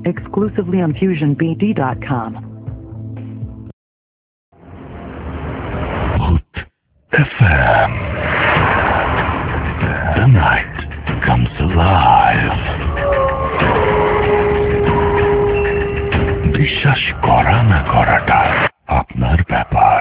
exclusively on FusionBD.com. Hood FM. The night comes alive. বিশ্বাস করা না করাটা আপনার ব্যাপার।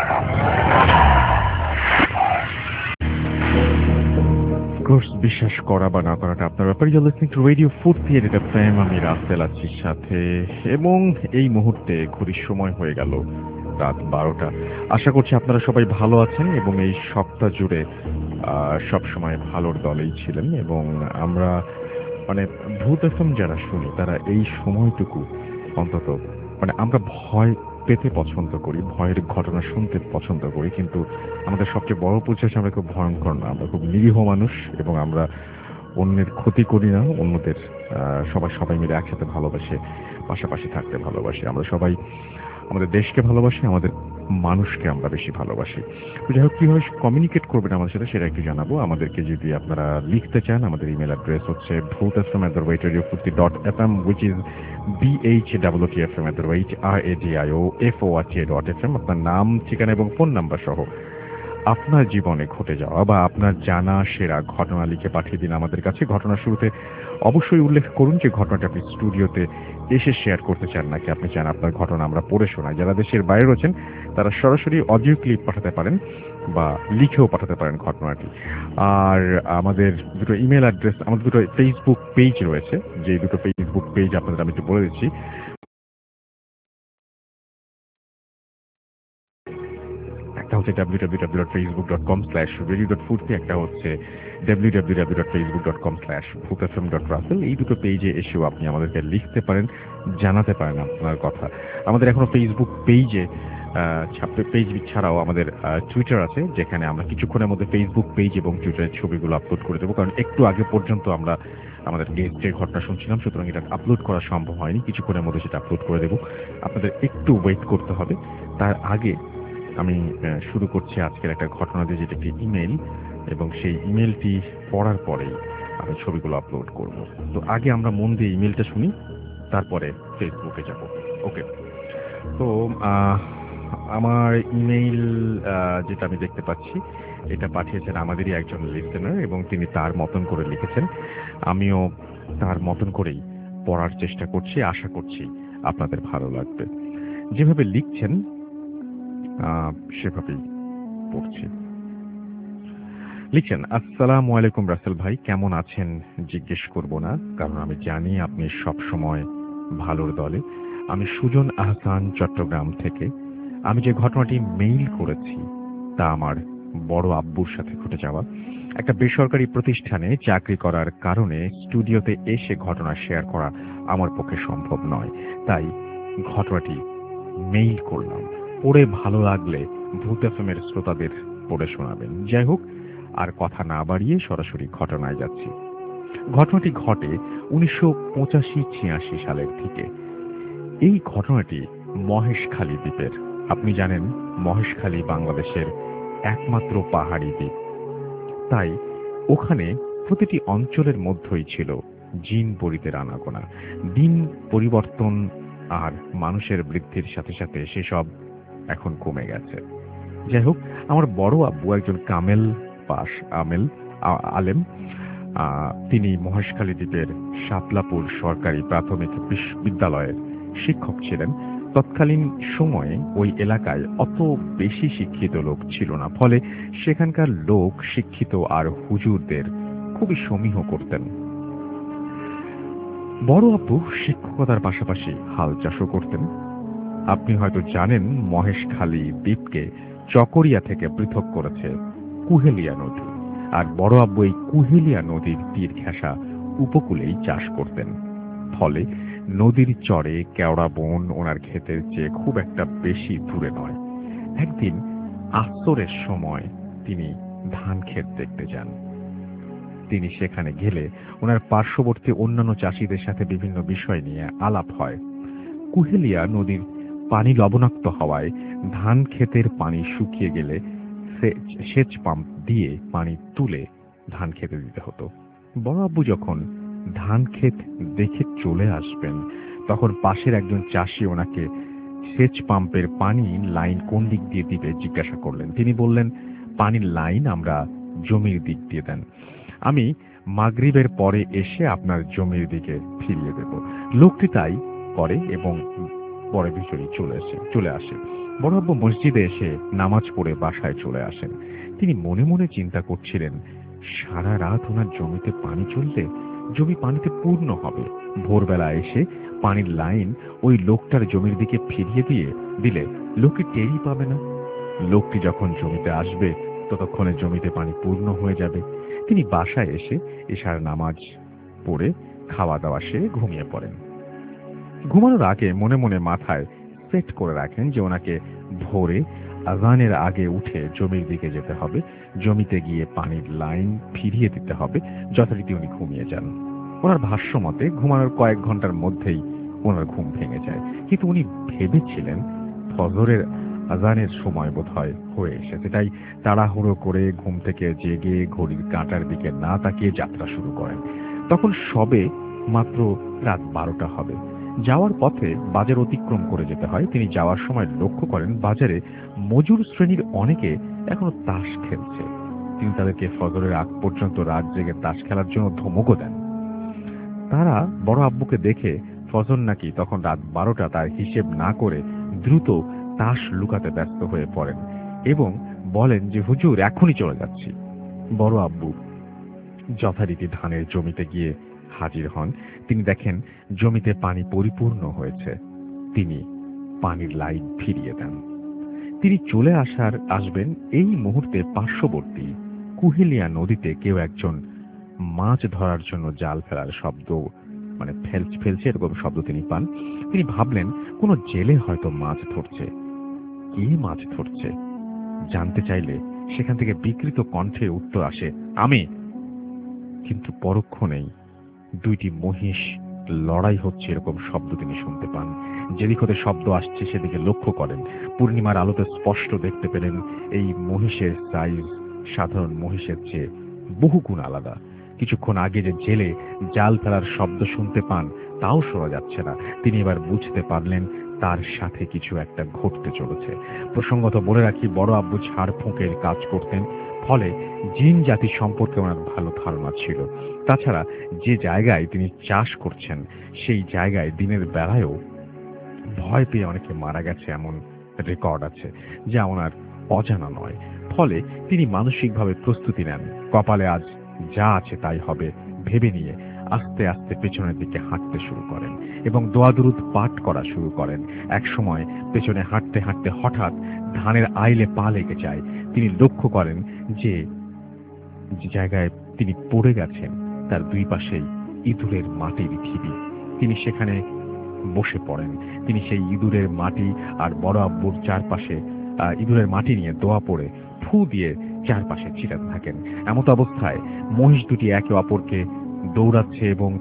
কোর্স বিশ্বাস করা বা না করাটা আপনার ব্যাপার। You listening to radio Foorti FM, আমি রাসেল আছি সাথে, এবং এই মুহূর্তে ঘড়ির সময় হয়ে গেল রাত 12টা। আশা করছি আপনারা সবাই ভালো আছেন এবং এই সপ্তাহ জুড়ে সব সময় ভালোর দলেই ছিলেন। এবং আমরা মানে ভূত এফএম যারা শুনি তারা এই সময়টুকু অন্তত মানে আমরা ভয় পেতে পছন্দ করি, ভয়ের ঘটনা শুনতে পছন্দ করি, কিন্তু আমাদের সবচেয়ে বড় পরিচয় আমরা খুব ভয়ঙ্কর না, আমরা খুব নিরীহ মানুষ এবং আমরা অন্যের ক্ষতি করি না, অন্যদের সবাই মিলে একসাথে ভালোবাসে, পাশাপাশি থাকতে ভালোবাসি। আমরা সবাই আমাদের দেশকে ভালোবাসি, আমাদের মানুষকে আমরা বেশি ভালোবাসি। তো যাই হোক, কীভাবে কমিউনিকেট করবেন আমাদের সাথে সেটা একটু জানাবো। আমাদেরকে যদি আপনারা লিখতে চান, আমাদের ইমেল অ্যাড্রেস হচ্ছে bhootfm@radiofurti.fm, which is bhootfm@radiofurti.fm। আপনার নাম, ঠিকানা এবং ফোন নাম্বার সহ আপনার জীবনে ঘটে যাওয়া বা আপনার জানা সেরা ঘটনা লিখে পাঠিয়ে দিন আমাদের কাছে। ঘটনার শুরুতে অবশ্যই উল্লেখ করুন যে ঘটনাটা আপনি স্টুডিওতে এসে শেয়ার করতে চান নাকি আপনি চান আপনার ঘটনা আমরা পড়ে শোনাই। যারা দেশের বাইরে রয়েছেন তারা সরাসরি অডিও ক্লিপ পাঠাতে পারেন বা লিখেও পাঠাতে পারেন ঘটনাটি। আর আমাদের দুটো ইমেল অ্যাড্রেস, আমাদের দুটো ফেসবুক পেজ রয়েছে, যে দুটো ফেসবুক পেজ আপনাদের আমি একটু বলে দিচ্ছি। একটা হচ্ছে www.facebook.com/radio.furti, একটা হচ্ছে www.facebook.com/bhootfm.russell। এই দুটো পেজে এসেও আপনি আমাদেরকে লিখতে পারেন, জানাতে পারেন আপনার কথা। আমাদের এখনো ফেসবুক পেজে পেজ ছাড়াও আমাদের টুইটার আছে, যেখানে আমরা কিছুক্ষণের মধ্যে ফেসবুক পেজ এবং টুইটারের ছবিগুলো আপলোড করে দেবো, কারণ একটু আগে পর্যন্ত আমরা আমাদের গেস্টের ঘটনা শুনছিলাম, সুতরাং এটা আপলোড করা সম্ভব হয়নি। কিছুক্ষণের মধ্যে সেটা আপলোড করে দেবো, আপনাদের একটু ওয়েট করতে হবে। তার আগে আমি শুরু করছি আজকের একটা ঘটনা দিয়ে, যেটা একটি ইমেল, এবং সেই ইমেলটি পড়ার পরেই আমি ছবিগুলো আপলোড করব। তো আগে আমরা মন দিয়ে ইমেলটা শুনি, তারপরে ফেসবুকে যাব। ওকে, তো আমার ইমেইল যেটা আমি দেখতে পাচ্ছি, এটা পাঠিয়েছেন আমাদেরই একজন লিসেনার এবং তিনি তার মতন করে লিখেছেন। আমিও তার মতন করেই পড়ার চেষ্টা করছি, আশা করছি আপনাদের ভালো লাগবে। যেভাবে লিখছেন সেভাবেই পড়ছি। লিখছেন, আসসালামু আলাইকুম রাসেল ভাই, কেমন আছেন জিজ্ঞেস করব না, কারণ আমি জানি আপনি সব সময় ভালোর দলে। আমি সুজন আহসান, চট্টগ্রাম থেকে। আমি যে ঘটনাটি মেইল করেছি তা আমার বড় আব্বুর সাথে ঘটে যাওয়া। একটা বেসরকারি প্রতিষ্ঠানে চাকরি করার কারণে স্টুডিওতে এসে ঘটনা শেয়ার করা আমার পক্ষে সম্ভব নয়, তাই ঘটনাটি মেইল করলাম। পড়ে ভালো লাগলে ভূত এফএমের শ্রোতাদের পড়ে শোনাবেন। যাই হোক, আর কথা না বাড়িয়ে সরাসরি ঘটনায় যাচ্ছি। ঘটনাটি ঘটে 1985-86 সালের দিকে। এই ঘটনাটি মহেশখালী দ্বীপের। আপনি জানেন মহেশখালী বাংলাদেশের একমাত্র পাহাড়ি দ্বীপ, তাই ওখানে প্রতিটি অঞ্চলের মধ্যেই ছিল জিন পরিতের আনাগোনা। দিন পরিবর্তন আর মানুষের বৃদ্ধির সাথে সাথে সেসব এখন কমে গেছে। যাই হোক, আমার বড় আব্বু একজন কামেল পাশ আলেম। তিনি মহেশখালী দ্বীপের শাপলাপুর সরকারি প্রাথমিক বিদ্যালয়ের শিক্ষক ছিলেন। তৎকালীন সময়ে ওই এলাকায় অত বেশি শিক্ষিত লোক ছিল না, ফলে সেখানকার লোক শিক্ষিত আর হুজুরদের খুবই সমীহ করতেন। বড় আব্বু শিক্ষকতার পাশাপাশি হাল চাষও করতেন। আপনি হয়তো জানেন মহেশখালী দ্বীপকে চকরিয়া থেকে পৃথক করেছে কুহেলিয়া নদী, আর বড় আব্বু এই কুহেলিয়া নদীর তীর ঘেঁষা উপকূলেই চাষ করতেন। ফলে নদীর চরে কেওড়া বন ওনার ক্ষেতের চেয়ে খুব একটা বেশি দূরে নয়। একদিন আসরের সময় তিনি ধান ক্ষেত দেখতে যান। তিনি সেখানে গেলে ওনার পার্শ্ববর্তী অন্যান্য চাষিদের সাথে বিভিন্ন বিষয় নিয়ে আলাপ হয়। কুহেলিয়া নদীর পানি লবণাক্ত হওয়ায় ধান ক্ষেতের পানি শুকিয়ে গেলে সেচ পাম্প দিয়ে পানি তুলে ধান খেতে দিতে হতো। বড় আব্বু যখন ধান ক্ষেত দেখে চলে আসবেন, তখন পাশের একজন চাষি ওনাকে সেচ পাম্পের পানি লাইন কোন দিক দিয়ে দিবে জিজ্ঞাসা করলেন। তিনি বললেন, পানির লাইন আমরা জমির দিক দিয়ে দেন, আমি মাগরিবের পরে এসে আপনার জমির দিকে ফিরিয়ে দেব। লোকটি তাই করে এবং পরে ভিতরে চলে আসে। বড় আব্বু মসজিদে এসে নামাজ পড়ে বাসায় চলে আসেন। তিনি মনে মনে চিন্তা করছিলেন, সারা রাত ওনার জমিতে পানি চললে জমি পানিতে পূর্ণ হবে, ভোরবেলা এসে পানির লাইন ওই লোকটার জমির দিকে ফিরিয়ে দিলে লোকটি টেরই পাবে না। লোকটি যখন জমিতে আসবে ততক্ষণে জমিতে পানি পূর্ণ হয়ে যাবে। তিনি বাসায় এসে এশার নামাজ পড়ে খাওয়া দাওয়া সেরে ঘুমিয়ে পড়েন। ঘুমানোর আগে মনে মনে মাথায় সেট করে রাখেন যে ওনাকে ভোরে আযানের আগে উঠে জমির দিকে যেতে হবে, জমিতে গিয়ে পানির লাইন ফিরিয়ে দিতে হবে। যথারীতি উনি ঘুমিয়ে যান। ওনার ভাষ্য মতে ঘুমানোর কয়েক ঘন্টার মধ্যেই ওনার ঘুম ভেঙে যায়, কিন্তু উনি ভেবেছিলেন ফজরের আযানের সময় বোধহয় হয়ে এসেছে, তাই তাড়াহুড়ো করে ঘুম থেকে জেগে ঘড়ির কাঁটার দিকে না তাকিয়ে যাত্রা শুরু করেন। তখন সবে মাত্র রাত 12টা হবে। যাওয়ার পথে বাজার অতিক্রম করে যেতে হয়। তিনি যাওয়ার সময় লক্ষ্য করেন বাজারে মজুর শ্রেণীর অনেকে এখনো তাস খেলছে। তিনি তাদেরকে ফজরের আগ পর্যন্ত রাত জেগে তাস খেলার জন্য ধমকও দেন। তারা বড় আব্বুকে দেখে ফজর নাকি তখন রাত 12টা তার হিসেব না করে দ্রুত তাস লুকাতে ব্যস্ত হয়ে পড়েন এবং বলেন যে, হুজুর এখনই চলে যাচ্ছি। বড় আব্বু যথারীতি ধানের জমিতে গিয়ে হাজির হন। তিনি দেখেন জমিতে পানি পরিপূর্ণ হয়েছে। তিনি পানির লাইন ফিরিয়ে দেন। তিনি চলে আসবেন এই মুহূর্তে পার্শ্ববর্তী কুহেলিয়া নদীতে কেউ একজন মাছ ধরার জন্য জাল ফেলার শব্দ, মানে ফেলছে এরকম শব্দ তিনি পান। তিনি ভাবলেন কোনো জেলে হয়তো মাছ ধরছে। কে মাছ ধরছে জানতে চাইলে সেখান থেকে বিকৃত কণ্ঠে উত্তর আসে, আমি। কিন্তু পরক্ষণেই দুইটি মহিষ লড়াই হচ্ছে এরকম শব্দ তিনি শুনতে পান। যেদিক হতে শব্দ আসছে সেদিকে লক্ষ্য করেন। পূর্ণিমার আলোতে স্পষ্ট দেখতে পেলেন এই মহিষের সাইজ সাধারণ মহিষের চেয়ে বহুগুণ আলাদা। কিছুক্ষণ আগে যে জেলে জাল ফেলার শব্দ শুনতে পান তাও শোনা যাচ্ছে না। তিনি এবার বুঝতে পারলেন তার সাথে কিছু একটা ঘটতে চলেছে। প্রসঙ্গত বলে রাখি, বড় আব্বু ঝাড়ফুঁকের কাজ করতেন, ফলে জিন জাতি সম্পর্কে ওনার ভালো ধারণা ছিল। তাছাড়া যে জায়গায় তিনি চাষ করছেন সেই জায়গায় দিনের বেলায়ও ভয় পেয়ে অনেকে মারা গেছে এমন রেকর্ড আছে, যা ওনার অজানা নয়। ফলে তিনি মানসিকভাবে প্রস্তুতি নেন, কপালে আজ যা আছে তাই হবে ভেবে নিয়ে আস্তে আস্তে পেছনের দিকে হাঁটতে শুরু করেন এবং দোয়া দুরুদ পাঠ করা শুরু করেন। এক সময় পেছনে হাঁটতে হাঁটতে হঠাৎ ধানের আইলে পা লেগে যায়। তিনি লক্ষ্য করেন যে জায়গায় তিনি পড়ে গেছেন তার দুই পাশেই ইঁদুরের মাটির ঢিবি। তিনি সেখানে বসে পড়েন। তিনি সেই ইঁদুরের মাটি আর বড় আব্বুর চারপাশে ইঁদুরের মাটি নিয়ে দোয়া পড়ে ফু দিয়ে চারপাশে ছিটাতে থাকেন। এমত অবস্থায় মহিষ দুটি একে অপরকে দৌড়াচ্ছে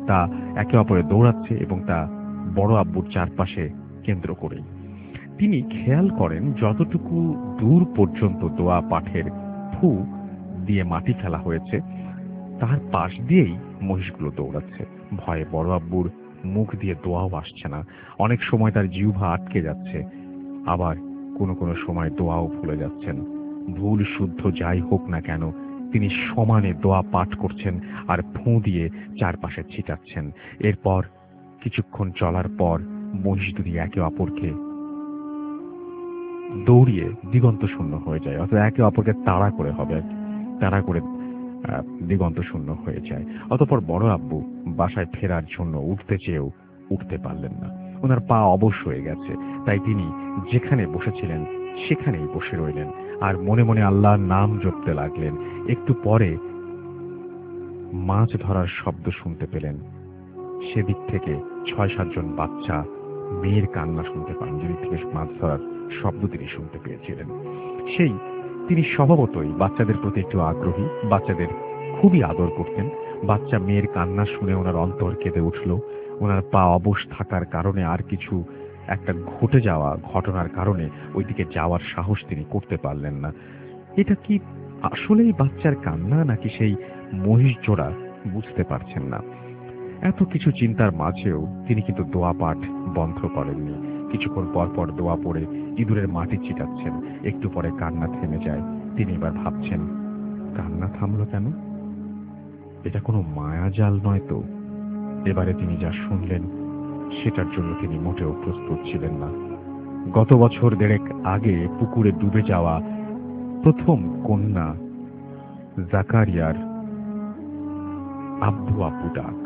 এবং তা বড় আব্বুর চারপাশে কেন্দ্র করেই। তিনি খেয়াল করেন যতটুকু দূর পর্যন্ত দোয়া পাঠের ফু দিয়ে মাটি ফেলা হয়েছে তার পাশ দিয়েই মহিষগুলো দৌড়াচ্ছে। ভয়ে বড় আব্বুর মুখ দিয়ে দোয়াও আসছে না। অনেক সময় তার জিহ্বা আটকে যাচ্ছে, আবার কোনো কোনো সময় দোয়াও ভুলে যাচ্ছেন। ভুল শুদ্ধ যাই হোক না কেন তিনি সমানে দোয়া পাঠ করছেন আর ফু দিয়ে চারপাশে ছিটাচ্ছেন। এরপর কিছুক্ষণ চলার পর মহিষ দুটি একে অপরকে দৌড়িয়ে দিগন্ত শূন্য হয়ে যায়, অথবা একে অপরকে তাড়া করে দিগন্ত শূন্য হয়ে যায়। অতঃপর বড় আব্বু বাসায় ফেরার জন্য উঠতে চেয়েও উঠতে পারলেন না। ওনার পা অবশ হয়ে গেছে, তাই তিনি যেখানে বসেছিলেন সেখানেই বসে রইলেন আর মনে মনে আল্লাহর নাম জপতে লাগলেন। একটু পরে মাছ ধরার শব্দ শুনতে পেলেন। সেদিক থেকে 6-7 জন বাচ্চা মেয়ের কান্না শুনতে পান, যেদিক থেকে মাছ ধরার শব্দ তিনি শুনতে পেয়েছিলেন। তিনি স্বভাবতই বাচ্চাদের প্রতি একটু আগ্রহী, বাচ্চাদের খুবই আদর করতেন। বাচ্চা মেয়ের কান্না শুনে ওনার অন্তর কেঁদে উঠল। ওনার পা অবশ থাকার কারণে আর কিছু একটা ঘটে যাওয়া ঘটনার কারণে ওইদিকে যাওয়ার সাহস তিনি করতে পারলেন না। এটা কি আসলেই বাচ্চার কান্না নাকি সেই মহিষ জোড়া বুঝতে পারছেন না। এত কিছু চিন্তার মাঝেও তিনি কিন্তু দোয়া পাঠ বন্ধ করেননি। কিছুক্ষণ পর পর দোয়া পড়ে ইঁদুরের মাটি ছিটাচ্ছেন। একটু পরে কান্না থেমে যায়। তিনি এবার ভাবছেন, কান্না থামলো কেন? এটা কোনো মায়াজাল নয় তো? এবারে তিনি যা শুনলেন সেটার জন্য তিনি মোটেও প্রস্তুত ছিলেন না। গত বছর দেড়েক আগে পুকুরে ডুবে যাওয়া প্রথম কন্যা জাকারিয়ার আব্বু আব্বু ডাক,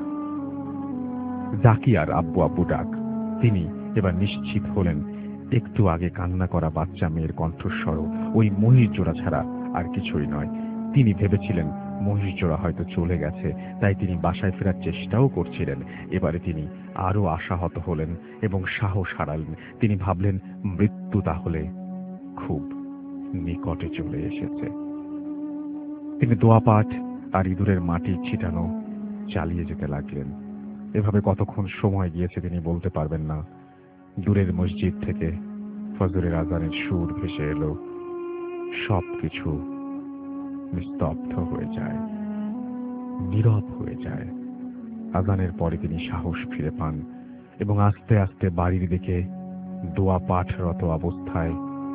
জাকিয়ার আব্বু আব্বু ডাক। তিনি এবার নিশ্চিত হলেন একটু আগে কান্না করা বাচ্চা মেয়ের কণ্ঠস্বরও ওই মহিষ জোড়া ছাড়া আর কিছুই নয়। তিনি ভেবেছিলেন মহিষ জোড়া হয়তো চলে গেছে, তাই তিনি বাসায় ফেরার চেষ্টাও করছিলেন। এবারে তিনি আরো আশাহত হলেন এবং সাহস হারালেন। তিনি ভাবলেন মৃত্যু তাহলে খুব নিকটে চলে এসেছে। তিনি দোয়া পাঠ আর ইঁদুরের মাটি ছিটানো চালিয়ে যেতে লাগলেন। এভাবে কতক্ষণ সময় গিয়েছে তিনি বলতে পারবেন না। দূরের মসজিদ থেকে ফজরের আজানের সুর ভেসে এলো। সবকিছু নিস্তব্ধ হয়ে যায়, নীরব হয়ে যায়। আজানের পরে তিনি সাহস ফিরে পান এবং আস্তে আস্তে বাড়ির দিকে দোয়া পাঠরত অবস্থায়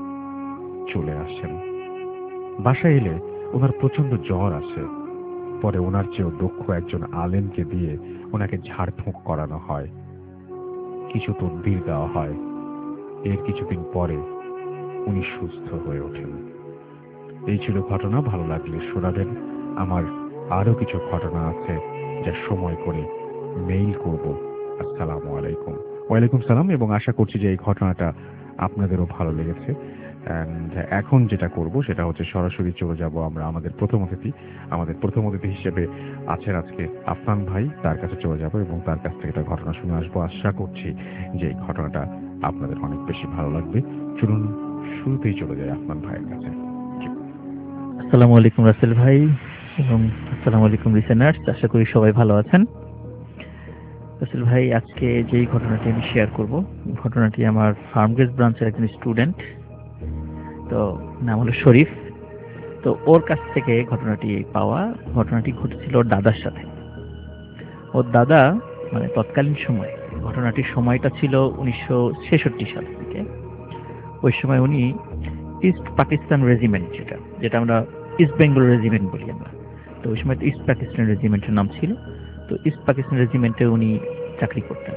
চলে আসেন। বাসায় এলে ওনার প্রচন্ড জ্বর আসে। পরে ওনার চেয়েও দক্ষ একজন আলেমকে দিয়ে ওনাকে ঝাড়ফুঁক করানো হয়, কিছু তদবির দেওয়া হয়। এর কিছুদিন পরে উনি সুস্থ হয়ে ওঠেন। এই ছিল ঘটনা। ভালো লাগলে শোনাবেন। আমার আরো কিছু ঘটনা আছে যা সময় করে মেইল করব। আসসালামু আলাইকুম। ওয়ালাইকুম সালাম। এবং আশা করছি যে এই ঘটনাটা আপনাদেরও ভালো লেগেছে। এখন যেটা করব সেটা হচ্ছে সরাসরি চলে যাব আমরা আমাদের প্রথম অতিথি হিসেবে আছেন আজকে আফনান ভাই, তার কাছে চলে যাব এবং তার কাছ থেকে একটা ঘটনা শুনে আসবো। আশা করছি যে এই ঘটনাটা আপনাদের অনেক বেশি ভালো লাগবে। চলুন শুরুতেই চলে যাই আফনান ভাইয়ের কাছে। আসসালামু আলাইকুম রাসেল ভাই এবং আসসালামু আলাইকুম লিসেনার্স। আশা করি সবাই ভালো আছেন। রাসেল ভাই, আজকে যেই ঘটনাটি আমি শেয়ার করব, ঘটনাটি আমার ফার্মগেজ ব্রাঞ্চের একজন স্টুডেন্ট, তো নাম হলো শরীফ। তো ওর কাছ থেকে ঘটনাটি পাওয়া। ঘটনাটি ঘটেছিল ওর দাদার সাথে। ওর দাদা মানে তৎকালীন সময়, ঘটনাটির সময়টা ছিল 1966 সাল থেকে। ওই সময় উনি ইস্ট পাকিস্তান রেজিমেন্ট, যেটা আমরা ইস্ট বেঙ্গল রেজিমেন্ট বলি আমরা, তো ওই সময় ইস্ট পাকিস্তান রেজিমেন্টের নাম ছিল। তো ইস্ট পাকিস্তান রেজিমেন্টে উনি চাকরি করতেন।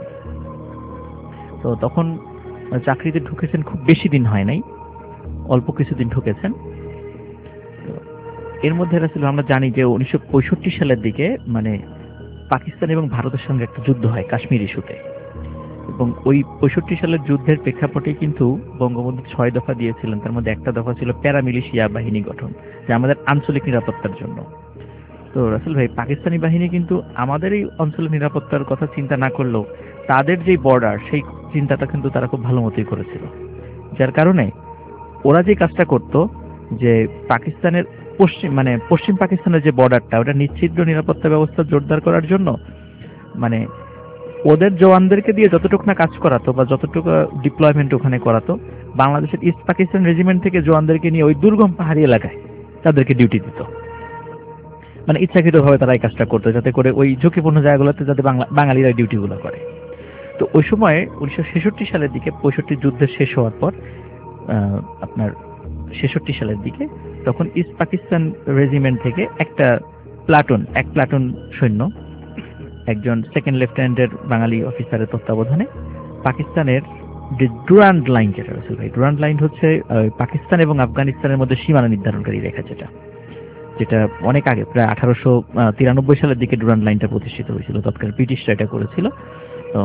তো তখন চাকরিতে ঢুকেছেন, খুব বেশি দিন হয় নাই, অল্প কিছুদিন ঢুকেছেন। তো এর মধ্যে আসলে আমরা জানি যে 1965 সালের দিকে মানে পাকিস্তান এবং ভারতের সঙ্গে একটা যুদ্ধ হয় কাশ্মীর ইস্যুতে। এবং ওই 65 সালের যুদ্ধের প্রেক্ষাপটে কিন্তু বঙ্গবন্ধু 6 দফা দিয়েছিলেন। তার মধ্যে একটা দফা ছিল প্যারামিলিশিয়া বাহিনী গঠন, যে আমাদের আঞ্চলিক নিরাপত্তার জন্য। তো রাসেল ভাই, পাকিস্তানি বাহিনী কিন্তু আমাদের এই অঞ্চলের নিরাপত্তার কথা চিন্তা না করলেও তাদের যে বর্ডার, সেই চিন্তাটা কিন্তু তারা খুব ভালো মতোই করেছিল। যার কারণে ওরা যে কাজটা করত, যে পাকিস্তানের পশ্চিম পাকিস্তানের যে বর্ডারটা, ওটা নিশ্চিদ্র নিরাপত্তা ব্যবস্থা জোরদার করার জন্য মানে ওদের জওয়ানদেরকে দিয়ে যতটুকু না কাজ করাতো বা যতটুকু ডিপ্লয়মেন্ট ওখানে করাতো, বাংলাদেশের ইস্ট পাকিস্তান রেজিমেন্ট থেকে জওয়ানদেরকে নিয়ে ওই দুর্গম পাহাড়ি এলাকায় তাদেরকে ডিউটি দিত। মানে ইচ্ছাকৃতভাবে তারা এই কাজটা করতো, যাতে করে ওই ঝুঁকিপূর্ণ জায়গাগুলোতে যাতে বাঙালিরা ডিউটিগুলো করে। তো ওই সময় 1966 সালের দিকে, 65 যুদ্ধের শেষ হওয়ার পর আপনার 66 সালের দিকে, তখন ইস্ট পাকিস্তান রেজিমেন্ট থেকে এক প্লাটুন সৈন্য, একজন সেকেন্ড লেফটেন্যান্টের বাঙালি অফিসারের তত্ত্বাবধানে পাকিস্তানের যে ডুরান্ড লাইন, যেটা রয়েছে ভাই, ডুরান্ড লাইন হচ্ছে পাকিস্তান এবং আফগানিস্তানের মধ্যে সীমানা নির্ধারণকারী রেখা, যেটা অনেক আগে, প্রায় 1893 সালের দিকে ডুরান্ড লাইনটা প্রতিষ্ঠিত হয়েছিল। তৎকালীন ব্রিটিশরা এটা করেছিল। তো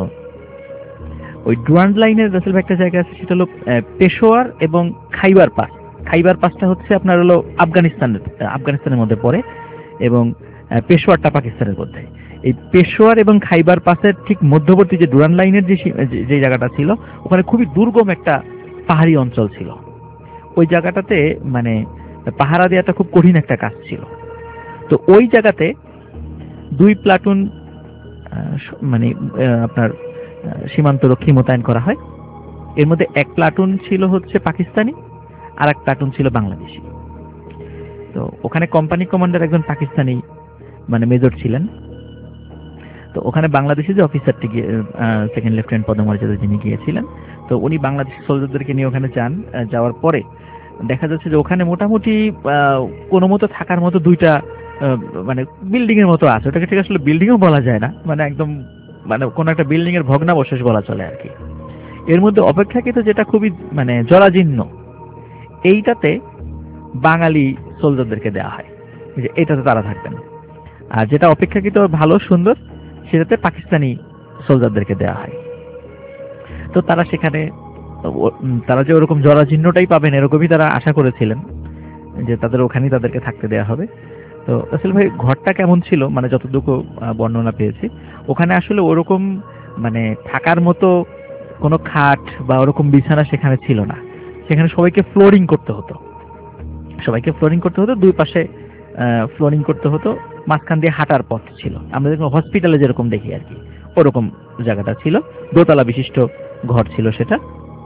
ওই ডুরান্ড লাইনের রাসেল ভাই একটা জায়গা আছে, সেটা হলো পেশোয়ার এবং খাইবার পাস। খাইবার পাসটা হচ্ছে আপনার হলো আফগানিস্তানের মধ্যে পড়ে, এবং পেশোয়ারটা পাকিস্তানের মধ্যে। এই পেশোয়ার এবং খাইবার পাসের ঠিক মধ্যবর্তী যে ডুরান্ড লাইনের যে জায়গাটা ছিল, ওখানে খুবই দুর্গম একটা পাহাড়ি অঞ্চল ছিল। ওই জায়গাটাতে মানে পাহারা দেওয়াটা খুব কঠিন একটা কাজ ছিল। তো ওই জায়গাতে 2 প্লাটুন মানে আপনার সীমান্তরক্ষী মোতায়েন করা হয়। এর মধ্যে 1 প্লাটুন ছিল হচ্ছে পাকিস্তানি, আর 1 প্লাটুন ছিল বাংলাদেশি। তো ওখানে কোম্পানি কমান্ডার একজন পাকিস্তানি মানে মেজর ছিলেন। তো ওখানে বাংলাদেশি যে অফিসারটি গিয়ে সেকেন্ড লেফটেন্যান্ট পদমর্যাদা যিনি গিয়েছিলেন, তো উনি বাংলাদেশি সোলজারদেরকে নিয়ে ওখানে যান। যাওয়ার পরে দেখা যাচ্ছে যে ওখানে মোটামুটি কোনো মতো থাকার মতো দুইটা মানে বিল্ডিং এর মতো আছে। ওটাকে ঠিক আসলে বিল্ডিংও বলা যায় না, মানে একদম মানে কোনো একটা বিল্ডিং এর ভগ্নাবশেষ বলা চলে আর কি। এর মধ্যে অপেক্ষাকৃত যেটা খুবই মানে জরাজীর্ণ, এইটাতে বাঙালি সোলজারদেরকে দেওয়া হয়, যে এইটাতে তারা থাকবেন। আর যেটা অপেক্ষাকৃত ভালো সুন্দর, সেটাতে পাকিস্তানি সোলজারদেরকে দেওয়া হয়। তো তারা সেখানে তারা যে ওরকম জরাজীর্ণটাই পাবেন এরকমই তারা আশা করেছিলেন, যে তাদের ওখানেই তাদেরকে থাকতে দেওয়া হবে। তো আসলে ভাই ঘরটা কেমন ছিল, মানে যতটুকু বর্ণনা পেয়েছি, ওখানে আসলে ওরকম মানে থাকার মতো কোনো খাট বা ওরকম বিছানা সেখানে ছিল না। সেখানে সবাইকে ফ্লোরিং করতে হতো, দুই পাশে ফ্লোরিং করতে হতো, মাঝখান দিয়ে হাঁটার পথ ছিল। আমরা যেরকম হসপিটালে যেরকম দেখি আর কি, ওরকম জায়গাটা ছিল, দোতলা বিশিষ্ট ঘর ছিল সেটা।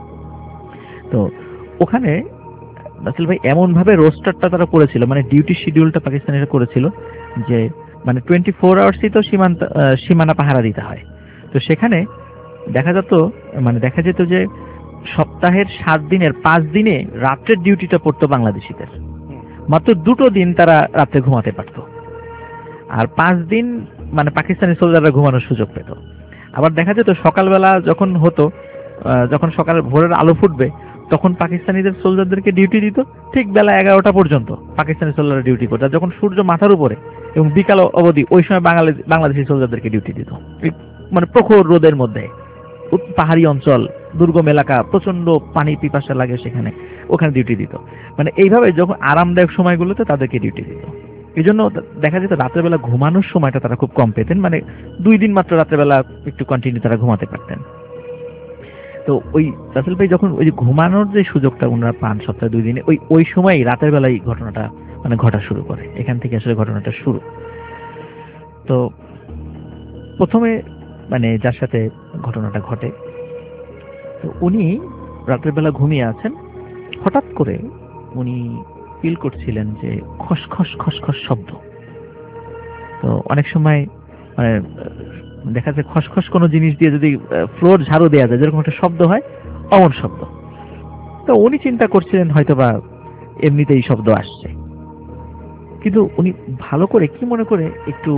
তো ওখানে রাসেল ভাই এমন ভাবে রোস্টারটা তারা করেছিল, মানে ডিউটি শিডিউলটা পাকিস্তানিরা করেছিল যে মানে 24 আওয়ার্সই তো সীমানা পাহারা দিতে হয়। তো সেখানে দেখা যেত যে সপ্তাহের 7 দিনের 5 দিনে রাত্রের ডিউটিটা পড়তো বাংলাদেশিদের। মাত্র 2টো দিন তারা রাত্রে ঘুমাতে পারতো, আর 5 দিন মানে পাকিস্তানি সোলজাররা ঘুমানোর সুযোগ পেত। আবার দেখা যেত সকালবেলা যখন হতো, যখন সকাল ভোরের আলো ফুটবে, তখন পাকিস্তানিদের সোলজারদেরকে ডিউটি দিত ঠিক বেলা 11টা পর্যন্ত পাকিস্তানি সোলজাররা ডিউটি করত। আর যখন সূর্য মাথার উপরে এবং বিকাল অবধি ওই সময় বাংলাদেশি সোলজারদেরকে ডিউটি দিত, মানে প্রখর রোদের মধ্যে, পাহাড়ি অঞ্চল, দুর্গম এলাকা, প্রচন্ড পানি পিপাসা লাগে সেখানে, ওখানে ডিউটি দিত। মানে এইভাবে যখন আরামদায়ক সময়গুলোতে তাদেরকে ডিউটি দিত। এই জন্য দেখা যেত রাতের বেলা ঘুমানোর সময়টা তারা খুব কম পেতেন, মানে 2 দিন মাত্র রাতের বেলা একটু কন্টিনিউ তারা ঘুমাতে পারতেন। তো ওই রাসেল ভাই যখন ওই যে ঘুমানোর যে সুযোগটা ওনারা পান সপ্তাহে 2 দিনে, ওই সময় রাতের বেলায় ঘটনাটা মানে ঘটা শুরু করে। এখান থেকে আসলে ঘটনাটা শুরু। তো প্রথমে মানে যার সাথে ঘটনাটা ঘটে, তো উনি রাতের বেলা ঘুমিয়ে আছেন, হঠাৎ করে উনি ফিল করছিলেন যে খসখস খসখস শব্দ। তো অনেক সময় মানে দেখা যায় খসখস কোনো জিনিস দিয়ে যদি ফ্লোর ঝাড়ু দেওয়া যায় যেরকম একটা শব্দ হয়, অমন শব্দ। তো উনি চিন্তা করছিলেন হয়তোবা এমনিতেই শব্দ আসছে, কিন্তু উনি ভালো করে কি মনে করে একটু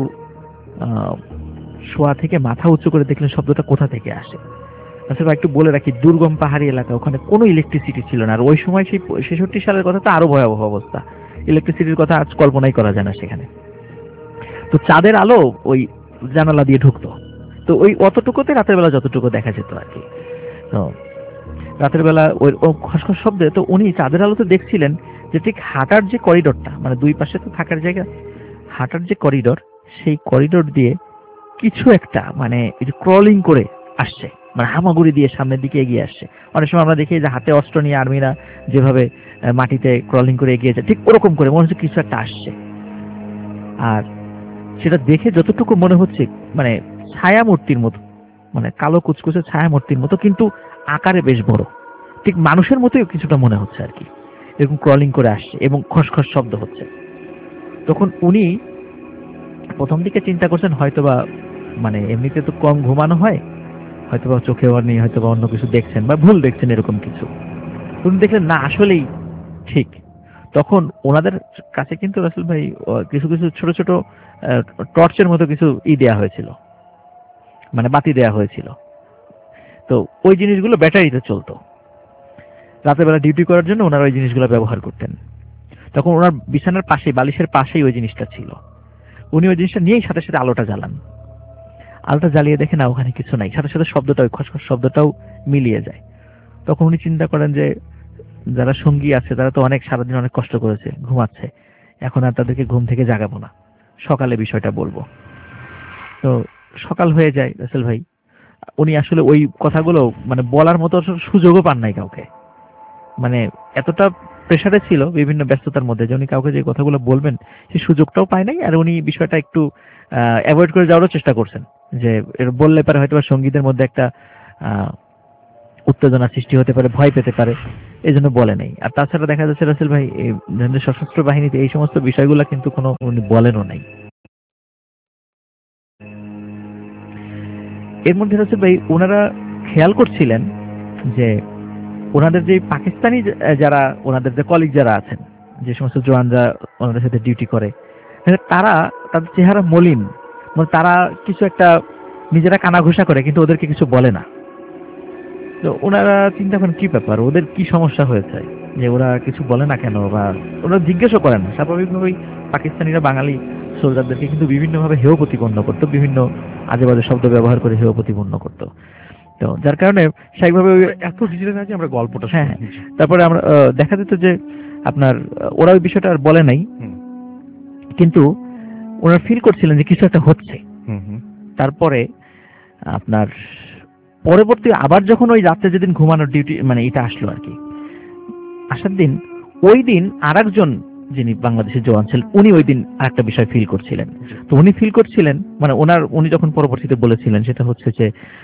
শোয়া থেকে মাথা উঁচু করে দেখলেন শব্দটা কোথা থেকে আসে। আসলে একটু বলে রাখি, দুর্গম পাহাড়ি এলাকা, ওখানে কোনো ইলেকট্রিসিটি ছিল না। আর ওই সময় সেই 66 সালের কথা তো আরো ভয়াবহ অবস্থা, ইলেকট্রিসিটির কথা আজ কল্পনাই করা যায় না সেখানে। তো চাঁদের আলো ওই জানালা দিয়ে ঢুকতো, তো ওই অতটুকুতে রাতের বেলা যতটুকু দেখা যেত আর কি। তো রাতের বেলা ওই খসখস শব্দে তো উনি চাঁদের আলোতে দেখছিলেন যে ঠিক হাঁটার যে করিডোরটা, মানে দুই পাশে তো থাকার জায়গা, হাঁটার যে করিডোর, সেই করিডোর দিয়ে কিছু একটা মানে ক্রলিং করে আসছে, মানে হামাগুড়ি দিয়ে সামনের দিকে এগিয়ে আসছে। অনেক সময় আমরা দেখি যে হাতে অস্ত্র নিয়ে আর্মিরা যেভাবে মাটিতে ক্রলিং করে এগিয়ে যায়, ঠিক ওরকম করে মনে হচ্ছে কিছু একটা আসছে। আর সেটা দেখে যতটুকু মনে হচ্ছে মানে ছায়া মূর্তির মতো, মানে কালো কুচকুচে ছায়া মূর্তির মতো, কিন্তু আকারে বেশ বড়, ঠিক মানুষের মতোই কিছুটা মনে হচ্ছে আর কি। এরকম ক্রলিং করে আসছে এবং খসখস শব্দ হচ্ছে। তখন উনি প্রথম দিকে চিন্তা করছেন হয়তোবা মানে এমনিতে তো কম ঘুমানো হয়, হয়তোবা চোখে নেই, হয়তোবা অন্য কিছু দেখছেন বা ভুল দেখছেন এরকম কিছু। উনি দেখলেন না, আসলেই ঠিক। তখন ওনাদের কাছে কিন্তু রাসেল ভাই কিছু কিছু ছোট ছোট টর্চের মতো কিছু দেয়া হয়েছিল, মানে বাতি দেয়া হয়েছিল। তো ওই জিনিসগুলো ব্যাটারিতে চলতো, রাতের বেলা ডিউটি করার জন্য ওনারা ওই জিনিসগুলো ব্যবহার করতেন। তখন ওনার বিছানার পাশে, বালিশের পাশেই ওই জিনিসটা ছিল। উনি ওই জিনিসটা নিয়েই সাথে সাথে আলোটা জ্বালান। আলোটা জ্বালিয়ে দেখে না ওখানে কিছু নাই, সাথে সাথে শব্দটা, ওই খসখস শব্দটাও মিলিয়ে যায়। তখন উনি চিন্তা করেন যে যারা সঙ্গী আছে তারা তো অনেক সারাদিন অনেক কষ্ট করেছে, ঘুমাচ্ছে, এখন আর তাদেরকে ঘুম থেকে জাগাবো না, সকালে বিষয়টা বলবো। তো সকাল হয়ে যায় রাসেল ভাই, উনি আসলে ওই কথাগুলো মানে বলার মতো সুযোগও পান নাই কাউকে, মানে এতটা প্রেসারে ছিল বিভিন্ন ব্যস্ততার মধ্যে যে উনি কাউকে যে কথাগুলো বলবেন সেই সুযোগটাও পায় নাই। আর উনি বিষয়টা একটু অ্যাভয়েড করে যাওয়ারও চেষ্টা করছেন, যে বললে পারে হয়তো সঙ্গীদের মধ্যে একটা উত্তেজনা সৃষ্টি হতে পারে, ভয় পেতে পারে, এই জন্য বলে নেই। আর তাছাড়া দেখা যাচ্ছে রাসেল ভাই এই সশস্ত্র বাহিনীতে এই সমস্ত বিষয়গুলো কিন্তু কোনো উনি বলেনও নাই। এর মধ্যে রাসেল ভাই ওনারা খেয়াল করছিলেন যে ওনাদের যে পাকিস্তানি যারা ওনাদের যে কলিগ যারা আছেন, যে সমস্ত জওয়ানরা ওনাদের সাথে ডিউটি করে, তারা তাদের চেহারা মলিন, মানে তারা কিছু একটা নিজেরা কানাঘুষা করে কিন্তু ওদেরকে কিছু বলে না। তো ওনারা চিন্তা করেন কি ব্যাপার, ওদের কি সমস্যা হয়েছে যে ওরা কিছু বলে না কেন, বা ওরা জিজ্ঞেসও করেন না। স্বাভাবিকভাবেই পাকিস্তানিরা বাঙালি সোলজারদেরকে কিন্তু বিভিন্নভাবে হেয় প্রতিপন্ন করতো, বিভিন্ন আজে বাজে শব্দ ব্যবহার করে হেয় প্রতিপন্ন করতো। তো যার কারণে স্বাভাবিকভাবে এত ডিটেইলে না যে আমরা গল্পটা হ্যাঁ, তারপরে আমরা দেখা যেত যে আপনার ওরা ওই বিষয়টা আর বলে নাই, কিন্তু ওনারা ফিল করছিলেন যে কিছু একটা হচ্ছে। তারপরে আপনার পরবর্তী আবার যখন ওই রাতে যেদিন ঘুমানোর ডিউটি মানে এটা আসলো আর কি, আসার দিন ওই দিন আরেকজন যিনি বাংলাদেশের জওয়ান ছিলেন উনি ওই দিন আরেকটা বিষয় ফিল করছিলেন। তো উনি ফিল করছিলেন মানে উনি যখন পরবর্তীতে বলেছিলেন সেটা হচ্ছে যে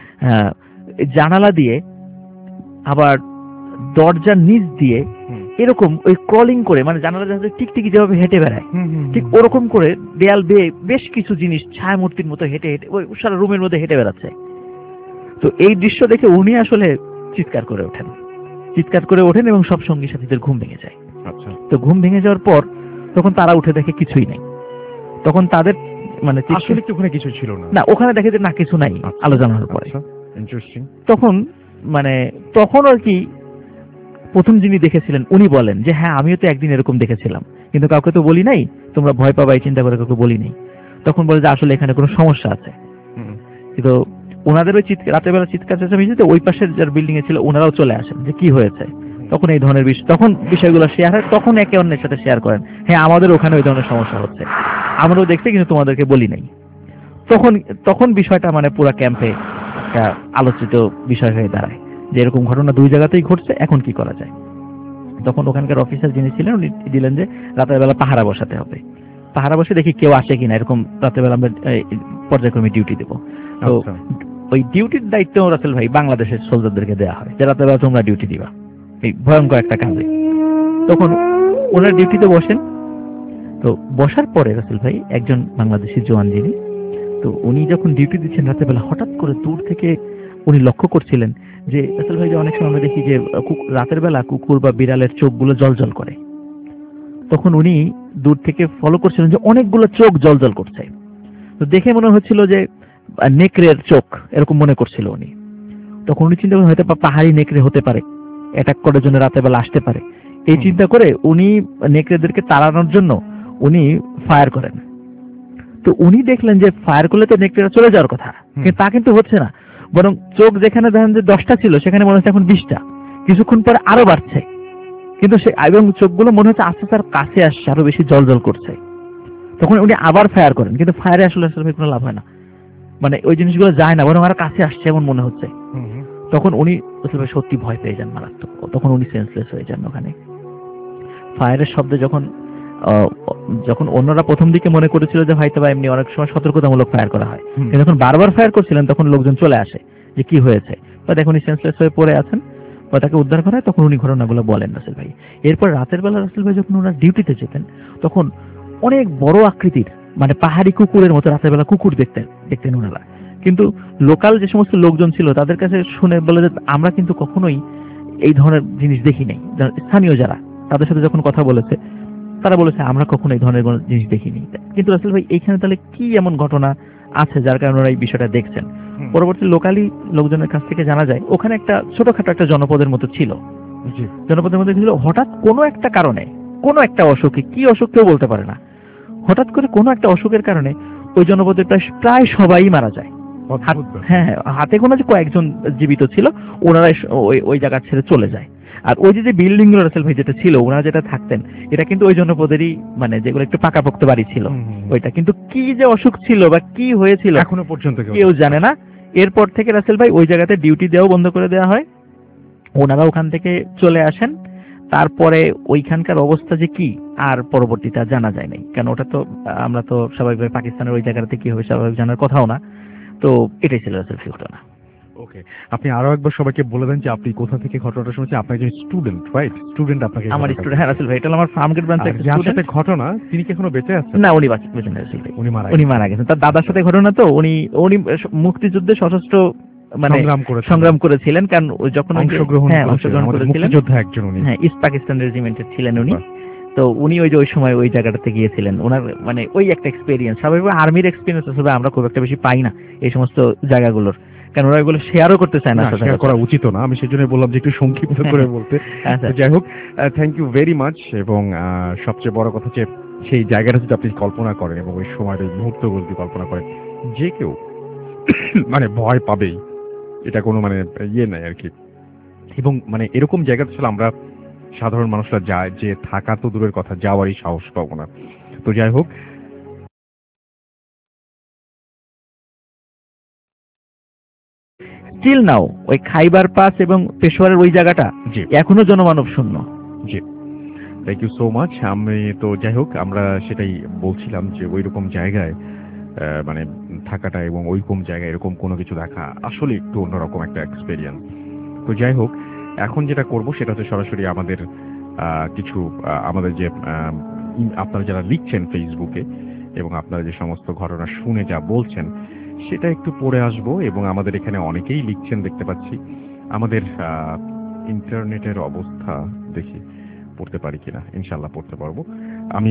জানালা দিয়ে আবার দরজার নিচ দিয়ে এরকম ওই ক্রলিং করে, মানে জানালা জাহাজে টিকটিকি যেভাবে হেঁটে বেড়ায় ঠিক ওরকম করে দেয়াল বেয়ে বেশ কিছু জিনিস ছায়া মূর্তির মতো হেঁটে হেঁটে ওই সারা রুমের মধ্যে হেঁটে বেড়াচ্ছে। তো এই দৃশ্য দেখে উনি আসলে চিৎকার করে ওঠেন এবং সব সঙ্গী সাথীদের ঘুম ভেঙে যায়। তো ঘুম ভেঙে যাওয়ার পর তখন তারা উঠে দেখে কিছুই নাই। তখন তাদের মানে আসলে কি ওখানে কিছু ছিল না, না ওখানে দেখে যে না কিছু নাই আলো জ্বালানোর পরে। ইন্টারেস্টিং। তখন আর কি প্রথম যিনি দেখেছিলেন উনি বলেন যে হ্যাঁ আমিও তো একদিন এরকম দেখেছিলাম, কিন্তু কাউকে তো বলি নাই, তোমরা ভয় পাবাই চিন্তা করে কাউকে বলি নাই। তখন বলে যে আসলে এখানে কোনো সমস্যা আছে। কিন্তু ওনাদের ওই রাতের বেলা চিৎকার চেঁচামেচিতে ওই পাশের যার বিল্ডিং এ ছিল ওনারাও চলে আসেন যে কি হয়েছে। তখন এই ধরনের তখন বিষয়গুলো শেয়ার হয়, তখন একে অন্যের সাথে শেয়ার করেন হ্যাঁ আমাদের ওখানে ওই ধরনের সমস্যা হচ্ছে, আমরাও দেখছি কিন্তু তোমাদেরকে বলি নাই। তখন বিষয়টা মানে পুরো ক্যাম্পে একটা আলোচিত বিষয় হয়ে দাঁড়ায় যে এরকম ঘটনা দুই জায়গাতেই ঘটছে, এখন কি করা যায়। তখন ওখানকার অফিসার যিনি ছিলেন উনি দিলেন যে রাতের বেলা পাহারা বসাতে হবে, পাহারা বসে দেখি কেউ আসে কিনা, এরকম রাতের বেলা আমরা পর্যায়ক্রমে ডিউটি দেবো। তো ওই ডিউটির দায়িত্ব রাসেল ভাই বাংলাদেশের সোলজারদেরকে দেওয়া হয় যে রাতের বেলা তোমরা ডিউটি দিবা এই ভয়ঙ্কর একটা কাজে। তখন ওনারা ডিউটিতে বসেন। তো বসার পরে রাসেল ভাই একজন বাংলাদেশি জওয়ান যিনি, তো উনি যখন ডিউটি দিচ্ছেন রাতের বেলা হঠাৎ করে দূর থেকে উনি লক্ষ্য করছিলেন যে রাসেল ভাই যে অনেক সময় আমরা দেখি যে রাতের বেলা কুকুর বা বিড়ালের চোখগুলো জলজল করে, তখন উনি দূর থেকে ফলো করছিলেন যে অনেকগুলো চোখ জলজল করছে। তো দেখে মনে হচ্ছিল যে নেকড়ের চোখ এরকম মনে করছিল উনি। তখন উনি চিন্তা করেন হয়তো পাহাড়ি নেকড়ে হতে পারে, অ্যাটাক করার জন্য রাতের বেলা আসতে পারে। এই চিন্তা করে উনি নেকড়েদেরকে তাড়ানোর জন্য উনি ফায়ার করেন। তো উনি দেখলেন যে ফায়ার করলে তো নেকড়েরা চলে যাওয়ার কথা, কিন্তু তা কিন্তু হচ্ছে না, বরং চোখ যেখানে দেখেন যে 10টা ছিল সেখানে মনে হচ্ছে এখন 20টা, কিছুক্ষণ পরে আরো বাড়ছে, কিন্তু এবং চোখগুলো মনে হচ্ছে আস্তে আস্তে কাছে আসছে, আরো বেশি জলজল করছে। তখন উনি আবার ফায়ার করেন, কিন্তু ফায়ারে আসলে কোনো লাভ হয় না, মানে ওই জিনিসগুলো যায় না, বরং আরো কাছে আসছে এমন মনে হচ্ছে। তখন উনি সত্যি ভয় পেয়ে যান মারাত্মক, তখন উনি সেন্সলেস হয়ে যান ওখানে। ফায়ারের শব্দে যখন অন্যরা প্রথম দিকে মনে করেছিল যে হয়তো বা এমনি অনেক সময় সতর্কতামূলক ফায়ার করা হয়, কিন্তু যখন বারবার ফায়ার করছিলেন তখন লোকজন চলে আসে যে কি হয়েছে, বা দেখুন উনি সেন্সলেস হয়ে পড়ে আছেন, বা তাকে উদ্ধার করা হয়। তখন উনি ঘটনাগুলো বলেন রাসেল ভাই। এরপর রাতের বেলা রাসেল ভাই যখন ওনারা ডিউটিতে যেতেন তখন অনেক বড় আকৃতির মানে পাহাড়ি কুকুরের মতো রাতের বেলা কুকুর দেখতেন ওনারা। কিন্তু লোকাল যে সমস্ত লোকজন ছিল তাদের কাছে শুনে বলে যে আমরা কিন্তু কখনোই এই ধরনের জিনিস দেখি নাই। স্থানীয় যারা তাদের সাথে যখন কথা বলেছে তারা বলেছে আমরা কখনো এই ধরনের কোনো জিনিস দেখিনি। কিন্তু রাসেল ভাই এইখানে তাহলে কি এমন ঘটনা আছে যার কারণে ওরা এই বিষয়টা দেখছেন? পরবর্তী লোকালি লোকজনের কাছ থেকে জানা যায় ওখানে একটা ছোটখাটো একটা জনপদের মতো ছিল, জনপদের মধ্যে ছিল হঠাৎ কোনো একটা কারণে, কোনো একটা অসুখে, কি অসুখ কেউ বলতে পারে না, হঠাৎ করে কোনো একটা অসুখের কারণে ওই জনপদের প্রায় সবাই মারা যায়। হ্যাঁ, হাতে গোনা যে কয়েকজন জীবিত ছিল, ওনারা ওই জায়গা ছেড়ে চলে যায়। আর ওই যে বিল্ডিং গুলো রাসেল ভাই যেটা ছিল, ওনারা যেটা থাকতেন এটা কিন্তু ওই জনপদেরই, মানে যেগুলো একটু পাকাপোক্ত বাড়ি ছিল ওইটা, কিন্তু কি যে অসুখ ছিল বা কি হয়েছিল এখনো পর্যন্ত কেউ জানে না। এরপর থেকে রাসেল ভাই ওই জায়গাতে ডিউটি দেওয়া বন্ধ করে দেওয়া হয়, ওনারা ওখান থেকে চলে আসেন। তারপরে ওইখানকার অবস্থা যে কি আর পরবর্তীতে জানা যায় নাই, কারণ ওটা তো আমরা তো স্বাভাবিকভাবে পাকিস্তানের ওই জায়গাতে কি হবে স্বাভাবিক জানার কথাও না। তো এটাই ছিল রাসেল ঘটনা। ওকে, আপনি আরো একবার সবাইকে বলে দেন যে আপনি কোথা থেকে ঘটনাটা শুনেছেন। আপনার যে স্টুডেন্ট, রাইট? স্টুডেন্ট আপনাকে আমার স্টুডেন্ট, হ্যাঁ রাসেল ভাই, এটা হলো আমার ফার্মগেট ব্রাঞ্চের একটা যার স্টুডেন্ট। সাথে ঘটনা তিনি কি এখনো বেঁচে আছেন? না, উনি বেঁচে নেই রাসেল ভাই, উনি মারা গেছেন। তার দাদার সাথে ঘটনা তো, উনি উনি মুক্তিযুদ্ধে সশস্ত্র মানে সংগ্রাম করেছিলেন, কারণ যখন অংশগ্রহণ করেছিলেন, মুক্তিযোদ্ধা একজন উনি। হ্যাঁ, ইস্ট পাকিস্তান রেজিমেন্টের ছিলেন উনি। তো উনি ওই সময় ওই জায়গাটাতে গিয়েছিলেন। ওনার মানে ওই একটা এক্সপেরিয়েন্স, স্বাভাবিকভাবে আর্মির এক্সপেরিয়েন্স আসলে আমরা খুব একটা বেশি পাই না এই সমস্ত জায়গাগুলোর, কারণ ওরা এগুলো শেয়ারও করতে চায় না। শেয়ার করা উচিত না, আমি সেজন্য বললাম যে একটু সংক্ষিপ্ত করে বলতে। যাই হোক, থ্যাংক ইউ ভেরি মাচ। এবং সবচেয়ে বড় কথা যে সেই জায়গাটা যদি আপনি কল্পনা করেন এবং ওই সময়ের ওই মুহূর্তগুলো যদি কল্পনা করেন, যে কেউ মানে ভয় পাবেই, এটা কোনো মানে ইয়ে নাই আর কি। এবং মানে এরকম জায়গাতে আসলে আমরা সাধারণ মানুষরা যায়, যে থাকা তো দূরের কথা, যাওয়ারই সাহস পাবো না। তো যাই হোক, স্টিল নাও ওই খাইবার পাস এবং পেশোয়ারের ওই জায়গাটা এখনো জনমানব শূন্য। জি, থ্যাংক ইউ সো মাচ। আমি তো যাই হোক, আমরা সেটাই বলছিলাম যে ওই রকম জায়গায় মানে থাকাটা এবং ওইরকম জায়গায় এরকম কোনো কিছু দেখা আসলে একটু অন্যরকম একটা এক্সপেরিয়েন্স। তো যাই হোক, এখন যেটা করব সেটা হচ্ছে সরাসরি আমাদের কিছু আমাদের যে আপনারা যারা লিখছেন ফেসবুকে এবং আপনারা যে সমস্ত ঘটনা শুনে যা বলছেন সেটা একটু পড়ে আসবো। এবং আমাদের এখানে অনেকেই লিখছেন দেখতে পাচ্ছি। আমাদের ইন্টারনেটের অবস্থা দেখি পড়তে পারি কিনা, ইনশাল্লাহ পড়তে পারবো। আমি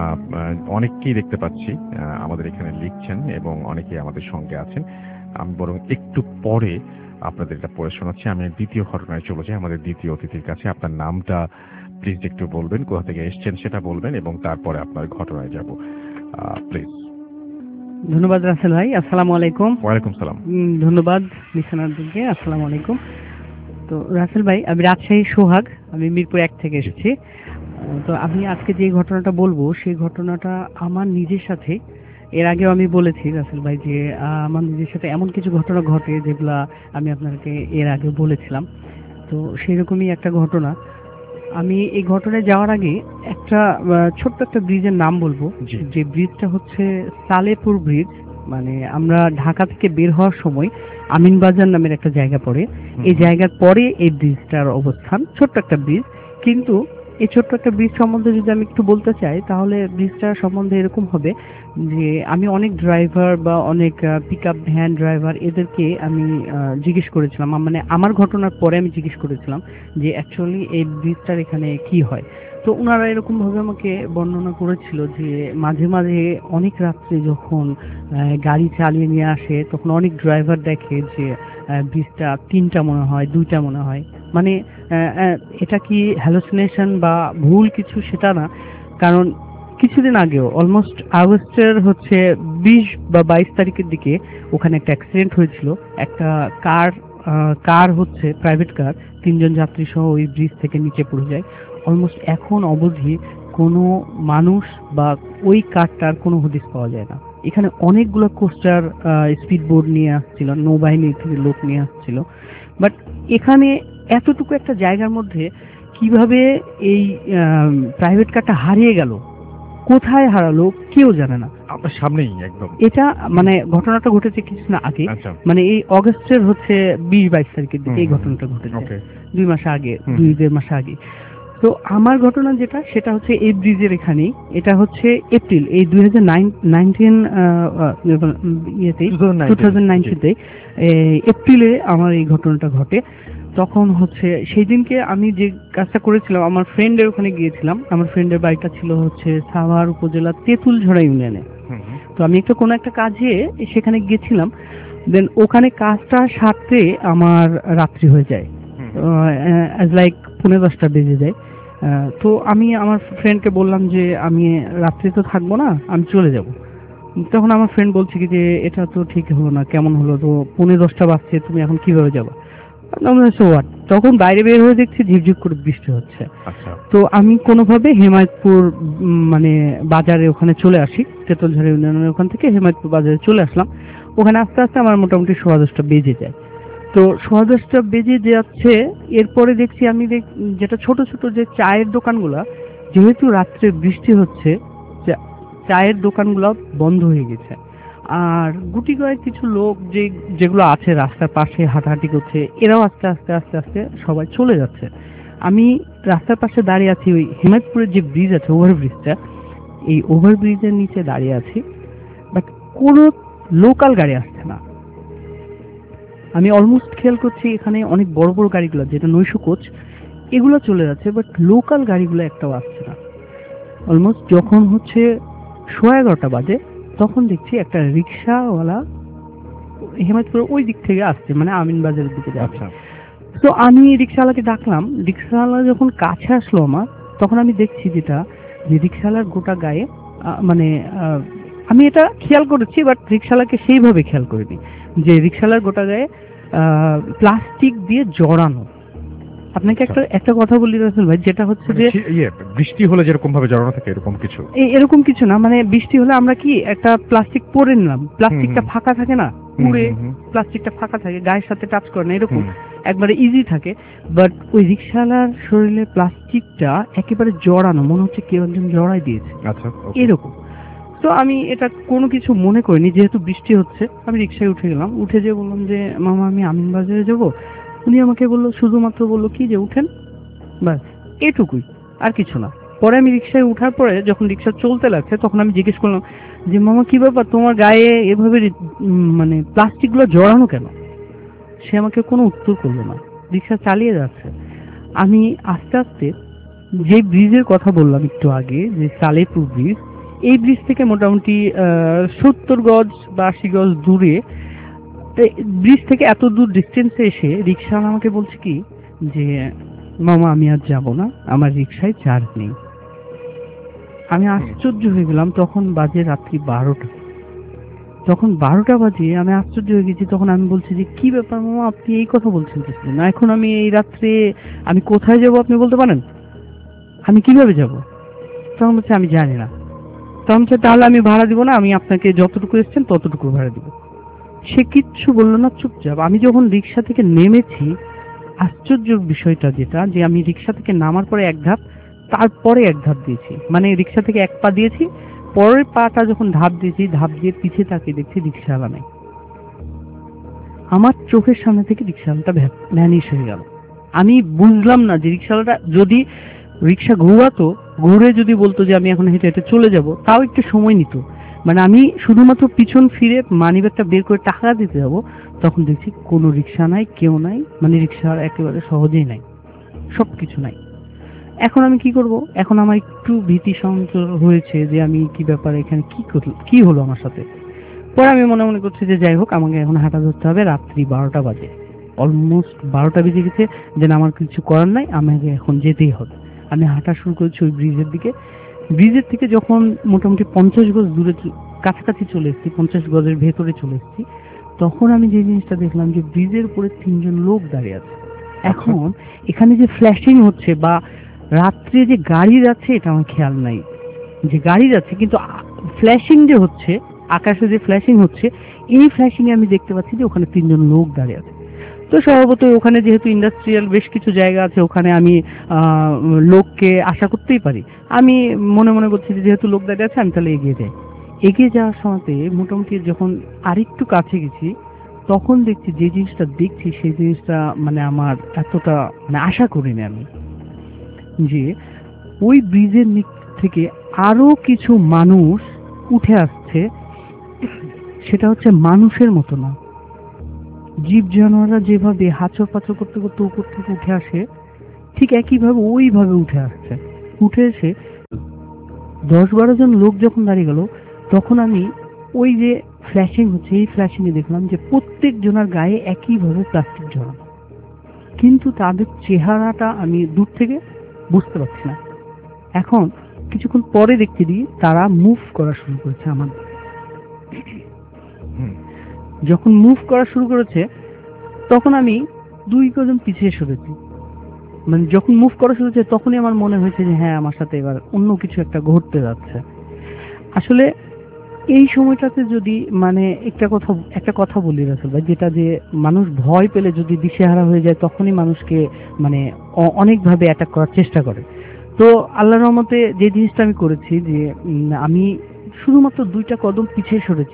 অনেককেই দেখতে পাচ্ছি আমাদের এখানে লিখছেন এবং অনেকেই আমাদের সঙ্গে আছেন। আমি বরং একটু পরে আপনাদের এটা পড়ে শোনাচ্ছি। আমি দ্বিতীয় ঘটনায় চলে যাই আমাদের দ্বিতীয় অতিথির কাছে। আপনার নামটা প্লিজ একটু বলবেন, কোথা থেকে এসেছেন সেটা বলবেন, এবং তারপরে আপনার ঘটনায় যাব প্লিজ। ধন্যবাদ রাসেল ভাই, আসসালামু আলাইকুম। ওয়ালাইকুম সালাম। ধন্যবাদ নিশানারকে, আসসালামু আলাইকুম। তো রাসেল ভাই, আমি রাজশাহী সোহাগ, আমি মিরপুর 1 থেকে এসেছি। তো আমি আজকে যে ঘটনাটা বলবো সেই ঘটনাটা আমার নিজের সাথে, এর আগেও আমি বলেছি রাসেল ভাই যে আমার নিজের সাথে এমন কিছু ঘটনা ঘটে যেগুলা আমি আপনাকে এর আগে বলেছিলাম। তো সেরকমই একটা ঘটনা। আমি এই ঘটনায় যাওয়ার আগে একটা ছোট্ট একটা ব্রিজের নাম বলবো, যে ব্রিজটা হচ্ছে সালেপুর ব্রিজ। মানে আমরা ঢাকা থেকে বের হওয়ার সময় আমিনবাজার নামের একটা জায়গা পড়ে, এই জায়গার পরে এই ব্রিজটার অবস্থান। ছোট্ট একটা ব্রিজ, কিন্তু এই ছোট্ট একটা ব্রিজ সম্বন্ধে যদি আমি একটু বলতে চাই তাহলে ব্রিজটা সম্বন্ধে এরকম হবে যে আমি অনেক ড্রাইভার বা অনেক পিকআপ ভ্যান ড্রাইভার এদেরকে আমি জিজ্ঞেস করেছিলাম, মানে আমার ঘটনার পরে আমি জিজ্ঞেস করেছিলাম যে অ্যাকচুয়ালি এই ব্রিজটার এখানে কি হয়। তো ওনারা এরকম ভাবে আমাকে বর্ণনা করেছিল যে মাঝে মাঝে অনেক রাত্রে যখন গাড়ি চালিয়ে নিয়ে আসে তখন অনেক ড্রাইভার দেখে যে ব্রিজটা 3টা মনে হয়, 2টা মনে হয়। মানে এটা কি হ্যালুসিনেশন বা ভুল কিছু সেটা না, কারণ কিছুদিন আগেও অলমোস্ট আগস্টের হচ্ছে 20 বা 22 তারিখের দিকে ওখানে একটা অ্যাক্সিডেন্ট হয়েছিল। একটা কার হচ্ছে প্রাইভেট কার, 3 জন যাত্রী সহ ওই ব্রিজ থেকে নিচে পড়ে যায়। অলমোস্ট এখন অবধি কোনো মানুষ বা ওই কারটার কোনো হদিস পাওয়া যায় না। এখানে অনেকগুলো কোস্টার স্পিড বোর্ড নিয়ে আসছিল, নৌবাহিনী থেকে লোক নিয়ে আসছিল, বাট এখানে এতটুকু একটা জায়গার মধ্যে কিভাবে এই প্রাইভেট কারটা হারিয়ে গেল, কোথায় হারালো কেউ জানে না। আপনার সামনেই একদম এটা মানে ঘটনাটা ঘটেছে কিছুদিন আগে, মানে এই অগস্টের হচ্ছে 20-22 তারিখের দিকে এই ঘটনাটা ঘটেছে, 2 মাস আগে, 2-1.5 মাস আগে। তো আমার ঘটনা যেটা সেটা হচ্ছে এই ব্রিজের এখানেই। এটা হচ্ছে এপ্রিল এই 2019 এপ্রিলে আমার এই ঘটনাটা ঘটে। তখন হচ্ছে সেই দিনকে আমি যে কাজটা করেছিলাম, আমার ফ্রেন্ডের ওখানে গিয়েছিলাম। আমার ফ্রেন্ডের বাড়িটা ছিল হচ্ছে সাভার উপজেলা তেঁতুলঝড়া ইউনিয়নে। তো আমি কোনো একটা কাজে সেখানে গিয়েছিলাম, দেন ওখানে কাজটা সারতে আমার রাত্রি হয়ে যায়, লাইক 9:30 বেজে যায়। তো আমি আমার ফ্রেন্ডকে বললাম যে আমি রাত্রে তো থাকবো না, আমি চলে যাব। তখন আমার ফ্রেন্ড বলছে কি যে এটা তো ঠিক হলো না, কেমন হলো, তো 9:30 বাজছে, তুমি এখন কিভাবে যাবো? তখন বাইরে বের হয়ে দেখছি ঝিপঝিপ করে বৃষ্টি হচ্ছে। তো আমি কোনোভাবে হেমায়তপুর মানে বাজারে ওখানে চলে আসি, তেঁতুলঝড়া ইউনিয়নের ওখান থেকে হেমায়তপুর বাজারে চলে আসলাম। ওখানে আস্তে আস্তে আমার মোটামুটি 10:30 বেজে যায়। তো 10:30 বেজে যাচ্ছে, এরপরে দেখছি আমি যেটা ছোট ছোট যে চায়ের দোকানগুলা, যেহেতু রাত্রে বৃষ্টি হচ্ছে চায়ের দোকানগুলো বন্ধ হয়ে গেছে। আর গুটি কয়েক কিছু লোক যেগুলো আছে রাস্তার পাশে হাঁটাহাঁটি করছে, এরাও আস্তে আস্তে আস্তে আস্তে সবাই চলে যাচ্ছে। আমি রাস্তার পাশে দাঁড়িয়ে আছি, ওই হেমায়তপুরের যে ব্রিজ আছে, ওভারব্রিজটা, এই ওভারব্রিজের নিচে দাঁড়িয়ে আছি, বাট কোনো লোকাল গাড়ি আসছে না। আমি অলমোস্ট খেয়াল করছি এখানে অনেক বড় বড় গাড়িগুলো, যেটা 900 কোচ, এগুলো চলে যাচ্ছে, বাট লোকাল গাড়িগুলো একটাও আসছে না। অলমোস্ট যখন হচ্ছে 11:30 বাজে, তখন দেখছি একটা রিক্সাওয়ালা হেমায়তপুরের ওই দিক থেকে আসছে, মানে আমিন বাজারের দিকে যাচ্ছে। আচ্ছা, তো আমি রিক্সাওয়ালাকে ডাকলাম। রিক্সাওয়ালা যখন কাছে আসলো আমার, তখন আমি দেখছি যেটা, যে রিক্সাওয়ালার গোটা গায়ে মানে আমি এটা খেয়াল করেছি, বাট রিক্সাওয়ালাকে সেইভাবে খেয়াল করিনি, যে রিক্সাওয়ালার গোটা গায়ে প্লাস্টিক দিয়ে জড়ানো। আপনাকে একটা কথা বলি রাসেল ভাই, যেটা হচ্ছে যে বৃষ্টি হলে যেরকম ভাবে জড়ানো থাকে এরকম কিছু? এরকম কিছু না, মানে বৃষ্টি হলে আমরা কি একটা প্লাস্টিক পরে নিলাম, প্লাস্টিকটা ফাঁকা থাকে না, পুরে প্লাস্টিকটা ফাঁকা থাকে, গায়ের সাথে টাচ করে না, এরকম একবারে ইজি থাকে। বাট ওই রিক্সাওয়ালার শরীরে প্লাস্টিকটা একেবারে জড়ানো, মনে হচ্ছে কেউ একজন জড়াই দিয়েছে, আচ্ছা, এরকম। তো আমি এটা কোনো কিছু মনে করিনি, যেহেতু বৃষ্টি হচ্ছে আমি রিক্সায় উঠে গেলাম। উঠে যেয়ে বললাম যে মামা আমি আমিন বাজারে যাবো। উনি আমাকে বললো, শুধুমাত্র বললো কি যে উঠেন, বাস এটুকুই, আর কিছু না। পরে আমি রিক্সায় উঠার পরে যখন রিক্সা চলতে লাগছে, তখন আমি জিজ্ঞেস করলাম যে মামা কি ব্যাপার, তোমার গায়ে এভাবে মানে প্লাস্টিক গুলো জড়ানো কেন? সে আমাকে কোনো উত্তর করলো না, রিক্সা চালিয়ে যাচ্ছে। আমি আস্তে আস্তে যে ব্রিজের কথা বললাম একটু আগে, যে সালেপুর ব্রিজ, এই ব্রিজ থেকে মোটামুটি 70 গজ বা 80 গজ দূরে, ব্রিজ থেকে এত দূর ডিস্টেন্সে এসে রিক্সাওয়ালা আমাকে বলছে কি যে মামা আমি আর যাবো না, আমার রিক্সায় চার্জ নেই। আমি আশ্চর্য হয়ে গেলাম। তখন বাজে রাত্রি 12টা। যখন 12টা বাজে আমি আশ্চর্য হয়ে গেছি। তখন আমি বলছি যে কি ব্যাপার মামা, আপনি এই কথা বলছেন না, এখন আমি এই রাত্রে আমি কোথায় যাব আপনি বলতে পারেন? আমি কিভাবে যাব? তখন বলছে আমি জানি না। তখন বলছে তাহলে আমি ভাড়া দিব না, আমি আপনাকে যতটুকু এসছেন ততটুকু ভাড়া দিব। সে কিচ্ছু বললো না, চুপচাপ। আমি যখন রিক্সা থেকে নেমেছি, আশ্চর্য বিষয়টা যেটা, যে আমি রিক্সা থেকে নামার পরে এক ধাপ, তারপরে এক ধাপ দিয়েছি, মানে রিক্সা থেকে এক পা দিয়েছি, পরের পাটা যখন ধাপ দিয়েছি, ধাপ দিয়ে পিছিয়ে তাকিয়ে দেখছি রিক্সাওয়ালা নেই। আমার চোখের সামনে থেকে রিক্সাওয়ালাটা ভ্যানিশ হয়ে গেল। আমি বুঝলাম না যে রিক্সাওয়ালাটা যদি রিক্সা ঘুরাতো, ঘুরে যদি বলতো যে আমি এখন হেঁটে হেঁটে চলে যাব, তাও একটু সময় নিত। মানে আমি শুধুমাত্র পিছন ফিরে মানিব্যাগটা বের করে টাকা দিতে যাব, তখন দেখছি কোনো রিক্সা নাই, কেউ নাই, মানে রিক্সা একেবারে সহজেই নাই, সবকিছু নাই। এখন আমি কি করব? এখন আমার একটু ভীতি সঞ্চার হয়েছে যে আমি কি ব্যাপার, এখানে কি হলো আমার সাথে। পরে আমি মনে মনে করছি যে যাই হোক, আমাকে এখন হাঁটা ধরতে হবে। রাত্রি 12টা বাজে, অলমোস্ট 12টা বেজে গেছে, যেন আমার কিছু করার নাই, আমাকে এখন যেতেই হবে। আমি হাঁটা শুরু করেছি ওই ব্রিজের দিকে। ব্রিজের থেকে যখন মোটামুটি 50 গজ দূরে কাছাকাছি চলে এসেছি, 50 গজের ভেতরে চলে এসেছি, তখন আমি যে জিনিসটা দেখলাম যে ব্রিজের উপরে 3জন লোক দাঁড়িয়ে আছে। এখন এখানে যে ফ্ল্যাশিং হচ্ছে বা রাত্রে যে গাড়ি যাচ্ছে, এটা আমার খেয়াল নাই যে গাড়ি যাচ্ছে, কিন্তু ফ্ল্যাশিং যে হচ্ছে, আকাশে যে ফ্ল্যাশিং হচ্ছে, এই ফ্ল্যাশিং এ আমি দেখতে পাচ্ছি যে ওখানে 3জন লোক দাঁড়িয়ে আছে। তো স্বভাবতই ওখানে যেহেতু ইন্ডাস্ট্রিয়াল বেশ কিছু জায়গা আছে, ওখানে আমি লোককে আশা করতেই পারি। আমি মনে মনে করছি যে যেহেতু লোক দাঁড়িয়ে আছে, আমি তাহলে এগিয়ে যাই। এগিয়ে যাওয়ার সময়তে মোটামুটি যখন আরেকটু কাছে গেছি, তখন দেখছি যে জিনিসটা দেখছি সেই জিনিসটা মানে আমার এতটা মানে আশা করিনি আমি, যে ওই ব্রিজের নিচ থেকে আরো কিছু মানুষ উঠে আসছে। সেটা হচ্ছে মানুষের মতো না, জীব জানোয়াররা যেভাবে হাঁচর পাচর করতে করতে উপর থেকে উঠে আসে, ঠিক একইভাবে ওইভাবে উঠে আসছে। উঠে এসে 10-12 জন লোক যখন দাঁড়িয়ে গেল, তখন আমি ওই যে ফ্ল্যাশিং হচ্ছে, এই ফ্ল্যাশিং এ দেখলাম যে প্রত্যেক জনের গায়ে একইভাবে প্লাস্টিক জড়ানো, কিন্তু তাদের চেহারাটা আমি দূর থেকে বুঝতে পারছি না। এখন কিছুক্ষণ পরে দেখতে দিই তারা মুভ করা শুরু করেছে আমার দিকে। যখন মুভ করা শুরু করেছে, তখন আমি 2 কদম পিছিয়ে সরেছি। মানে যখন মুভ করা শুরু হয়েছে, তখনই আমার মনে হয়েছে যে হ্যাঁ, আমার সাথে এবার অন্য কিছু একটা ঘটতে যাচ্ছে। আসলে এই সময়টাতে যদি মানে একটা কথা বলি রাসেল ভাই, যেটা যে মানুষ ভয় পেলে যদি দিশেহারা হয়ে যায়, তখনই মানুষকে মানে অনেকভাবে অ্যাটাক করার চেষ্টা করে। তো আল্লাহর রহমতে যে জিনিসটা আমি করেছি, যে আমি শুধুমাত্র 2টা কদম পিছিয়ে সরেছি,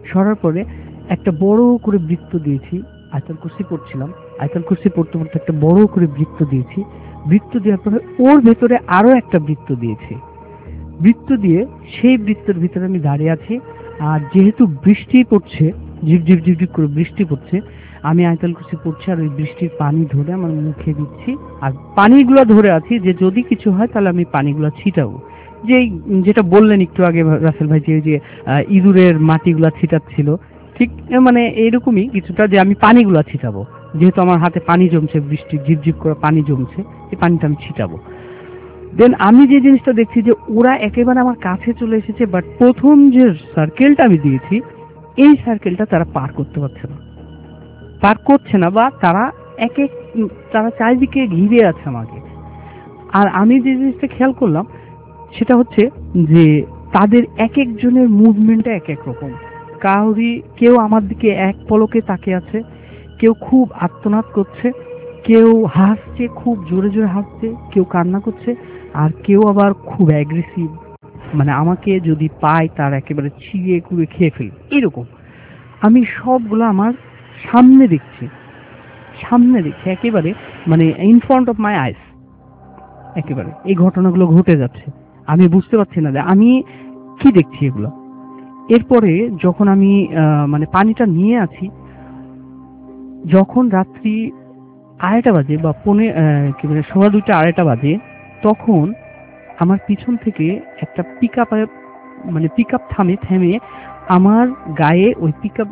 সরার পরে একটা বড় করে বৃত্ত দিয়েছি। আয়াতুল কুরসি পড়ছিলাম, আয়াতুল কুরসি পড়তে পড়তে একটা বড় করে বৃত্ত দিয়েছি। বৃত্ত দেওয়ার পরে ওর ভেতরে আরো একটা বৃত্ত দিয়েছি। বৃত্ত দিয়ে সেই বৃত্তের ভিতরে আমি দাঁড়িয়ে আছি। আর যেহেতু বৃষ্টি পড়ছে, ঝিপ ঝিপ ঝিপ ঝিপ করে বৃষ্টি পড়ছে, আমি আয়াতুল কুরসি পড়ছি আর ওই বৃষ্টির পানি ধরে আমার মুখে দিচ্ছি। আর পানিগুলো ধরে আছি যে যদি কিছু হয় তাহলে আমি পানিগুলো ছিটাবো। যেটা বললেন একটু আগে রাসেল ভাই, যে ইঁদুরের মাটিগুলা ছিটাচ্ছিল, ঠিক মানে এরকমই কিছুটা, যে আমি পানিগুলা ছিটাবো। যেহেতু আমার হাতে পানি জমছে, বৃষ্টি ঝিপঝিপ করে পানি জমছে, এই পানিটা আমি ছিটাবো। দেন আমি যে জিনিসটা দেখছি যে ওরা একেবারে আমার কাছে চলে এসেছে, বাট প্রথম যে সার্কেলটা আমি দিয়েছি এই সার্কেলটা তারা পার করতে পারছে না, বা তারা তারা চারিদিকে ঘিরে আছে আমাকে। আর আমি যে জিনিসটা খেয়াল করলাম সেটা হচ্ছে যে তাদের এক একজনের মুভমেন্টটা এক এক রকম। কেউ আমার দিকে এক পলকে তাকিয়ে আছে, কেউ খুব আর্তনাদ করছে, কেউ হাসছে, খুব জোরে জোরে হাসছে, কেউ কান্না করছে, আর কেউ আবার খুব অ্যাগ্রেসিভ, মানে আমাকে যদি পায় তার একেবারে ছিঁড়ে কুড়ে খেয়ে ফেলে এরকম। আমি সবগুলো আমার সামনে দেখছি একেবারে, মানে in front of my eyes একেবারে এই ঘটনাগুলো ঘটে যাচ্ছে। আমি বুঝতে পারছি না যে আমি কি দেখছি এগুলো। এরপরে যখন আমি মানে পানিটা নিয়ে আছি, যখন রাত্রি 2:30 বাজে বা কি বলে 2:15 2:30 বাজে, তখন আমার পিছন থেকে একটা পিকআপ থেমে আমার গায়ে ওই পিকআপ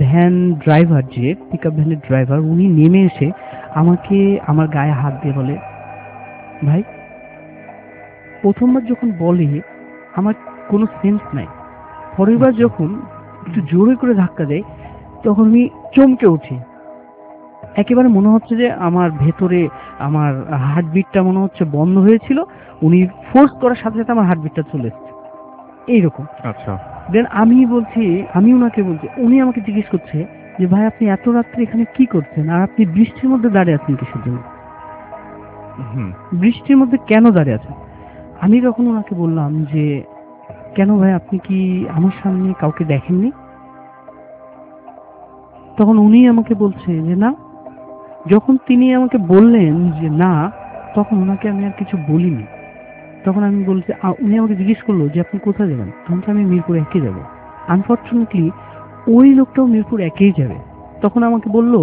ভ্যানের ড্রাইভার উনি নেমে এসে আমাকে আমার গায়ে হাত দিয়ে বলে, ভাই, প্রথমবার যখন বলে আমার কোনো সেন্স নাই, পরের বার যখন একটু জোরে করে ধাক্কা দেয় তখন আমি চমকে উঠি। একেবারে মনে হচ্ছে যে আমার ভেতরে আমার হার্টবিটটা মনে হচ্ছে বন্ধ হয়েছিল, উনি ফোর্স করার সাথে সাথে আমার হার্টবিটটা চলে এসেছে এইরকম। আচ্ছা। দেন আমি ওনাকে বলছি, উনি আমাকে জিজ্ঞেস করছে যে ভাই আপনি এত রাত্রে এখানে কি করছেন, আর আপনি বৃষ্টির মধ্যে দাঁড়িয়ে আছেন কিসের জন্য, বৃষ্টির মধ্যে কেন দাঁড়িয়ে আছেন? আমি তখন ওনাকে বললাম যে কেন ভাই, আপনি কি আমার সামনে কাউকে দেখেননি? তখন উনি আমাকে বলছে যে না। যখন তিনি আমাকে বললেন যে না, তখন ওনাকে আমি আর কিছু বলিনি। তখন আমি বলছি, উনি আমাকে জিজ্ঞেস করলো যে আপনি কোথায় যাবেন? তখন আমি মিরপুর 1 যাবো। আনফর্চুনেটলি ওই লোকটাও মিরপুর 1 যাবে। তখন আমাকে বললো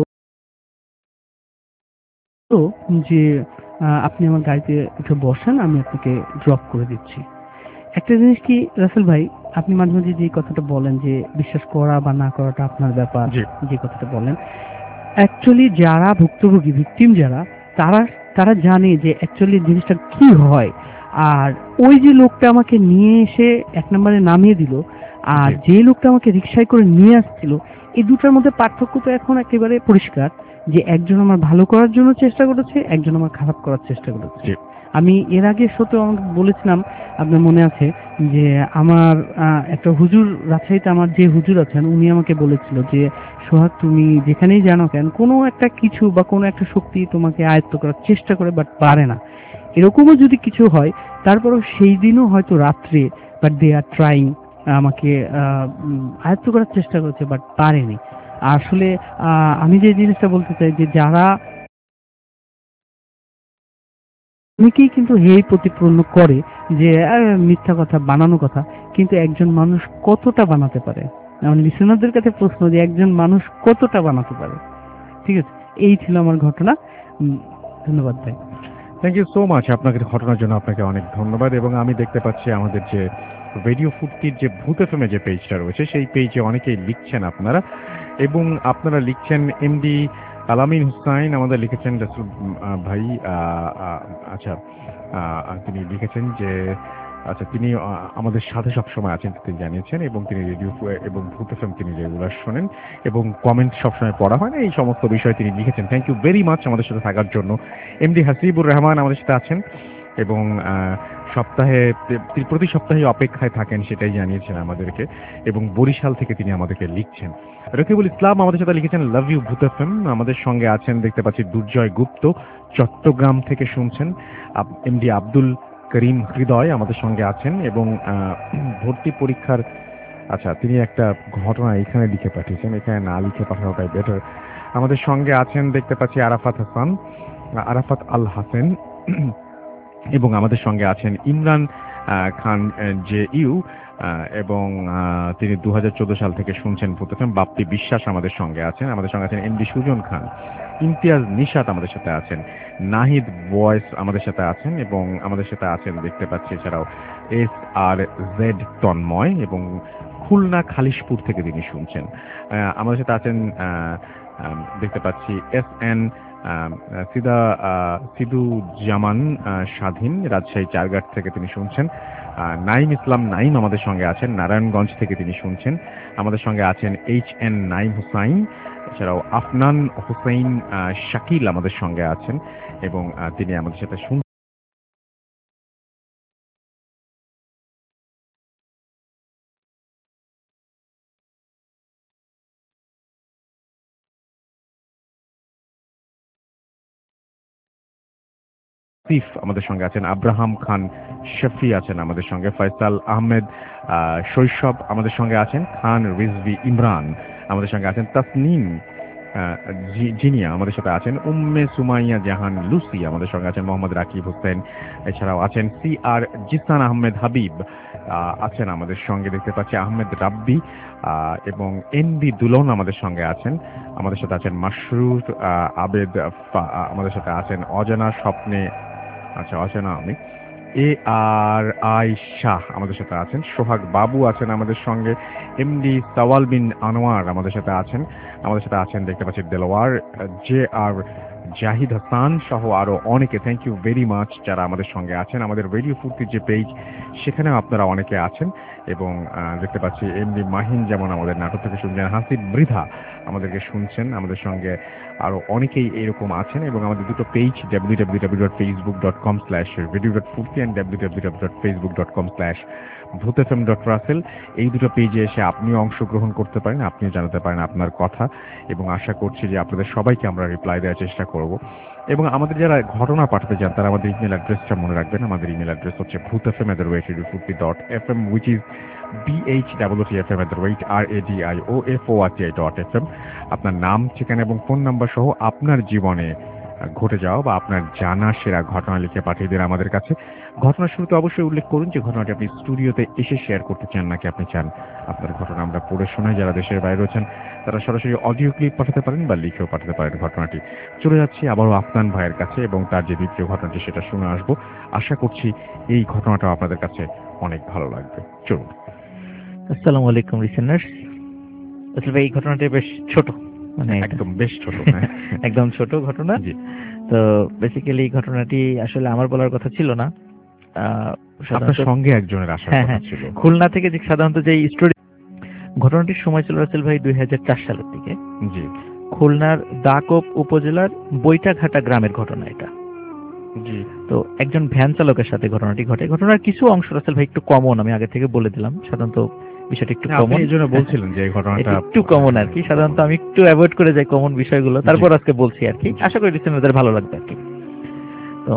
যে আপনি আমার গাড়িতে উঠে বসেন, আমি আপনাকে ড্রপ করে দিচ্ছি। একটা জিনিস কি রাসেল ভাই, আপনি মাঝে মাঝে যে কথাটা বলেন যে বিশ্বাস করা বা না করাটা আপনার ব্যাপার, যে কথাটা বলেন, অ্যাকচুয়ালি যারা ভুক্তভোগী ভিকটিম তারা জানে যে অ্যাকচুয়ালি জিনিসটা কি হয়। আর ওই যে লোকটা আমাকে নিয়ে এসে 1 নম্বরে নামিয়ে দিল, আর যে লোকটা আমাকে রিকশায় করে নিয়ে আসছিল, এই দুটার মধ্যে পার্থক্য তো এখন একেবারে পরিষ্কার, যে একজন আমার ভালো করার জন্য চেষ্টা করেছে, একজন আমার খারাপ করার চেষ্টা করেছে। আমি এর আগে শোতে আমাকে বলেছিলাম, আপনার মনে আছে, যে আমার একটা হুজুর, রাজশাহীতে আমার যে হুজুর আছেন, উনি আমাকে বলেছিল যে সোহাগ, তুমি যেখানেই জানো কেন, কোনো একটা কিছু বা কোনো একটা শক্তি তোমাকে আয়ত্ত করার চেষ্টা করে বাট পারে না। এরকমও যদি কিছু হয়, তারপরেও সেই দিনও হয়তো রাত্রে, বাট দে আর ট্রাইং, আমাকে আয়ত্ত করার চেষ্টা করেছে বাট পারেনি। আসলে আমি যে জিনিসটা বলতে চাই যে যারা অনেকেই কিন্তু হেয় প্রতিপন্ন করে যে মিথ্যা কথা, বানানো কথা, কিন্তু একজন মানুষ কতটা বানাতে পারে? আমার লিসেনারদের কাছে প্রশ্ন যে একজন মানুষ কতটা বানাতে পারে। ঠিক আছে, এই ছিল আমার ঘটনা। ধন্যবাদ ভাই। Thank you so much. আপনাকে ঘটনার জন্য আপনাকে অনেক ধন্যবাদ। এবং আমি দেখতে পাচ্ছি আমাদের যে রেডিও ফুর্তির যে ভূত এফএম যে পেজটা রয়েছে, সেই পেজে অনেকেই লিখছেন আপনারা, এবং আপনারা লিখছেন এমডি আলামিন হুসাইন আমাদের লিখেছেন রাসূল ভাই, আচ্ছা, তিনি লিখেছেন যে আচ্ছা তিনি আমাদের সাথে সবসময় আছেন, তিনি জানিয়েছেন, এবং তিনি রেডিও এবং ভূত এফএম তিনি রেগুলার শোনেন এবং কমেন্ট সবসময় পড়া হয় না, এই সমস্ত বিষয়ে তিনি লিখেছেন। থ্যাংক ইউ ভেরি মাচ আমাদের সাথে থাকার জন্য। এমডি হাসিবুর রহমান আমাদের সাথে আছেন এবং প্রতি সপ্তাহে অপেক্ষায় থাকেন, সেটাই জানিয়েছেন আমাদেরকে, এবং বরিশাল থেকে তিনি আমাদেরকে লিখছেন। রকিবুল ইসলাম আমাদের সাথে লিখেছেন লাভ ইউ ভূত এফএম। আমাদের সঙ্গে আছেন দেখতে পাচ্ছি দুর্জয় গুপ্ত, চট্টগ্রাম থেকে শুনছেন। এমডি আব্দুল করিম হৃদয় আমাদের সঙ্গে আছেন, এবং ভর্তি পরীক্ষার আচ্ছা, তিনি একটা ঘটনা এখানে লিখে পাঠিয়েছেন, এখানে না লিখে পাঠানোটাই বেটার। আমাদের সঙ্গে আছেন দেখতে পাচ্ছি আরাফাত আল হাসেন, এবং আমাদের সঙ্গে আছেন ইমরান খান জে ইউ, এবং তিনি 2014 সাল থেকে শুনছেন ভূতফেম। বাপ্পি বিশ্বাস আমাদের সঙ্গে আছেন এমডি সুজন খান, ইমতিয়াজ নিশাত আমাদের সাথে আছেন, নাহিদ বয়েস আমাদের সাথে আছেন, এবং আমাদের সাথে আছেন দেখতে পাচ্ছি এছাড়াও SRZ তন্ময়, এবং খুলনা খালিশপুর থেকে তিনি শুনছেন। আমাদের সাথে আছেন দেখতে পাচ্ছি SN সিদু জামান স্বাধীন, রাজশাহী চারঘাট থেকে তিনি শুনছেন। নাইম ইসলাম নাইম আমাদের সঙ্গে আছেন, নারায়ণগঞ্জ থেকে তিনি শুনছেন। আমাদের সঙ্গে আছেন HN নাইম হুসাইন, এছাড়াও আফনান হুসাইন শাকিল আমাদের সঙ্গে আছেন, এবং তিনি আমাদের সাথে আমাদের সঙ্গে আছেন, আব্রাহাম খান শফি আছেন আমাদের সঙ্গে, ফয়সাল আহমেদ শৈশব আমাদের সঙ্গে আছেন, খান রিজভি ইমরান আমাদের সঙ্গে আছেন, তাসনিম জিনিয়া আমাদের সাথে আছেন, উম্মে সুমাইয়া জাহান লুসি আমাদের সঙ্গে আছেন, মোহাম্মদ রাকিব হোসেন, এছাড়াও আছেন CR জিসান আহমেদ হাবিব আছেন আমাদের সঙ্গে দেখতে পাচ্ছি, আহমেদ রাব্বি এবং NB দুলন আমাদের সঙ্গে আছেন। আমাদের সাথে আছেন মাসরুর আবেদ, আমাদের সাথে আছেন অজানা স্বপ্নে, আচ্ছা অজানা আমি ARI শাহ আমাদের সাথে আছেন, সোহাগ বাবু আছেন আমাদের সঙ্গে, MD সাওয়াল বিন আনোয়ার আমাদের সাথে আছেন দেখতে পাচ্ছি দেলোয়ার, JR জাহিদ হাসান সহ আরো অনেকে। থ্যাংক ইউ ভেরি মাচ যারা আমাদের সঙ্গে আছেন। আমাদের রেডিও ফুর্তির যে পেজ সেখানেও আপনারা অনেকে আছেন, এবং দেখতে পাচ্ছি MD মাহিন যেমন আমাদের নাটক থেকে শুনছেন, হাসিব মৃধা আমাদেরকে শুনছেন, আমাদের সঙ্গে আরো অনেকেই এরকম আছেন। এবং আমাদের দুটো পেজ www.facebook.com/radio.furti and www.facebook.com/bhutfm.russell, এই দুটো পেজে এসে আপনিও অংশগ্রহণ করতে পারেন, আপনিও জানাতে পারেন আপনার কথা, এবং আশা করছি যে আপনাদের সবাইকে আমরা রিপ্লাই দেওয়ার চেষ্টা করব। এবং আমাদের যারা ঘটনা পাঠাতে চান তারা আমাদের ইমেল অ্যাড্রেসটা মনে রাখবেন। আমাদের ইমেল অ্যাড্রেস হচ্ছে bhutfm@radiofurti.fm, which is bhwtfm@radioforti.fm। আপনার নাম, ঠিকানা এবং ফোন নাম্বার সহ আপনার জীবনে ঘটে যাওয়া বা আপনার জানা সেরা ঘটনা লিখে পাঠিয়ে দিন আমাদের কাছে। ঘটনার শুরুতে অবশ্যই উল্লেখ করুন যে ঘটনাটি আপনি স্টুডিওতে এসে শেয়ার করতে চান নাকি আপনি চান আপনার ঘটনা আমরা পড়ে শোনাই। যারা দেশের বাইরে রয়েছেন তারা সরাসরি অডিও ক্লিপ পাঠাতে পারেন বা লিখেও পাঠাতে পারেন ঘটনাটি। চলে যাচ্ছি আবারও আফনান ভাইয়ের কাছে, এবং তার যে দ্বিতীয় ঘটনাটি সেটা শুনে আসবো। আশা করছি এই ঘটনাটাও আপনাদের কাছে অনেক ভালো লাগবে। চলুন। আসসালামু আলাইকুম লিসেনার্স। আসলে এই ঘটনাটা বেশ ছোট, মানে একদম বেশ ছোট, একদম ছোট ঘটনা। তো বেসিক্যালি এই ঘটনাটি আসলে আমার বলার কথা ছিল না, আপনার সঙ্গে একজনের আসার কথা ছিল খুলনা থেকে। যে সাধারণত যে স্টোরি ঘটনাটির সময় ছিল রাসেল ভাই 2004 সালের দিকে। জি, খুলনার দাকোপ উপজেলার বৈটাঘাটা গ্রামের ঘটনা এটা। জি। তো একজন ভ্যান চালকের সাথে ঘটনাটি ঘটে। ঘটনার কিছু অংশ রাসেল ভাই একটু কমন, আমি আগে থেকে বলে দিলাম। সাধারণত বিষয়টা একটু কমন, এই জন্য বলছিলেন যে এই ঘটনাটা একটু কমন আর কি। সাধারণত আমি একটু অ্যাভয়েড করে যাই কমন বিষয়গুলো, তারপর আজকে বলছি আর কি। আশা করি লিসেনারদের ভালো লাগবে আর কি। তো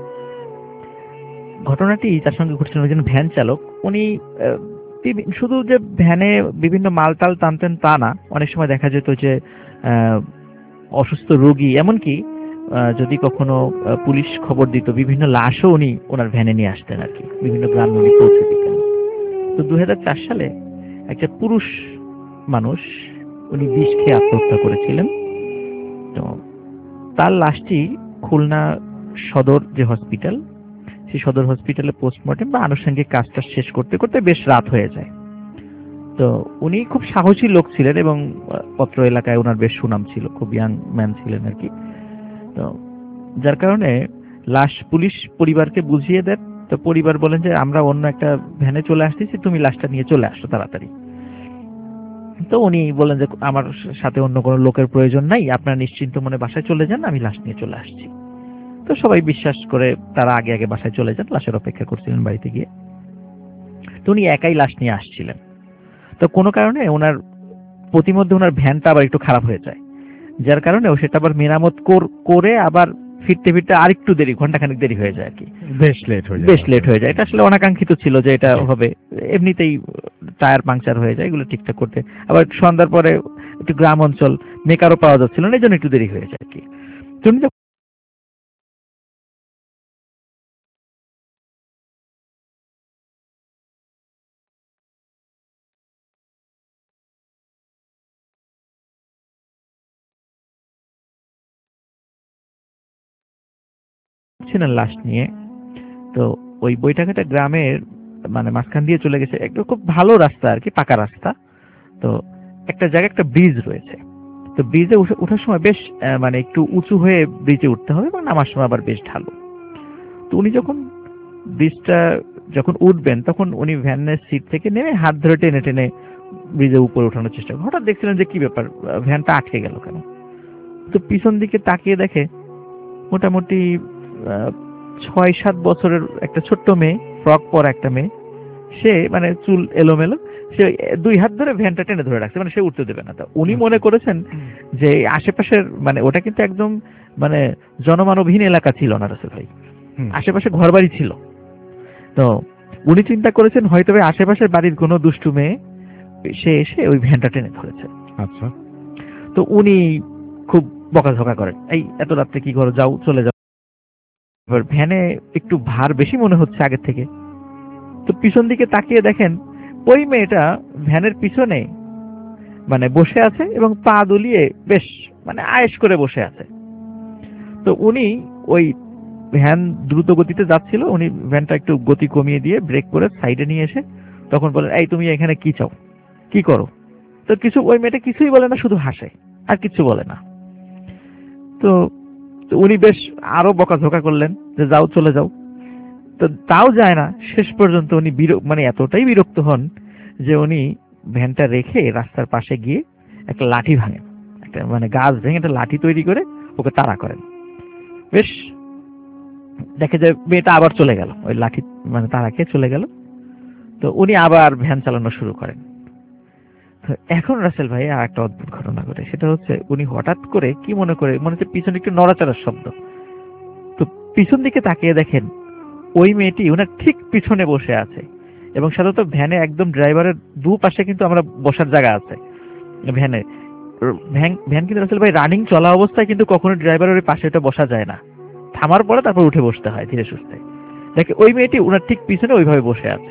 ঘটনাটি যার সঙ্গে ঘটছিল একজন ভ্যান চালক। উনি শুধু যে ভ্যানে বিভিন্ন মালটাল টানতেন তা না, অনেক সময় দেখা যেত যে অসুস্থ রোগী, এমনকি যদি কখনো পুলিশ খবর দিত বিভিন্ন লাশও উনি ওনার ভ্যানে নিয়ে আসতেন আর কি, বিভিন্ন গ্রামে উনি পৌঁছে দিতেন। তো 2004 সালে একটা পুরুষ মানুষ উনি বিষ খেয়ে আত্মহত্যা করেছিলেন। তো তার লাশটি খুলনা সদর যে হসপিটাল, সেই সদর হসপিটালে পোস্টমর্টেম বা আনুষঙ্গিক কাজটা শেষ করতে করতে বেশ রাত হয়ে যায়। তো উনি খুব সাহসী লোক ছিলেন এবং পত্র এলাকায় ওনার বেশ সুনাম ছিল, খুব ইয়াং ম্যান ছিলেন আর কি। তো যার কারণে লাশ পুলিশ পরিবারকে বুঝিয়ে দেন। তো পরিবার বলেন যে আমরা অন্য একটা ভ্যানে চলে আসতেছি, তুমি লাশটা নিয়ে চলে আসো তাড়াতাড়ি। তো উনি বলেন যে আমার সাথে অন্য কোনো লোকের প্রয়োজন নাই, আপনারা নিশ্চিন্ত মনে বাসায় চলে যান, আমি লাশ নিয়ে চলে আসছি। তো সবাই বিশ্বাস করে তারা আগে আগে বাসায় চলে যান, লাশের অপেক্ষা করছিলেন বাড়িতে গিয়ে। তো উনি একাই লাশ নিয়ে আসছিলেন। তো কোনো কারণে ওনার প্রতিমধ্যে ওনার ভ্যানটা আবার একটু খারাপ হয়ে যায়, যার কারণে ও সেটা আবার মেরামত করে আবার ফিরতে ফিরতে আরেকটু দেরি, ঘন্টাখানেক দেরি হয়ে যায় আর কি। বেশ লেট হয়ে যায়। এটা আসলে অনাকাঙ্ক্ষিত ছিল যে এটা হবে, এমনিতেই টায়ার পাংচার হয়ে যায়, এগুলো ঠিকঠাক করতে। আবার সন্ধ্যার পরে একটু গ্রাম অঞ্চল, মেকারও পাওয়া যাচ্ছিল না, এই জন্য একটু দেরি হয়ে যায় আর কি। তুমি ছিলেন লাস্ট নিয়ে, তো ওই বৈঠাঘাটা গ্রামের মানে মাঝখান দিয়ে চলে গেছে, একটু খুব ভালো রাস্তা আর কি, পাকা রাস্তা। তো একটা জায়গায় একটা ব্রিজ রয়েছে, তো ব্রিজে ওঠার সময় বেশ মানে একটু উঁচু হয়ে ব্রিজে উঠতে হবে এবং নামার সময় আবার বেশ ঢালু। তো উনি যখন ব্রিজটা যখন উঠবেন তখন উনি ভ্যানের সিট থেকে নেমে হাত ধরে টেনে টেনে ব্রিজের উপরে ওঠানোর চেষ্টা করেন। হঠাৎ দেখছিলেন যে কি ব্যাপার, ভ্যানটা আটকে গেল কেন। তো পিছন দিকে তাকিয়ে দেখে মোটামুটি ৬-৭ বছরের একটা ছোট্ট মেয়ে, ফ্রক পরা একটা মেয়ে, সে মানে চুল এলোমেলো, সে ২ হাত ধরে ভ্যানটা টেনে ধরে রাখছে, মানে সে উঠতে দেবে না। তা উনি মনে করেছেন যে আশেপাশের মানে ওটা কিন্তু একদম মানে জনমানবহীন এলাকা ছিল না রাসেল ভাই, আশেপাশে ঘরবাড়ি ছিল। তো উনি চিন্তা করেছেন হয়তো আশেপাশের বাড়ির কোনো দুষ্টু মেয়ে সে এসে ওই ভ্যানটা টেনে ধরেছে। আচ্ছা। তো উনি খুব বকাঝকা করেন, এই এত রাত্রে কি করো, যাও চলে যাও। এবার ভ্যানে একটু ভার বেশি মনে হচ্ছে আগের থেকে, তো পিছন দিকে তাকিয়ে দেখেন ওই মেয়েটা ভ্যানের পিছনে মানে বসে আছে এবং পা দুলিয়ে বেশ মানে আয়েশ করে বসে আছে। তো উনি ওই ভ্যান দ্রুত গতিতে যাচ্ছিল, উনি ভ্যানটা একটু গতি কমিয়ে দিয়ে ব্রেক করে সাইডে নিয়ে এসে তখন বলেন, এই তুমি এখানে কি চাও, কি করো? তো কিছু ওই মেয়েটা কিছুই বলে না, শুধু হাসে আর কিছু বলে না। তো উনি বেশ আরো বকাঝকা করলেন যে যাও চলে যাও, তো তাও যায় না। শেষ পর্যন্ত উনি মানে এতটাই বিরক্ত হন যে উনি ভ্যানটা রেখে রাস্তার পাশে গিয়ে একটা লাঠি ভাঙেন, একটা মানে গাছ ভেঙে একটা লাঠি তৈরি করে ওকে তাড়া করেন। বেশ দেখে যে মেয়েটা আবার চলে গেল, ওই লাঠি মানে তাড়া খেয়ে চলে গেল। তো উনি আবার ভ্যান চালানো শুরু করেন। তো এখন রাসেল ভাই আর একটা অদ্ভুত ঘটনা ঘটে, সেটা হচ্ছে উনি হঠাৎ করে কি মনে হচ্ছে পিছনে একটু নড়াচড়ার শব্দ। তো পিছন দিকে তাকিয়ে দেখেন ওই মেয়েটি ওনার ঠিক পিছনে বসে আছে, এবং সাধারণত ভ্যানে একদম ড্রাইভারের দুপাশে কিন্তু আমরা বসার জায়গা আছে ভ্যানে। ভ্যান কিন্তু রাসেল ভাই রানিং চলা অবস্থায় কিন্তু কখনো ড্রাইভারের ওই পাশে ওটা বসা যায় না, থামার পরে তারপর উঠে বসতে হয় ধীরে সুস্থে। দেখে ওই মেয়েটি ওনার ঠিক পিছনে ওইভাবে বসে আছে।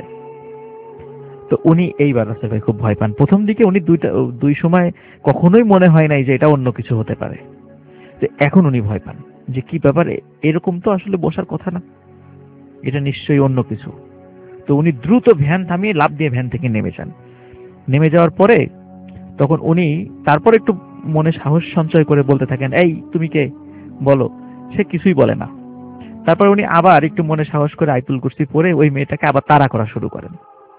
তো উনি এইবার রাসেল ভাই খুব ভয় পান। প্রথম দিকে উনি দুই সময় কখনোই মনে হয় নাই যে এটা অন্য কিছু হতে পারে, যে এখন উনি ভয় পান যে কি ব্যাপারে, এরকম তো আসলে বসার কথা না, এটা নিশ্চয়ই অন্য কিছু। তো উনি দ্রুত ভ্যান থামিয়ে লাফ দিয়ে ভ্যান থেকে নেমে যান। নেমে যাওয়ার পরে তখন উনি তারপর একটু মনে সাহস সঞ্চয় করে বলতে থাকেন, এই তুমি কে, বলো। সে কিছুই বলে না। তারপর উনি আবার একটু মনে সাহস করে আয়াতুল কুরসি পড়ে ওই মেয়েটাকে আবার তাড়া করা শুরু করেন।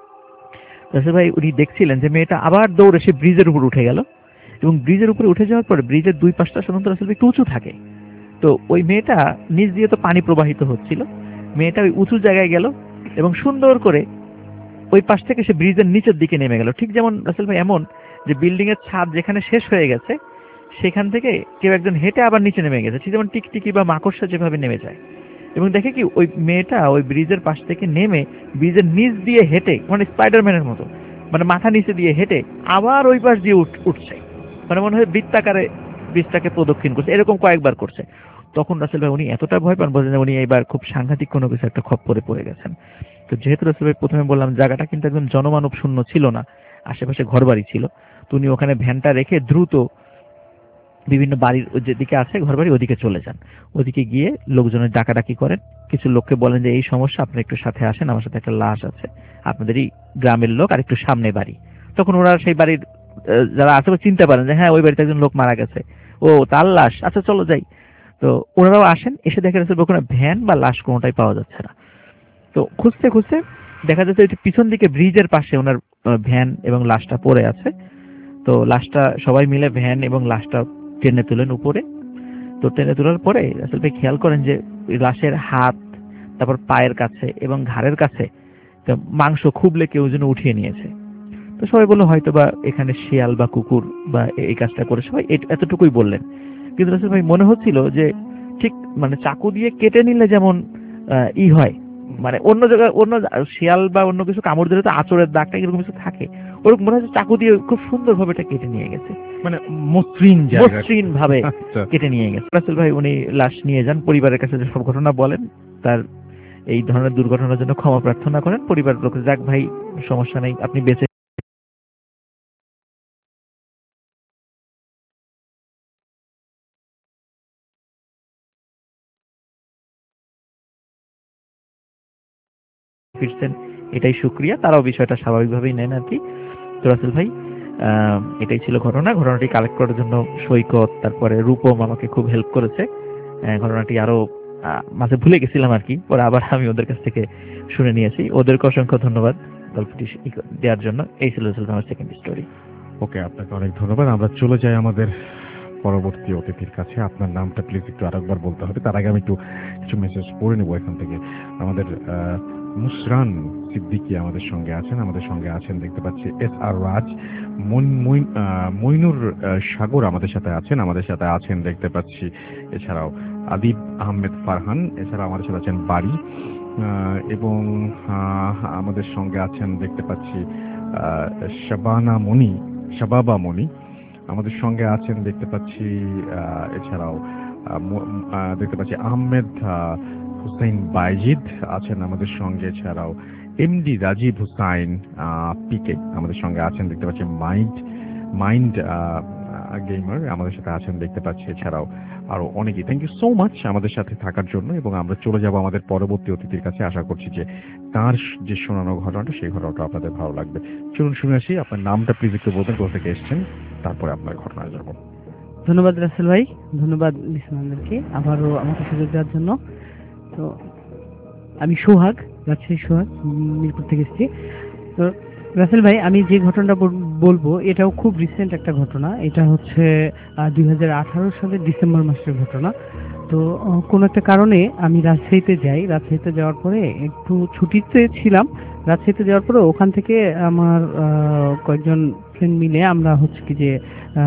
রাসেল ভাই উনি দেখছিলেন যে মেয়েটা আবার দৌড়ে সে ব্রিজের উপর উঠে গেল, এবং ব্রিজের উপরে উঠে যাওয়ার পরে ব্রিজের দুই পাশটা সাধারণত রাসেল ভাই একটু উঁচু থাকে। তো ওই মেয়েটা নিচ দিয়ে তো পানি প্রবাহিত হচ্ছিল, মেয়েটা ওই উঁচু জায়গায় গেল এবং সুন্দর করে ওই পাশ থেকে সে ব্রিজের নিচের দিকে নেমে গেল। ঠিক যেমন রাসেল ভাই এমন যে বিল্ডিং এর ছাদ যেখানে শেষ হয়ে গেছে সেখান থেকে কেউ একজন হেঁটে আবার নিচে নেমে গেছে, ঠিক যেমন টিকটিকি বা মাকড়সা যেভাবে নেমে যায়। এবং দেখে কি ওই মেয়েটা ওই ব্রিজের পাশ থেকে নেমে ব্রিজের নিচ দিয়ে হেঁটে মানে স্পাইডারম্যানের মতো মানে মাথা নিচে দিয়ে হেঁটে আবার ওই পাশ দিয়ে উঠছে, মানে মনে হয় বৃত্তাকারে ব্রিজটাকে প্রদক্ষিণ করছে, এরকম কয়েকবার করছে। তখন রাসেল ভাই উনি এতটা ভয় পান, বলেন উনি এবার খুব সাংঘাতিক কোনো কিছু একটা খপ্পরে পড়ে গেছেন। তো যেহেতু রাসেল ভাই প্রথমে বললাম জায়গাটা কিন্তু একদম জনমানব শূন্য ছিল না, আশেপাশে ঘরবাড়ি ছিল, তো উনি ওখানে ভ্যানটা রেখে দ্রুত বিভিন্ন বাড়ির যেদিকে আছে ঘরবাড়ি ওদিকে চলে যান। ওদিকে গিয়ে লোকজনের ডাকাডাকি করেন, কিছু লোককে বলেন যে এই সমস্যা, আপনি একটু সাথে আসেন, আমার সাথে একটা লাশ আছে, আপনাদেরই গ্রামের লোক আর একটু সামনে বাড়ি। তখন ওরা সেই বাড়ির যারা আছে চিনতে পারেন যে হ্যাঁ ওই বাড়িতে একজন লোক মারা গেছে, ও তার লাশ, আচ্ছা চলো যাই। তো ওনারাও আসেন, এসে দেখে রাসেল ওখানে ভ্যান বা লাশ কোনোটাই পাওয়া যাচ্ছে না। তো খুঁজতে খুঁজতে দেখা যাচ্ছে পিছন দিকে ব্রিজের পাশে ওনার ভ্যান এবং লাশটা পড়ে আছে। তো লাশটা সবাই মিলে ভ্যান এবং লাশটা টেনে তুলেন উপরে। তো টেনে তোলার পরে রাসেল ভাই খেয়াল করেন যে লাশের হাত, তারপর পায়ের কাছে এবং ঘাড়ের কাছে মাংস খুবলে কেউ যেন উঠিয়ে নিয়েছে। তো সবাই বললো হয়তো বা এখানে শিয়াল বা কুকুর বা এই কাজটা করে, সবাই এতটুকুই বললেন। কিন্তু রাসেল ভাই মনে হচ্ছিল যে ঠিক মানে চাকু দিয়ে কেটে নিলে যেমন হয় মানে অন্য জায়গায় অন্য শিয়াল বা অন্য কিছু কামড় দিলে তো আঁচড়ের দাগটা এরকম কিছু থাকে, ওরকম মনে হচ্ছে চাকু দিয়ে খুব সুন্দর ভাবে এটা কেটে নিয়ে গেছে, মানে মসৃণ জায়গা, মসৃণ ভাবে আচ্ছা। কেটে নিয়ে গেছে। রাসেল ভাই উনি লাশ নিয়ে যান, পরিবারের কাছে যে সব ঘটনা বলেন, তার এই ধরনের দুর্ঘটনার জন্য ক্ষমা প্রার্থনা করেন, পরিবারের লোক যাক ভাই সমস্যা নেই, আপনি বেঁচে ফিরছেন, এটাই শুক্রিয়া, তারাও বিষয়টা স্বাভাবিকভাবেই নেন আর কি। তো রাসেল ভাই এটাই ছিল ঘটনা। ঘটনাটি কালেক্ট করার জন্য সৈকত, তারপরে রূপম আমাকে খুব হেল্প করেছে। ঘটনাটি আরো মাঝে ভুলে গেছিলাম আর কি, পরে আবার আমি ওদের কাছ থেকে শুনে নিয়েছি। ওদেরকে অসংখ্য ধন্যবাদ গল্পটি দেওয়ার জন্য। এই ছিল আমার সেকেন্ড স্টোরি। ওকে, আপনাকে অনেক ধন্যবাদ। আমরা চলে যাই আমাদের পরবর্তী অতিথির কাছে। আপনার নামটা প্লিজ একটু আরেকবার বলতে হবে, তার আগে আমি একটু কিছু মেসেজ পড়ে নেবো এখান থেকে। আমাদের মুসরান সিদ্দিকী আমাদের সঙ্গে আছেন দেখতে পাচ্ছি। এস আর রাজ, মইনুর সাগর আমাদের সাথে আছেন দেখতে পাচ্ছি। এছাড়াও আদিব আহমেদ ফারহান, এছাড়া আমাদের সাথে আছেন বাড়ি, এবং আমাদের সঙ্গে আছেন দেখতে পাচ্ছি শাবাবা মনি আমাদের সঙ্গে আছেন দেখতে পাচ্ছি। এছাড়াও দেখতে পাচ্ছি আহমেদ হুসাইন বাইজিদ আছেন আমাদের সঙ্গে। এছাড়াও এমডি রাজীব হুসাইন পিকে আমাদের সঙ্গে আছেন দেখতে পাচ্ছি। মাইন্ড গেমার আমাদের সাথে আছেন দেখতে পাচ্ছি। এছাড়াও আরো অনেকেই। থ্যাংক ইউ সো মাচ আমাদের সাথে থাকার জন্য, এবং আমরা চলে যাব আমাদের পরবর্তী অতিথির কাছে। আশা করছি যে তার যে শোনানো ঘটনাটা, সেই ঘটনাটা আপনাদের ভালো লাগবে। চলুন শুনে আসি। আপনার নামটা প্লিজ একটু বলবেন, কোথা থেকে এসেছেন, তারপরে আপনার ঘটনায় যাব। ধন্যবাদ রাসেল ভাই, ধন্যবাদ লিসনারদেরকে আবারও আমাকে সুযোগ দেওয়ার জন্য। তো আমি সোহাগ, রাজশাহী সোহাগ, মিরপুর থেকে এসেছি। তো রাসেল ভাই, আমি যে ঘটনাটা বলবো এটাও খুব রিসেন্ট একটা ঘটনা। এটা হচ্ছে 2018 সালের ডিসেম্বর মাসের ঘটনা। তো কোনো একটা কারণে আমি রাজশাহীতে যাই। রাজশাহীতে যাওয়ার পরে একটু ছুটিতে ছিলাম। রাজশাহীতে যাওয়ার পরে ওখান থেকে আমার কয়েকজন ফ্রেন্ড মিলে আমরা হচ্ছে কি যে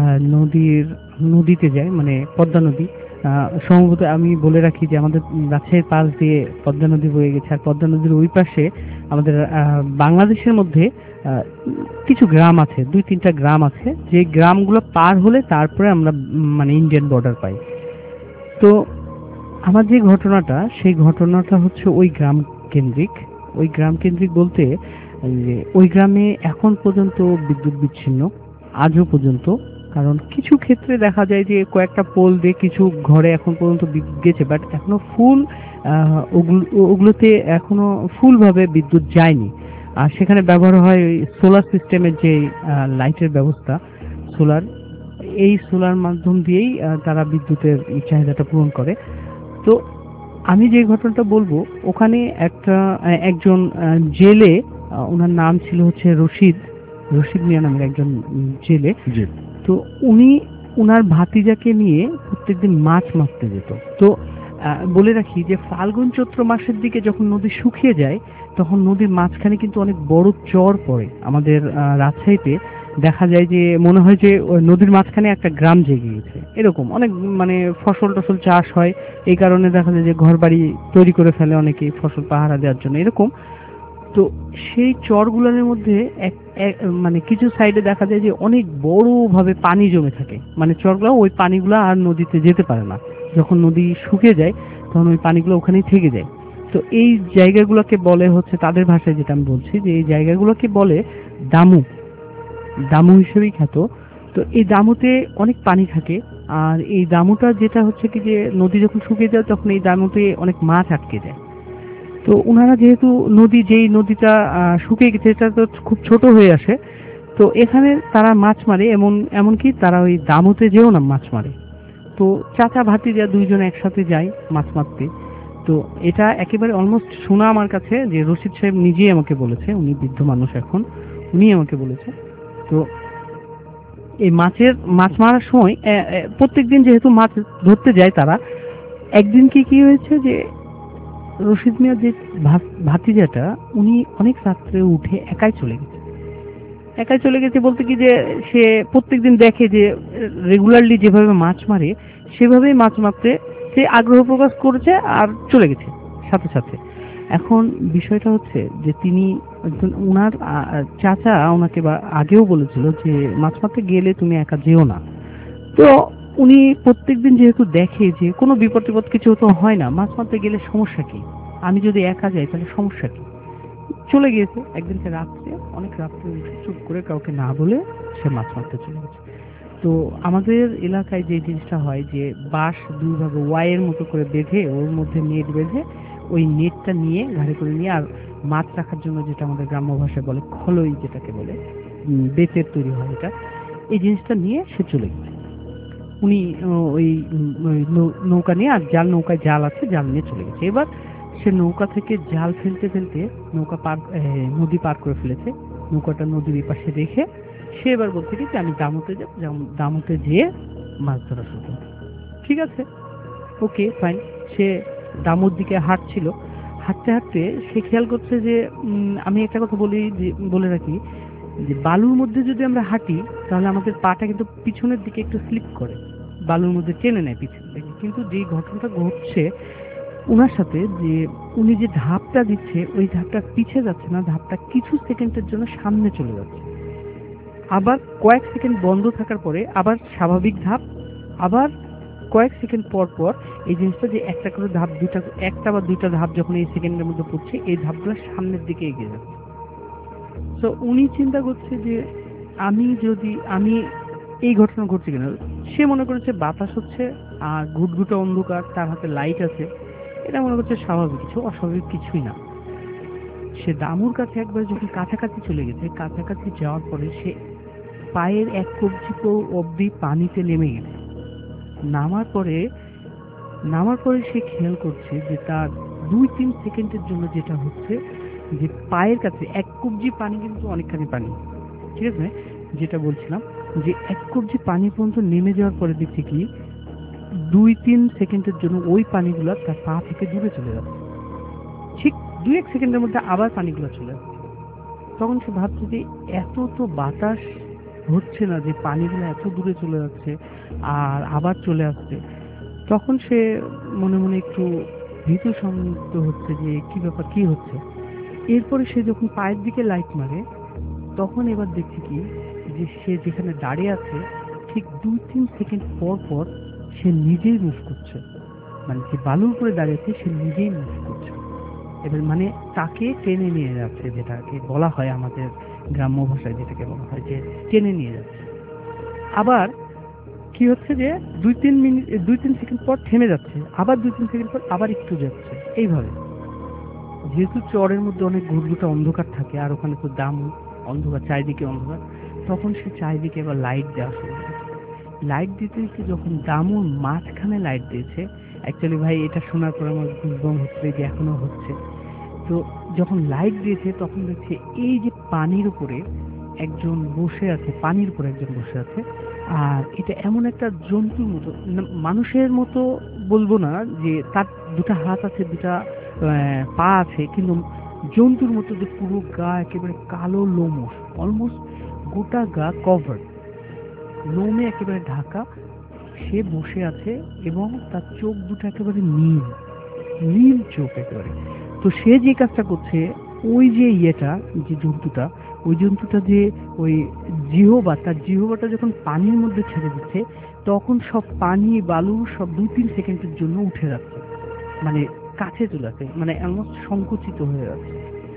নদীতে যাই, মানে পদ্মা নদী। সম্ভবত আমি বলে রাখি যে আমাদের রাজশাহীর পাশ দিয়ে পদ্মা নদী বয়ে গেছে, আর পদ্মা নদীর ওই পাশে আমাদের বাংলাদেশের মধ্যে কিছু গ্রাম আছে, 2-3টা গ্রাম আছে, যে গ্রামগুলো পার হলে তারপরে আমরা মানে ইন্ডিয়ান বর্ডার পাই। তো আমার যে ঘটনাটা, সেই ঘটনাটা হচ্ছে ওই গ্রাম কেন্দ্রিক বলতে যে ওই গ্রামে এখন পর্যন্ত বিদ্যুৎ বিচ্ছিন্ন, আজও পর্যন্ত। কারণ কিছু ক্ষেত্রে দেখা যায় যে কয়েকটা পোল দিয়ে কিছু ঘরে এখন পর্যন্ত বিদ্যুৎ গেছে, বাট এখনো ওগুলোতে এখনো ফুলভাবে বিদ্যুৎ যায়নি। আর সেখানে ব্যবহার হয় সোলার সিস্টেমের যে লাইটের ব্যবস্থা, এই সোলার মাধ্যম দিয়েই তারা বিদ্যুতের চাহিদাটা পূরণ করে। তো আমি যে ঘটনাটা বলবো, ওখানে একজন জেলে, ওনার নাম ছিল হচ্ছে রশিদ মিয়া নামের একজন জেলে। তো উনি ওনার ভাতিজাকে নিয়ে প্রত্যেকদিন মাছ মারতে যেত। তো বলে রাখি যে ফাল্গুন চৈত্র মাসের দিকে যখন নদী শুকিয়ে যায়, তখন নদীর মাঝখানে কিন্তু অনেক বড় চর পড়ে। আমাদের রাজশাহীতে দেখা যায় যে মনে হয় যে নদীর মাঝখানে একটা গ্রাম জেগে গেছে, এরকম অনেক মানে ফসল টসল চাষ হয়, এই কারণে দেখা যায় যে ঘর বাড়ি তৈরি করে ফেলে অনেকেই ফসল পাহারা দেওয়ার জন্য, এরকম। তো সেই চরগুলোর মধ্যে মানে কিছু সাইডে দেখা যায় যে অনেক বড়ভাবে পানি জমে থাকে, মানে চরগুলো ওই পানিগুলো আর নদীতে যেতে পারে না। যখন নদী শুকিয়ে যায় তখন ওই পানিগুলো ওখানেই থেকে যায়। তো এই জায়গাগুলোকে বলে হচ্ছে, তাদের ভাষায় যেটা আমি বলছি, যে এই জায়গাগুলোকে বলে দামু হিসেবেই খ্যাত। তো এই দামুতে অনেক পানি থাকে, আর এই দামুটা যেটা হচ্ছে কি যে নদী যখন শুকিয়ে যায় তখন এই দামুতে অনেক মাছ আটকে যায়। তো ওনারা যেহেতু যেই নদীটা শুকিয়ে গেছে এটা তো খুব ছোট হয়ে আসে, তো এখানে তারা মাছ মারে, এমনকি তারা ওই দামুতে যেও না মাছ মারে। তো চাচা ভাতিজা দুইজন একসাথে যায় মাছ মারতে। তো এটা একেবারে অলমোস্ট শোনা আমার কাছে, যে রশিদ সাহেব নিজেই আমাকে বলেছে, উনি বৃদ্ধ মানুষ এখন, উনি আমাকে বলেছে। তো এই মাছ মারার সময় প্রত্যেকদিন যেহেতু মাছ ধরতে যায় তারা, একদিন কি হয়েছে যে রশিদ মিয়া যে ভাতিজাটা, উনি অনেক রাত্রে উঠে একাই চলে গেছে বলতে কি যে সে প্রত্যেকদিন দেখে যে রেগুলারলি যেভাবে মাছ মারে সেভাবেই মাছ মারতে সে আগ্রহ প্রকাশ করেছে আর চলে গেছে সাথে সাথে। এখন বিষয়টা হচ্ছে যে তিনি ওনার চাচা ওনাকে আগেও বলেছিল যে মাছ মারতে গেলে তুমি একা যেও না। তো উনি প্রত্যেকদিন যেহেতু দেখে যে কোনো বিপদ টিপদ কিছু তো হয় না, মাছ মারতে গেলে সমস্যা কি, আমি যদি একা যাই তাহলে সমস্যা কি, চলে গিয়েছে। একদিনকে রাত্রে, অনেক রাত্রে উঠে চুপ করে কাউকে না বলে সে মাছ মারতে চলে গেছে। তো আমাদের এলাকায় যে জিনিসটা হয় যে বাঁশ দুই ভাগে ওয়াইয়ের মতো করে বেঁধে ওর মধ্যে নেট বেঁধে ওই নেটটা নিয়ে ঘাড়ে করে নিয়ে, আর মাছ রাখার জন্য যেটা আমাদের গ্রাম্য ভাষায় বলে খলই, যেটাকে বলে বেতের তৈরি হয় এটা, এই জিনিসটা নিয়ে সে চলে গেছে। উনি ওই নৌকা নিয়ে, আর নৌকায় জাল আছে, জাল নিয়ে চলে গেছে। এবার সে নৌকা থেকে জাল ফেলতে ফেলতে নৌকা নদী পার করে ফেলেছে। নৌকাটা নদীর পাশে রেখে সে এবার বলছে কি যে আমি দামোতে যাব, দামোতে যেয়ে মাছ ধরা শুরু করব। ঠিক আছে, ওকে ফাইন। সে দামোর দিকে হাঁটছিল। হাঁটতে হাঁটতে সে খেয়াল করছে যে আমি একটা কথা বলে রাখি যে বালুর মধ্যে যদি আমরা হাঁটি তাহলে আমাদের পাটা কিন্তু পিছনের দিকে একটু স্লিপ করে, বালুর মধ্যে টেনে নেয় পিছন থেকে। কিন্তু যে ঘটনাটা ঘটছে ওনার সাথে, যে উনি যে ধাপটা দিচ্ছে ওই ধাপটা পিছিয়ে যাচ্ছে না, ধাপটা কিছু সেকেন্ডের জন্য সামনে চলে যাচ্ছে, আবার কয়েক সেকেন্ড বন্ধ থাকার পরে আবার স্বাভাবিক ধাপ, আবার কয়েক সেকেন্ড পর পর এই জিনিসটা যে একটা করে ধাপ, একটা বা দুইটা ধাপ যখন এই সেকেন্ডের মধ্যে পড়ছে, এই ধাপগুলো সামনের দিকে এগিয়ে যাচ্ছে। তো উনি চিন্তা করছে যে আমি এই ঘটনা ঘটছে কিনা। সে মনে করেছে বাতাস হচ্ছে আর ঘুটঘুটে অন্ধকার, তার হাতে লাইট আছে, এটা মনে করছে স্বাভাবিক কিছু, অস্বাভাবিক কিছুই না। সে দামুর কাছে একবার যখন কাছাকাছি চলে গেছে, কাছাকাছি যাওয়ার পরে সে পায়ের এক কবজি অব্দি পানিতে নেমে গেছে। নামার পরে সে খেয়াল করছে যে তার 2-3 সেকেন্ডের জন্য যেটা হচ্ছে যে পায়ের কাছে এক কবজি পানি, কিন্তু অনেকখানি পানি, ঠিক আছে, যেটা বলছিলাম যে এক কবজি পানি পর্যন্ত নেমে যাওয়ার পরে দেখছে কি 2-3 সেকেন্ডের জন্য ওই পানিগুলো তার পা থেকে দূরে চলে যাচ্ছে। ঠিক 2-1 সেকেন্ডের মধ্যে আবার পানিগুলো চলে যাচ্ছে। তখন সে ভাবছে যে এত তো বাতাস হচ্ছে না যে পানিগুলো এত দূরে চলে যাচ্ছে আর আবার চলে আসছে। তখন সে মনে মনে একটু ভীতু সন্দিগ্ধ হচ্ছে যে কি ব্যাপার, কি হচ্ছে। এরপরে সে যখন পায়ের দিকে লাইট মারে তখন এবার দেখছে কি যে সে যেখানে দাঁড়িয়ে আছে ঠিক 2-3 সেকেন্ড পর পর সে নিজেই মুভ করছে, মানে যে বালুর উপরে দাঁড়িয়েছে সে নিজেই মুভ করছে। এবার মানে তাকে টেনে নিয়ে যাচ্ছে, যেটাকে বলা হয় আমাদের গ্রাম্য ভাষায় যেটাকে বলা হয় যে টেনে নিয়ে যাচ্ছে। আবার কি হচ্ছে যে 2-3 সেকেন্ড পর থেমে যাচ্ছে, আবার 2-3 সেকেন্ড পর আবার একটু যাচ্ছে। এইভাবে যেহেতু চরের মধ্যে অনেক ঘুটঘুটে অন্ধকার থাকে, আর ওখানে তো দামু অন্ধকার, চারিদিকে অন্ধকার, তখন সে চারিদিকে এবার লাইট দেওয়া শুরু করেছে। লাইট দিতে দিতে যখন দামুর মাঝখানে লাইট দিয়েছে, অ্যাকচুয়ালি ভাই এটা শোনার পর আমার গুজবাম হচ্ছে, যে এখনো হচ্ছে। তো যখন লাইট দিয়েছে তখন দেখছে এই যে পানির উপরে একজন বসে আছে, পানির উপরে একজন বসে আছে। আর এটা এমন একটা জন্তুর মতো, মানুষের মতো বলবো না, যে তার দুটো হাত আছে, দুটা পা আছে, কিন্তু জন্তুর মতো, যে পুরো গা একেবারে কালো লোমশ, অলমোস্ট গোটা গা কভার, লোমে একেবারে ঢাকা। সে বসে আছে এবং তার চোখ দুটো একেবারে নীল নীল চোখ একেবারে। তো সে যে কাজটা করছে, ওই যে যে জন্তুটা, ওই জন্তুটা যে ওই তার জিহ্বাটা যখন পানির মধ্যে ছেড়ে দিচ্ছে, তখন সব পানি বালু সব 2-3 সেকেন্ডের জন্য উঠে যাচ্ছে, মানে কাছে চলে আসে, মানে অলমোস্ট সংকুচিত হয়ে যাচ্ছে।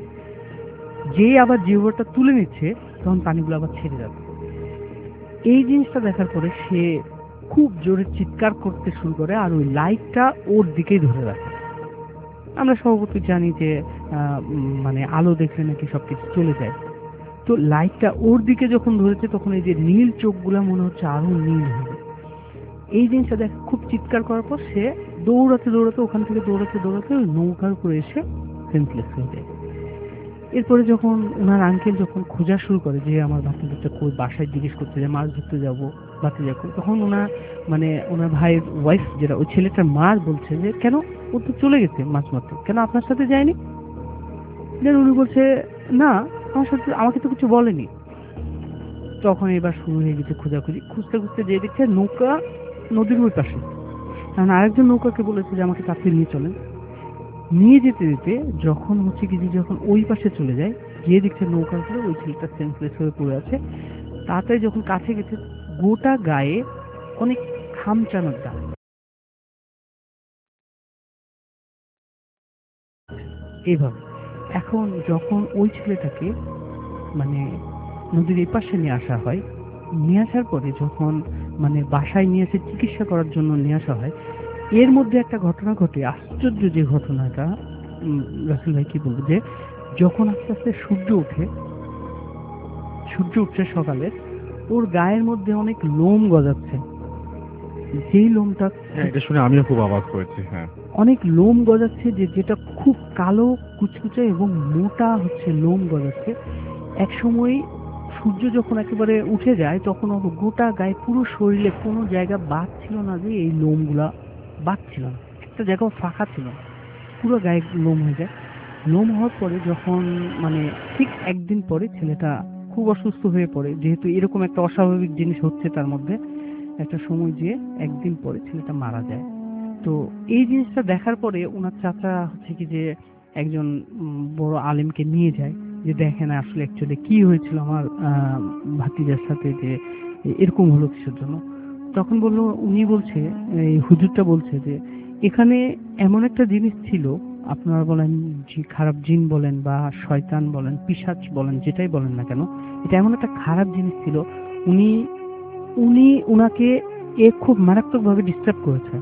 যে আবার জিহ্বাটা তুলে নিচ্ছে তখন পানিগুলো আবার ছেড়ে যাচ্ছে। এই জিনিসটা দেখার পরে সে খুব জোরে চিৎকার করতে শুরু করে, আর ওই লাইটটা ওর দিকেই ধরে রাখে। আমরা স্বভাবতই জানি যে মানে আলো দেখলে নাকি সবকিছু চলে যায়। তো লাইটটা ওর দিকে যখন ধরেছে তখন এই যে নীল চোখগুলা মনে হচ্ছে আরো নীল হবে। এই জিনিসটা দেখে খুব চিৎকার করার পর সে দৌড়াতে ওখান থেকে দৌড়াতে ওই নৌকার উপরে এসে সেন্সলেস হয়ে যায়। এরপরে যখন ওনার আঙ্কেল যখন খোঁজা শুরু করে যে আমার ভাতিজাটা কই, বাসায় জিজ্ঞেস করতে যায় মাছ ধরতে যাবো ভাতিজা কই, তখন ওনার ভাইয়ের ওয়াইফ, যেটা ওই ছেলেটার মা, বলছে যে কেন, ও তো চলে গেছে মাছ মারতে, কেন আপনার সাথে যায়নি? দেন উনি বলছে না, আমাকে তো কিছু বলেনি। তখন এবার শুরু হয়ে গেছে খোঁজাখুঁজি, খুঁজতে যে দেখছে নৌকা নদীর ওই পাশে, কারণ আরেকজন নৌকাকে বলেছে যে আমাকে তাড়াতাড়ি নিয়ে চলেন। নিয়ে যেতে যেতে যখন হচ্ছে কি যে যখন ওই পাশে চলে যায়, গিয়ে দেখছে নৌকাগুলো ওই ছেলেটা সেন্সলেস হয়ে পড়ে আছে। তাড়াতাড়ি যখন কাছে গেছে, গোটা গায়ে অনেক খামচানোর দাগ। এইভাবে এখন যখন ওই ছেলেটাকে মানে নদীর এই পাশে নিয়ে আসা হয়, নিয়ে আসার পরে যখন মানে বাসায় নিয়ে এসে চিকিৎসা করার জন্য নিয়ে আসা হয়, এর মধ্যে একটা ঘটনা ঘটে। আশ্চর্য যে ঘটনাটা, রাসেল ভাই কি বলবো, যে যখন আস্তে আস্তে সূর্য উঠছে সকালে, ওর গায়ের মধ্যে অনেক লোম গজাচ্ছে। যেই লোমটা, হ্যাঁ, এটা শুনে আমিও খুব অবাক হয়েছি। হ্যাঁ, অনেক লোম গজাচ্ছে, যেটা খুব কালো কুচকুচে এবং মোটা হচ্ছে লোম গজাচ্ছে। এক সময় সূর্য যখন একেবারে উঠে যায়, তখন ওর গোটা গায়ে পুরো শরীরে কোনো জায়গা বাদ ছিল না যে এই লোমগুলা বাদ ছিল না, একটা জায়গাও ফাঁকা ছিল না, পুরো গায়ে লোম হয়ে যায়। লোম হওয়ার পরে যখন মানে ঠিক একদিন পরে ছেলেটা খুব অসুস্থ হয়ে পড়ে, যেহেতু এরকম একটা অস্বাভাবিক জিনিস হচ্ছে তার মধ্যে, একটা সময় যে একদিন পরে ছেলেটা মারা যায়। তো এই জিনিসটা দেখার পরে ওনার চাচা হচ্ছে কি যে একজন বড় আলেমকে নিয়ে যায়, যে দেখেন আসলে অ্যাকচুয়ালি কি হয়েছিল আমার ভাতিজার সাথে, যে এরকম হলো কিসের জন্য। তখন বললো, উনি বলছে, এই হুজুরটা বলছে যে এখানে এমন একটা জিনিস ছিল, আপনারা বলেন যে খারাপ জিন বলেন বা শয়তান বলেন, পিশাচ বলেন, যেটাই বলেন না কেন, এটা এমন একটা খারাপ জিনিস ছিল। উনি উনি উনাকে খুব মারাত্মকভাবে ডিস্টার্ব করেছে,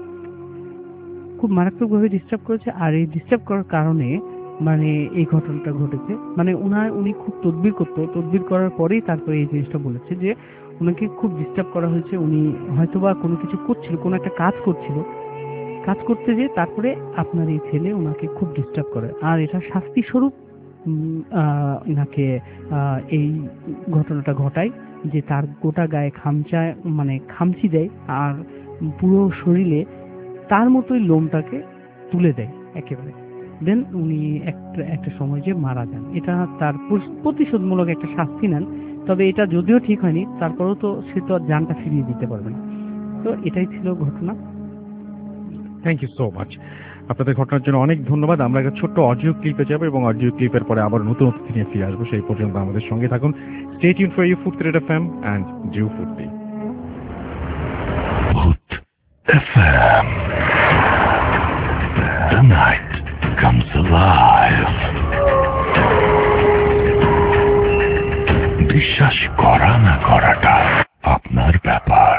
আর এই ডিস্টার্ব করার কারণে মানে এই ঘটনাটা ঘটেছে। মানে উনি খুব তদবির করতো, তদবির করার পরেই তারপরে এই জিনিসটা বলেছে যে উনাকে খুব ডিস্টার্ব করা হয়েছে। উনি হয়তোবা কোনো কিছু করছিল, কোনো একটা কাজ করতে যেয়ে তারপরে আপনার এই ছেলে ওনাকে খুব ডিস্টার্ব করে, আর এটা শাস্তি স্বরূপ এনাকে এই ঘটনাটা ঘটায়, যে তার গোটা গায়ে খামচি দেয়, আর পুরো শরীরে তার মতোই লোমটাকে তুলে দেয় একেবারে। দেন উনি একটা সময় যে মারা যান। এটা তার প্রতিশোধমূলক একটা শাস্তি নেন। তবে এটা যদিও ঠিক হয়নি, তারপরেও তো সে তো আর জানটা ফিরিয়ে দিতে পারবে না। তো এটাই ছিল ঘটনা। Thank you so much. আপনাদের ঘটনার জন্য অনেক ধন্যবাদ। আমরা একটা ছোট্ট অডিও ক্লিপে যাব এবং অডিও ক্লিপের পরে আবার নতুন অতিথি নিয়ে ফিরে আসবো। সেই পর্যন্ত আমাদের সঙ্গে থাকুন। Stay tune for you food FM and জিও foodly. Food FM. The night comes alive. বিশ্বাস করা না করাটা আপনার ব্যাপার।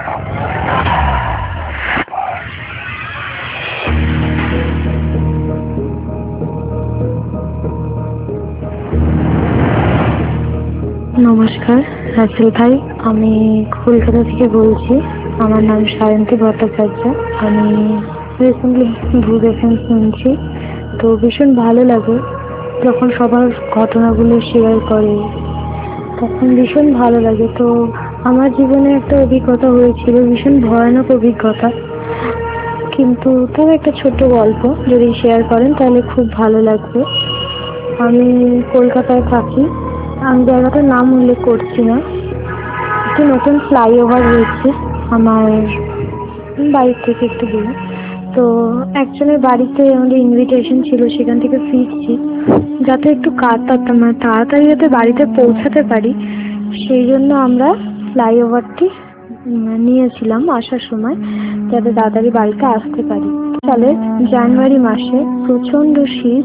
নমস্কার রাসেল ভাই, আমি কলকাতা থেকে বলছি। আমার নাম সায়ন্তী ভট্টাচার্য। আমি রিসেন্টলি ভূত এফএম শুনছি, তো ভীষণ ভালো লাগে যখন সবার ঘটনাগুলো শেয়ার করে, তখন ভীষণ ভালো লাগে। তো আমার জীবনে একটা অভিজ্ঞতা হয়েছিল, ভীষণ ভয়ানক অভিজ্ঞতা, কিন্তু তার একটা ছোট্ট গল্প যদি শেয়ার করেন তাহলে খুব ভালো লাগবে। আমি কলকাতায় থাকি, আমি জায়গাটার নাম উল্লেখ করছি না। একটি নতুন ফ্লাইওভার হয়েছে আমার বাড়ির থেকে একটু দূরে। তো একজনের বাড়িতে আমাদের ইনভিটেশন ছিল, সেখান থেকে ফিরছি, যাতে একটু তাড়াতাড়ি যাতে বাড়িতে পৌঁছাতে পারি, সেই জন্য আমরা ফ্লাইওভারটি নিয়েছিলাম আসার সময়, যাতে তাড়াতাড়ি বাড়িতে আসতে পারি। সালে জানুয়ারি মাসে প্রচন্ড শীত।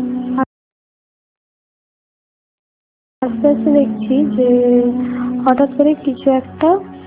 আস্তে আস্তে দেখছি যে হঠাৎ করে কিছু একটা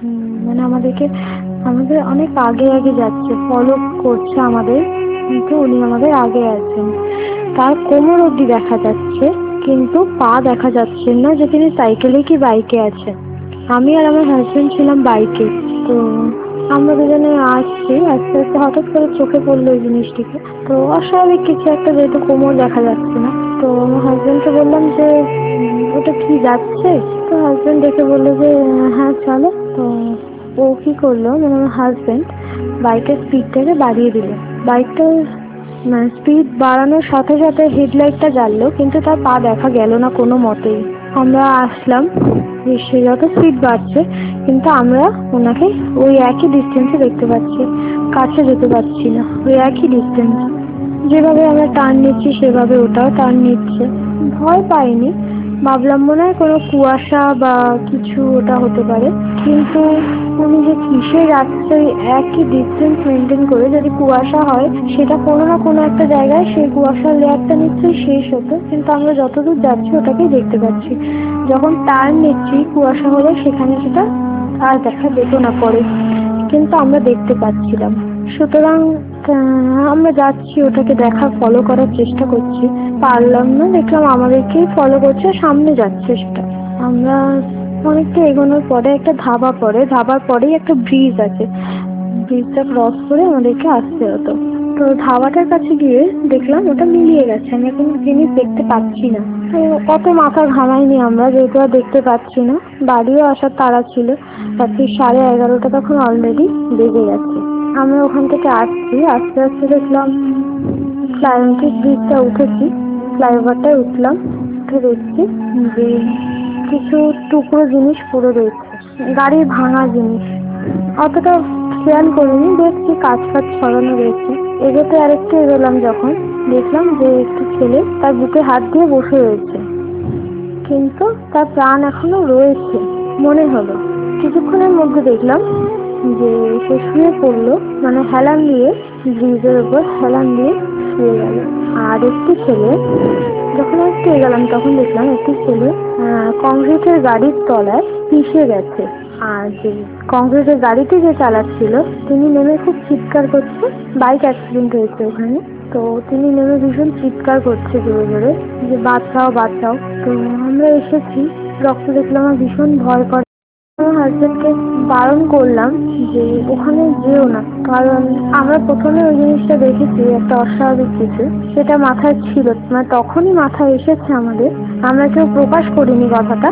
আমাদের অনেক আগে যাচ্ছে, ফলো করছে আমাদের, কিন্তু উনি আমাদের আগে আছেন। তার কোমর অবধি দেখা যাচ্ছে, কিন্তু পা দেখা যাচ্ছে না যে তিনি সাইকেলে কি বাইকে আছেন। আমি আর আমার হাজবেন্ড ছিলাম বাইকে। তো আমরা দুজনে আসছি, আস্তে আস্তে হঠাৎ করে চোখে পড়লো এই জিনিসটিকে। তো অস্বাভাবিক কিছু একটা, যেহেতু কোমর দেখা যাচ্ছে না, তো আমার হাজবেন্ডকে বললাম যে ওটা কি যাচ্ছে। তো হাজবেন্ড দেখে বললো যে হ্যাঁ চলো। তো ও কি করলো, মানে আমার হাজবেন্ড বাইকের স্পিডটাকে বাড়িয়ে দিল। বাইকটা স্পিড বাড়ানোর সাথে সাথে হেডলাইটটা জ্বাললো, কিন্তু তার পা দেখা গেল না কোনো মতেই। আমরা আসলাম, সে যত স্পিড বাড়ছে, কিন্তু আমরা ওনাকে ওই একই ডিস্টেন্সে দেখতে পাচ্ছি, কাছে যেতে পারছি না, ওই একই ডিস্টেন্স। যেভাবে আমরা টার্ন নিচ্ছি সেভাবে ওটাও টার্ন নিচ্ছে। ভয় পাইনি, ভাবলাম মনে হয় কোনো কুয়াশা বা কিছু ওটা হতে পারে, কিন্তু উনি যে কিসে যাচ্ছে ওই একই ডিস্টেন্স মেনটেন করে, যদি কুয়াশা হয় সেটা কোনো না কোনো একটা জায়গায় সেই কুয়াশার লেয়ারটা নিশ্চয়ই শেষ হতো, কিন্তু আমরা যতদূর যাচ্ছি ওটাকেই দেখতে পাচ্ছি। যখন টার্ন নিচ্ছি কুয়াশা হলে সেখানে সেটা আর দেখা যেত না পরে, কিন্তু আমরা দেখতে পাচ্ছিলাম। সুতরাং আমরা যাচ্ছি ওটাকে দেখা ফলো করার চেষ্টা করছি, পারলাম না, দেখলাম আমাদেরকেই ফলো করছে, সামনে যাচ্ছে সেটা। আমরা অনেকটা এগোনোর পরে একটা ধাবা পড়ে, ধাবার পরেই একটা ব্রিজ আছে, ব্রিজটা ক্রস করে আমাদেরকে আসতে হতো। তো ধাবাটার কাছে গিয়ে দেখলাম ওটা মিলিয়ে গেছে, আমি কোনো জিনিস দেখতে পাচ্ছি না। তো অত মাথা ঘামাইনি আমরা, যেহেতু আর দেখতে পাচ্ছি না, বাড়িও আসার তাড়া ছিল, রাত্রি 11:30 তখন অলরেডি বেজে গেছে। আমরা ওখান থেকে আসছি, আস্তে আস্তে দেখলাম ফ্লাইওভার ব্রিজটা উঠেছি, ফ্লাইওভারটায় উঠলাম, উঠে দেখছি যে কিছু টুকরো জিনিস পড়ে রয়েছে, গাড়ির ভাঙা জিনিস। অতটা খেয়াল করিনি, দেখছি কাজ ফাজ ছড়ানো রয়েছে। এগোতে আরেকটু এগোলাম, যখন দেখলাম যে একটি ছেলে তার বুকে হাত দিয়ে বসে রয়েছে, কিন্তু তার প্রাণ এখনো রয়েছে মনে হলো। কিছুক্ষণের মধ্যে দেখলাম যে সে শুয়ে পড়লো, মানে হেলান দিয়ে, ব্রিজের উপর হেলান দিয়ে শুয়ে গেল। আর একটি ছেলে, যখন একটু এগোলাম তখন দেখলাম একটি ছেলে কংক্রিটের গাড়ির তলায় পিষে গেছে। আর যে কংক্রিটের গাড়িটি যে চালাচ্ছিল তিনি নেমে খুব চিৎকার করছে, বাইক অ্যাক্সিডেন্ট হয়েছে ওখানে, তো তিনি নেমে ভীষণ চিৎকার করছে জোরে জোরে যে বাঁচাও বাঁচাও। তো আমরা এসেছি, রক্ত দেখলাম, আমার ভীষণ ভয় করে। আমার হাজবেন্ডকে বারণ করলাম যে ওখানে যেও না, কারণ আমরা প্রথমে ওই জিনিসটা দেখেছি একটা অস্বাভাবিক কিছু, সেটা মাথায় ছিল, মানে তখনই মাথায় এসেছে আমাদের, আমরা কেউ প্রকাশ করিনি কথাটা।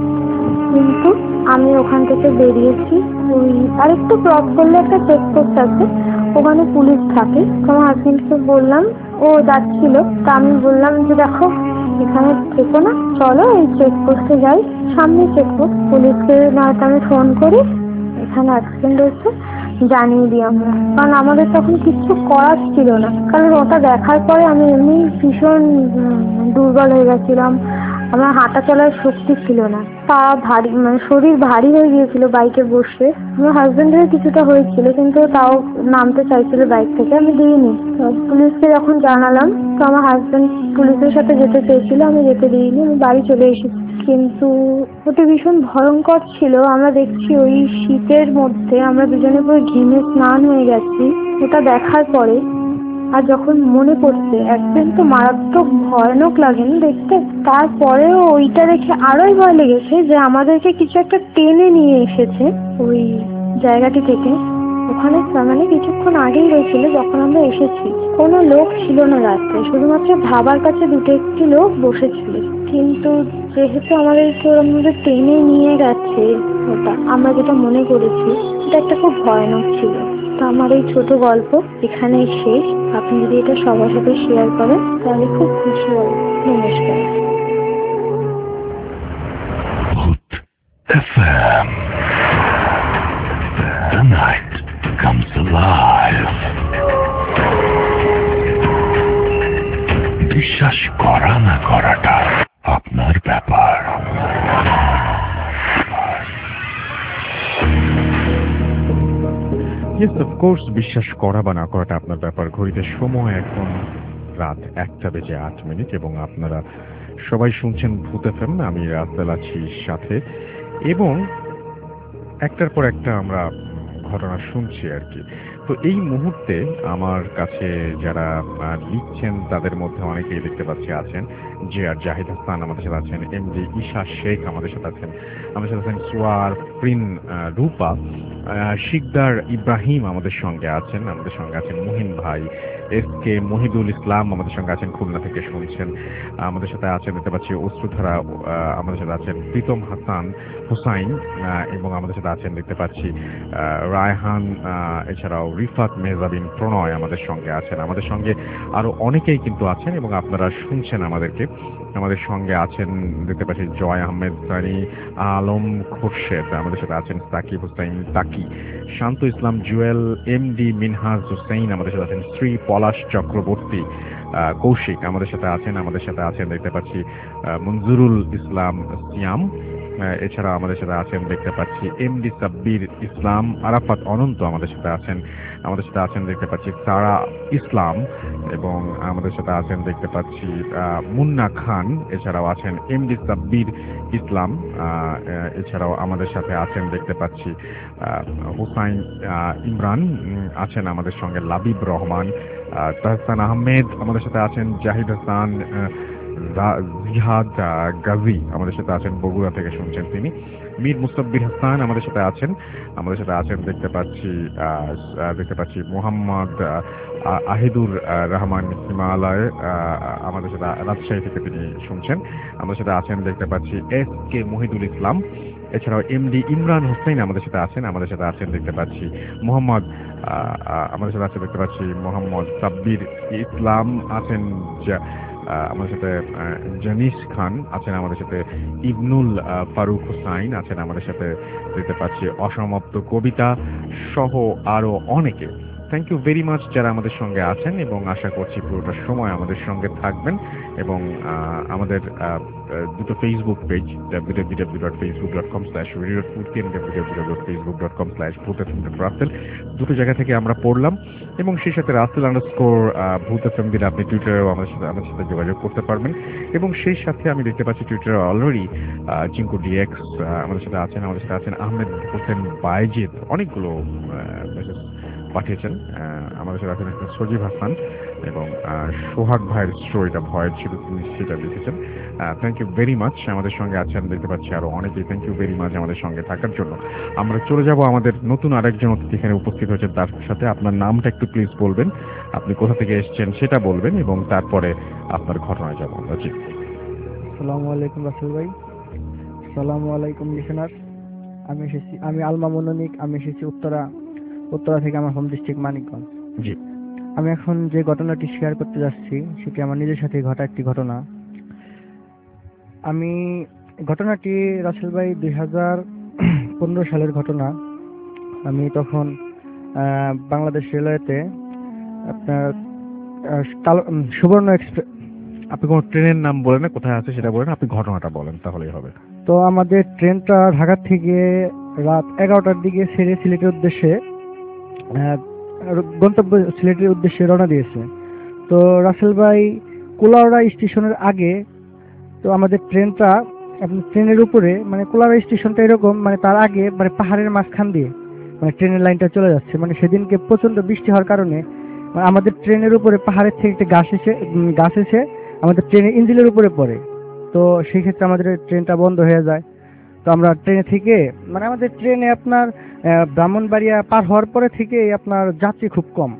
কিন্তু আমি ওখান থেকে বেরিয়েছি, ওই আরেকটু ক্রস করলে একটা চেকপোস্ট আছে, ওখানে পুলিশ থাকে। তো আমার হাজবেন্ডকে বললাম, ও যাচ্ছিল, তা আমি বললাম যে দেখো এখানে থেকো না, চলো এই চেকপোস্টে যাই, সামনে চেকপোস্ট, পুলিশকে নয়তো আমি ফোন করি, এখানে অ্যাক্সিডেন্ট হয়েছে জানিয়ে দিই আমরা, কারণ আমাদের তখন কিচ্ছু করার ছিল না। কারণ ওটা দেখার পরে আমি এমনি ভীষণ দুর্বল হয়ে গেছিলাম, আমার হাঁটা চলার শক্তি ছিল না, পা ভারী, মানে শরীর ভারী হয়ে গিয়েছিল বাইকে বসে। আমার হাজবেন্ডের কিছুটা হয়েছিল, কিন্তু তাও নামতে চাইছিল বাইক থেকে, আমি দিইনি। পুলিশকে যখন জানালাম, তো আমার হাজবেন্ড পুলিশের সাথে যেতে চেয়েছিল, আমি যেতে দিইনি, আমি বাড়ি চলে এসেছি। কিন্তু ওটা ভীষণ ভয়ঙ্কর ছিল। আমরা দেখছি ওই শীতের মধ্যে আমরা দুজনে পুরো ঘেমে স্নান হয়ে গেছি ওটা দেখার পরে। আর যখন মনে পড়ছে, একদিন তো মারাত্মক ভয়ানক লাগে না দেখতে, তারপরেও ওইটা দেখে আরোই ভয় লেগেছে যে আমাদেরকে কিছু একটা টেনে নিয়ে এসেছে ওই জায়গাটি থেকে। ওখানে মানে কিছুক্ষণ আগেই হয়েছিল যখন আমরা এসেছি, কোনো লোক ছিল না রাত্রে, শুধুমাত্র ধাবার কাছে দুটো একটি লোক বসেছিল। কিন্তু যেহেতু আমাদেরকে ওর মধ্যে টেনে নিয়ে গেছে, ওটা আমরা যেটা মনে করেছি এটা একটা খুব ভয়ানক ছিল। তো আমার এই ছোট গল্প এখানেই শেষ। আপনি যদি এটা সবার সাথে শেয়ার করেন তাহলে খুব খুশি হব। নমস্কার। Hood FM. The night comes alive. বিশ্বাস করা না করাটা আপনার ব্যাপার। ইয়েস, অফকোর্স, বিশ্বাস করা বা না করাটা আপনার ব্যাপার। ঘড়িতে সময় এখন রাত 1:08 এবং আপনারা সবাই শুনছেন ভূত এফএম। আমি রাসেল আছি সাথে, এবং একটার পর একটা আমরা ঘটনা শুনছি আর কি। তো এই মুহূর্তে আমার কাছে যারা লিখছেন তাদের মধ্যে অনেকেই দেখতে পাচ্ছি আছেন যে আর জাহিদ হাসান আমাদের সাথে আছেন, এমডি ঈশা শেখ আমাদের সাথে আছেন, আমাদের সাথে আছেন সোয়ার প্রিন রূপা, শিকদার ইব্রাহিম আমাদের সঙ্গে আছেন, আমাদের সঙ্গে আছেন মুহিন ভাই, এসকে মহিদুল ইসলাম আমাদের সঙ্গে আছেন, খুলনা থেকে শুনছেন। আমাদের সাথে আছেন দেখতে পাচ্ছি অশ্রুধারা, আমাদের সাথে আছেন প্রীতম হাসান হুসাইন, এবং আমাদের সাথে আছেন দেখতে পাচ্ছি রায়হান, এছাড়াও রিফাত মেহজাবিন প্রণয় আমাদের সঙ্গে আছেন। আমাদের সঙ্গে আরো অনেকেই কিন্তু আছেন এবং আপনারা শুনছেন আমাদেরকে। আমাদের সঙ্গে আছেন দেখতে পাচ্ছি জয় আহমেদ সানি, আলম খোরশেদ, আমাদের সাথে আছেন সাকিব হুসাইন তাকি, শান্ত ইসলাম জুয়েল, এমডি মিনহাজ হুসাইন, আমাদের সাথে আছেন শ্রী পলাশ চক্রবর্তী, কৌশিক আমাদের সাথে আছেন দেখতে পাচ্ছি মঞ্জুরুল ইসলাম সিয়াম, এছাড়া আমাদের সাথে আছেন দেখতে পাচ্ছি এমডি সাব্বির ইসলাম, আরাফাত অনন্ত আমাদের সাথে আছেন দেখতে পাচ্ছি সারা ইসলাম, এবং আমাদের সাথে আছেন দেখতে পাচ্ছি মুন্না খান, এছাড়াও আছেন এমডি সাব্বির ইসলাম, এছাড়াও আমাদের সাথে আছেন দেখতে পাচ্ছি হুসাইন ইমরান, আছেন আমাদের সঙ্গে লাবিব রহমান, তাহসান আহমেদ আমাদের সাথে আছেন, জাহিদ হাসান, জিহাদ গাজী আমাদের সাথে আছেন, বগুড়া থেকে শুনছেন তিনি, মীর মুস্তাব্বির হাসান আমাদের সাথে আছেন দেখতে পাচ্ছি মোহাম্মদ আহিদুর রহমান হিমালয় আমাদের সাথে রাজশাহী থেকে তিনি শুনছেন, আমাদের সাথে আছেন দেখতে পাচ্ছি এস কে মহিদুল ইসলাম, এছাড়াও এমডি ইমরান হোসেন আমাদের সাথে আছেন দেখতে পাচ্ছি মোহাম্মদ সাব্বির ইসলাম আছেন, আমাদের সাথে জানিস খান আছেন, আমাদের সাথে ইবনুল ফারুক হুসাইন আছেন, আমাদের সাথে দেখতে পাচ্ছি অসমাপ্ত কবিতা সহ আরো অনেকে। থ্যাংক ইউ ভেরি মাচ যারা আমাদের সঙ্গে আছেন, এবং আশা করছি পুরোটা সময় আমাদের সঙ্গে থাকবেন। এবং আমাদের দুটো Facebook page www.facebook.com/radio.furki and www.facebook.com/bhutatfmrassel দুটো জায়গা থেকে আমরা পড়লাম, এবং সেই সাথে রাসেল_ভূতএফএমবির আপনি টুইটারেও আমাদের সাথে যোগাযোগ করতে পারবেন। এবং সেই সাথে আমি দেখতে পাচ্ছি টুইটারে অলরেডি চিঙ্কু ডিএক্স আমাদের সাথে আছেন আহমেদ হোসেন বাইজিদ, অনেকগুলো মেসেজ পাঠিয়েছেন। আমাদের সাথে আছেন সজীব হাসান, এবং সোহাগ ভাইয়ের স্টোরিটা ভয়ের ছিল, তিনি সেটা লিখেছেন। Thank you very much. আমাদের সঙ্গে আছেন দেখতে পাচ্ছি আরো অনেকেই। থ্যাংক ইউ ভেরি মাচ আমাদের সঙ্গে থাকার জন্য। আমরা চলে যাব আমাদের নতুন আরেকজন অতিথি এখানে উপস্থিত হয়েছেন, তার সাথে আপনার নামটা একটু প্লিজ বলবেন, আপনি কোথা থেকে এসেছেন সেটা বলবেন, এবং তারপরে আপনার ঘটনায় যাবো আমরা। জি, আসসালামু আলাইকুম রাসেল ভাই। আসসালামু আলাইকুম লিসেনার। আমি আলমা মনোনিক। আমি এসেছি উত্তরা থেকে। আমার হোম ডিস্ট্রিক্ট মানিকগঞ্জ। জি। আমি এখন যে ঘটনাটি শেয়ার করতে যাচ্ছি সেটি আমার নিজের সাথে ঘটা একটি ঘটনা। ঘটনাটি রাসেল ভাই 2015 সালের ঘটনা। আমি তখন বাংলাদেশ রেলওয়েতে আপনার সুবর্ণ এক্সপ্রেস। আপনি কোন ট্রেনের নাম বলেন না, কোথায় আছে সেটা বলেন, আপনি ঘটনাটা বলেন তাহলেই হবে। তো আমাদের ট্রেনটা ঢাকা থেকে রাত 11টার দিকে ছেড়ে সিলেটের উদ্দেশ্যে গন্তব্য সিলেটের উদ্দেশ্যে রওনা দিয়েছে। তো রাসেল ভাই কুলাউড়া স্টেশনের আগে, তো আমাদের ট্রেনটা ট্রেনের উপরে, মানে কুলাউড়া স্টেশনটা এরকম, মানে তার আগে মানে পাহাড়ের মাঝখান দিয়ে মানে ট্রেনের লাইনটা চলে যাচ্ছে। মানে সেদিনকে প্রচন্ড বৃষ্টি হওয়ার কারণে আমাদের ট্রেনের উপরে পাহাড়ের থেকে একটা গাছ এসে আমাদের ট্রেনের ইঞ্জিনের উপরে পড়ে। তো সেই ক্ষেত্রে আমাদের ট্রেনটা বন্ধ হয়ে যায়। তো আমরা ট্রেনে থেকে, মানে আমাদের ট্রেনে আপনার ব্রাহ্মণবাড়িয়া পার হওয়ার পরে থেকে আপনার যাত্রী খুব কম।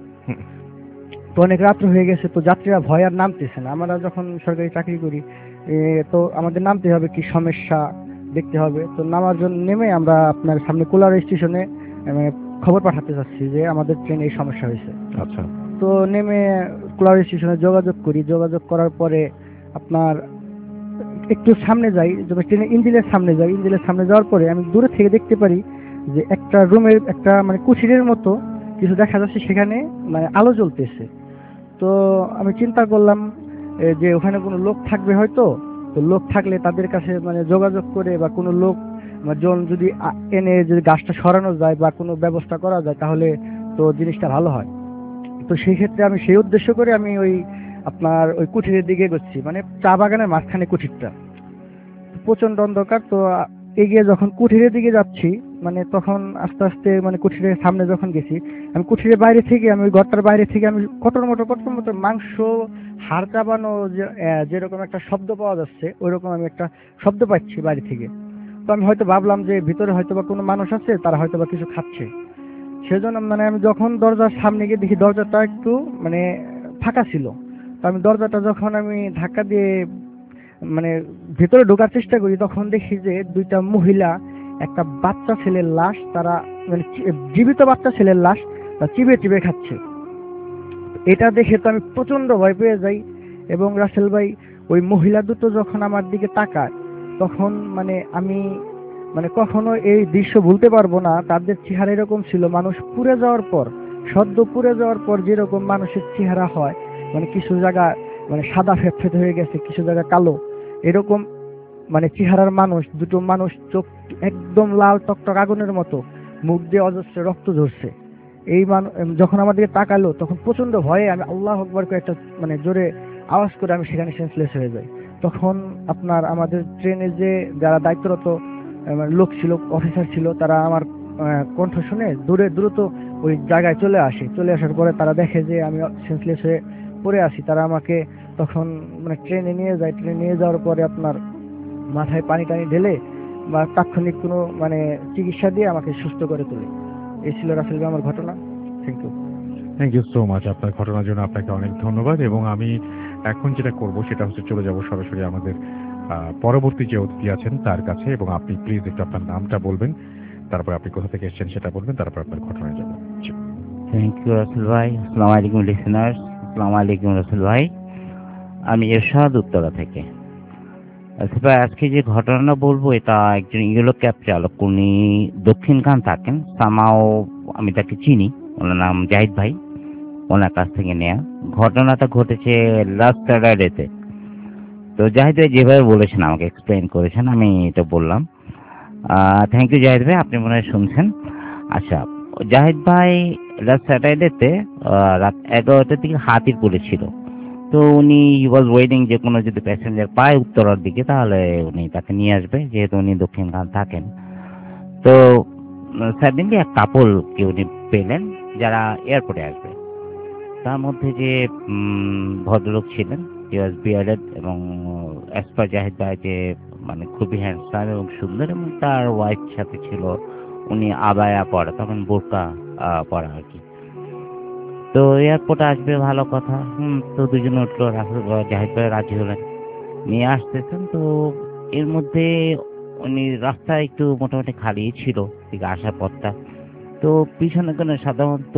তো অনেক রাত্র হয়ে গেছে, তো যাত্রীরা ভয় আর নামতেছে না। আমরা যখন সরকারি চাকরি করি, তো আমাদের নামতে হবে, কি সমস্যা দেখতে হবে। তো নামার জন্য নেমে আমরা আপনার সামনে কুলাউড়া স্টেশনে খবর পাঠাতে চাচ্ছি যে আমাদের ট্রেনে এই সমস্যা হয়েছে। আচ্ছা। তো নেমে কুলাউড়া স্টেশনে যোগাযোগ করার পরে আপনার একটু সামনে যাই, ট্রেনের ইঞ্জিনের সামনে যাওয়ার পরে আমি দূরে থেকে দেখতে পারি যে একটা রুমের একটা মানে কুঠিরের মতো কিছু দেখা যাচ্ছে, সেখানে মানে আলো জ্বলতেছে। তো আমি চিন্তা করলাম যে ওখানে কোনো লোক থাকবে হয়তো। তো লোক থাকলে তাদের কাছে মানে যোগাযোগ করে, বা কোনো লোক যদি এনে যদি গাছটা সরানো যায় বা কোনো ব্যবস্থা করা যায়, তাহলে তো জিনিসটা ভালো হয়। তো সেই ক্ষেত্রে আমি সেই উদ্দেশ্য করে আমি ওই কুঠিরের দিকে এগোচ্ছি, মানে চা বাগানের মাঝখানে কুঠিরটা, প্রচন্ড অন্ধকার। তো এগিয়ে যখন কুঠিরের দিকে যাচ্ছি, মানে তখন আস্তে আস্তে মানে কুঠিরের সামনে যখন গেছি, আমি কুঠিরের বাইরে থেকে, আমি ওই ঘরটার বাইরে থেকে আমি কটর মতো মাংস হাড় চাবানো যেরকম একটা শব্দ পাওয়া যাচ্ছে, ওইরকম আমি একটা শব্দ পাচ্ছি বাইরে থেকে। তো আমি হয়তো ভাবলাম যে ভিতরে হয়তো বা কোনো মানুষ আছে, তারা হয়তো বা কিছু খাচ্ছে। সেজন্য মানে আমি যখন দরজার সামনে গিয়ে দেখি দরজাটা একটু মানে ফাঁকা ছিল। তো আমি দরজাটা যখন আমি ধাক্কা দিয়ে মানে ভেতরে ঢোকার চেষ্টা করি, তখন দেখি যে দুইটা মহিলা একটা বাচ্চা ছেলের লাশ, তারা মানে জীবিত বাচ্চা ছেলের লাশ চিবিয়ে খাচ্ছে। এটা দেখে তো আমি প্রচন্ড ভয় পেয়ে যাই। এবং রাসেল ভাই, ওই মহিলা দুটো যখন আমার দিকে তাকায়, তখন মানে আমি মানে কখনো এই দৃশ্য ভুলতে পারবো না। তাদের চেহারা এরকম ছিল, মানুষ পুড়ে যাওয়ার পর সদ্য পুড়ে যাওয়ার পর যেরকম মানুষের চেহারা হয়, মানে কিছু জায়গা মানে সাদা ফেটফেট হয়ে গেছে, কিছু জায়গা কালো, এরকম মানে চেহারার মানুষ, দুটো মানুষ, চোখ একদম লাল টকটক আগুনের মতো, মুখ দিয়ে অজস্র রক্ত ঝরছে। এই যখন আমার দিকে তাকালো তখন প্রচন্ড ভয়ে আমি আল্লাহ আকবার করে একটা মানে জোরে আওয়াজ করে আমি সেখানে সেন্সলেস হয়ে যাই। তখন আপনার আমাদের ট্রেনে যে যারা দায়িত্বরত লোক ছিল, অফিসার ছিল, তারা আমার কণ্ঠ শুনে দ্রুত ওই জায়গায় চলে আসে। চলে আসার পরে তারা দেখে যে আমি সেন্সলেস হয়ে পড়ে আছি। তারা আমাকে তখন মানে ট্রেনে নিয়ে যায়। ট্রেনে নিয়ে যাওয়ার পরে আপনার মাথায় পানি টানি ঢেলে বা তাৎক্ষণিক কোনো মানে চিকিৎসা দিয়ে আমাকে সুস্থ করে তোলে। এই ছিল রাসেল ভাই আমার ঘটনা। Thank you. Thank you so much আপনার ঘটনার জন্য। আপনাকে অনেক ধন্যবাদ। এবং আমি এখন যেটা করব সেটা হচ্ছে চলে যাব সরাসরি আমাদের পরবর্তী যে অতিথি আছেন তার কাছে। এবং আপনি প্লিজ একটু আপনার নামটা বলবেন, তারপর আপনি কোথা থেকে এসেছেন সেটা বলবেন, তারপর আপনার ঘটনায় যাবেন। থ্যাংক ইউ রাসেল ভাই। আসসালামু আলাইকুম লিসেনার্স। আসসালামু আলাইকুম রাসেল ভাই। আমি এরশাদ উত্তরা থেকে। রাসেল ভাই, আজকে যে ঘটনাটা বলবো এটা একজন ইয়েলো ক্যাব চালক, উনি দক্ষিণখান থাকেন। সামাও আমি তাকে চিনি, ওনার নাম জাহিদ ভাই, ওনার কাছ থেকে নেয়া। ঘটনাটা ঘটেছে লাস্ট স্যাটারডেতে। তো জাহিদ ভাই যেভাবে বলেছেন আমাকে এক্সপ্লেন করেছেন, আমি এটা বললাম। থ্যাংক ইউ জাহিদ ভাই, আপনি মনে হয় শুনছেন। আচ্ছা, জাহিদ ভাই লাস্ট স্যাটারডেতে রাত 11টার দিকে হাতিরপুলে ছিল। তো উনি ওয়াজ ওয়েটিং যে কোনো যদি প্যাসেঞ্জার পায় উত্তরার দিকে তাহলে উনি তাকে নিয়ে আসবে, যেহেতু উনি দক্ষিণখান থাকেন। তো সাডেনলি এক কাপলকে উনি পেলেন যারা এয়ারপোর্টে আসবে। তার মধ্যে যে ভদ্রলোক ছিলেন, হি ওয়াজ বিয়ার্ডেড এবং অ্যাজ পার জাহিদ ভাই যে মানে খুবই হ্যান্ডসাম এবং সুন্দর, এবং তার ওয়াইফ সাথে ছিল, উনি আবায়া পরা, তখন বোরকা পরা আর কি। তো এয়ারপোর্টে আসবে ভালো কথা। তো দুজন উঠলো, জাহিদ ভাই রাজি হলেন, নিয়ে আসতেছেন। তো এর মধ্যে উনি রাস্তায় একটু মোটামুটি খালি ছিল ঠিক আসার পথটা। তো পিছনে কেন সাধারণত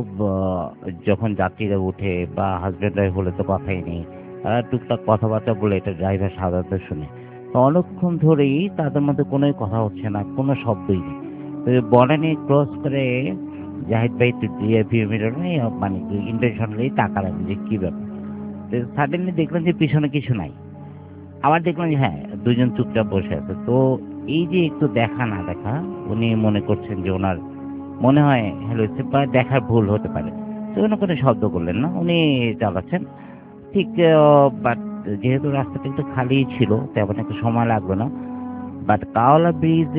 যখন যাত্রীরা উঠে বা হাজব্যান্ড ওয়াইফ হলে তো কথাই নেই, তারা টুকটাক কথাবার্তা বলে, এটা ড্রাইভার সাধারণত শুনে। তো অনেকক্ষণ ধরেই তাদের মধ্যে কোনোই কথা হচ্ছে না, কোনো শব্দই নেই। তো বর্ডার ক্রস করে জাহিদ ভাই মানে ইন্টেনশনালি তাকালেন যে কি ব্যাপার। তো সাডেনলি দেখলেন যে পিছনে কিছু নাই। আবার দেখলাম যে হ্যাঁ, দুজন চুপচাপ বসে আছে। তো এই যে একটু দেখা না দেখা, উনি মনে করছেন যে ওনার মনে হয় হ্যালো বা দেখার ভুল হতে পারে। তো উনি কোনো শব্দ করলেন না, উনি চালাচ্ছেন ঠিক। বাট যেহেতু রাস্তাটা একটু খালি ছিল, তেমন একটু সময় লাগলো না। বাট কাওলা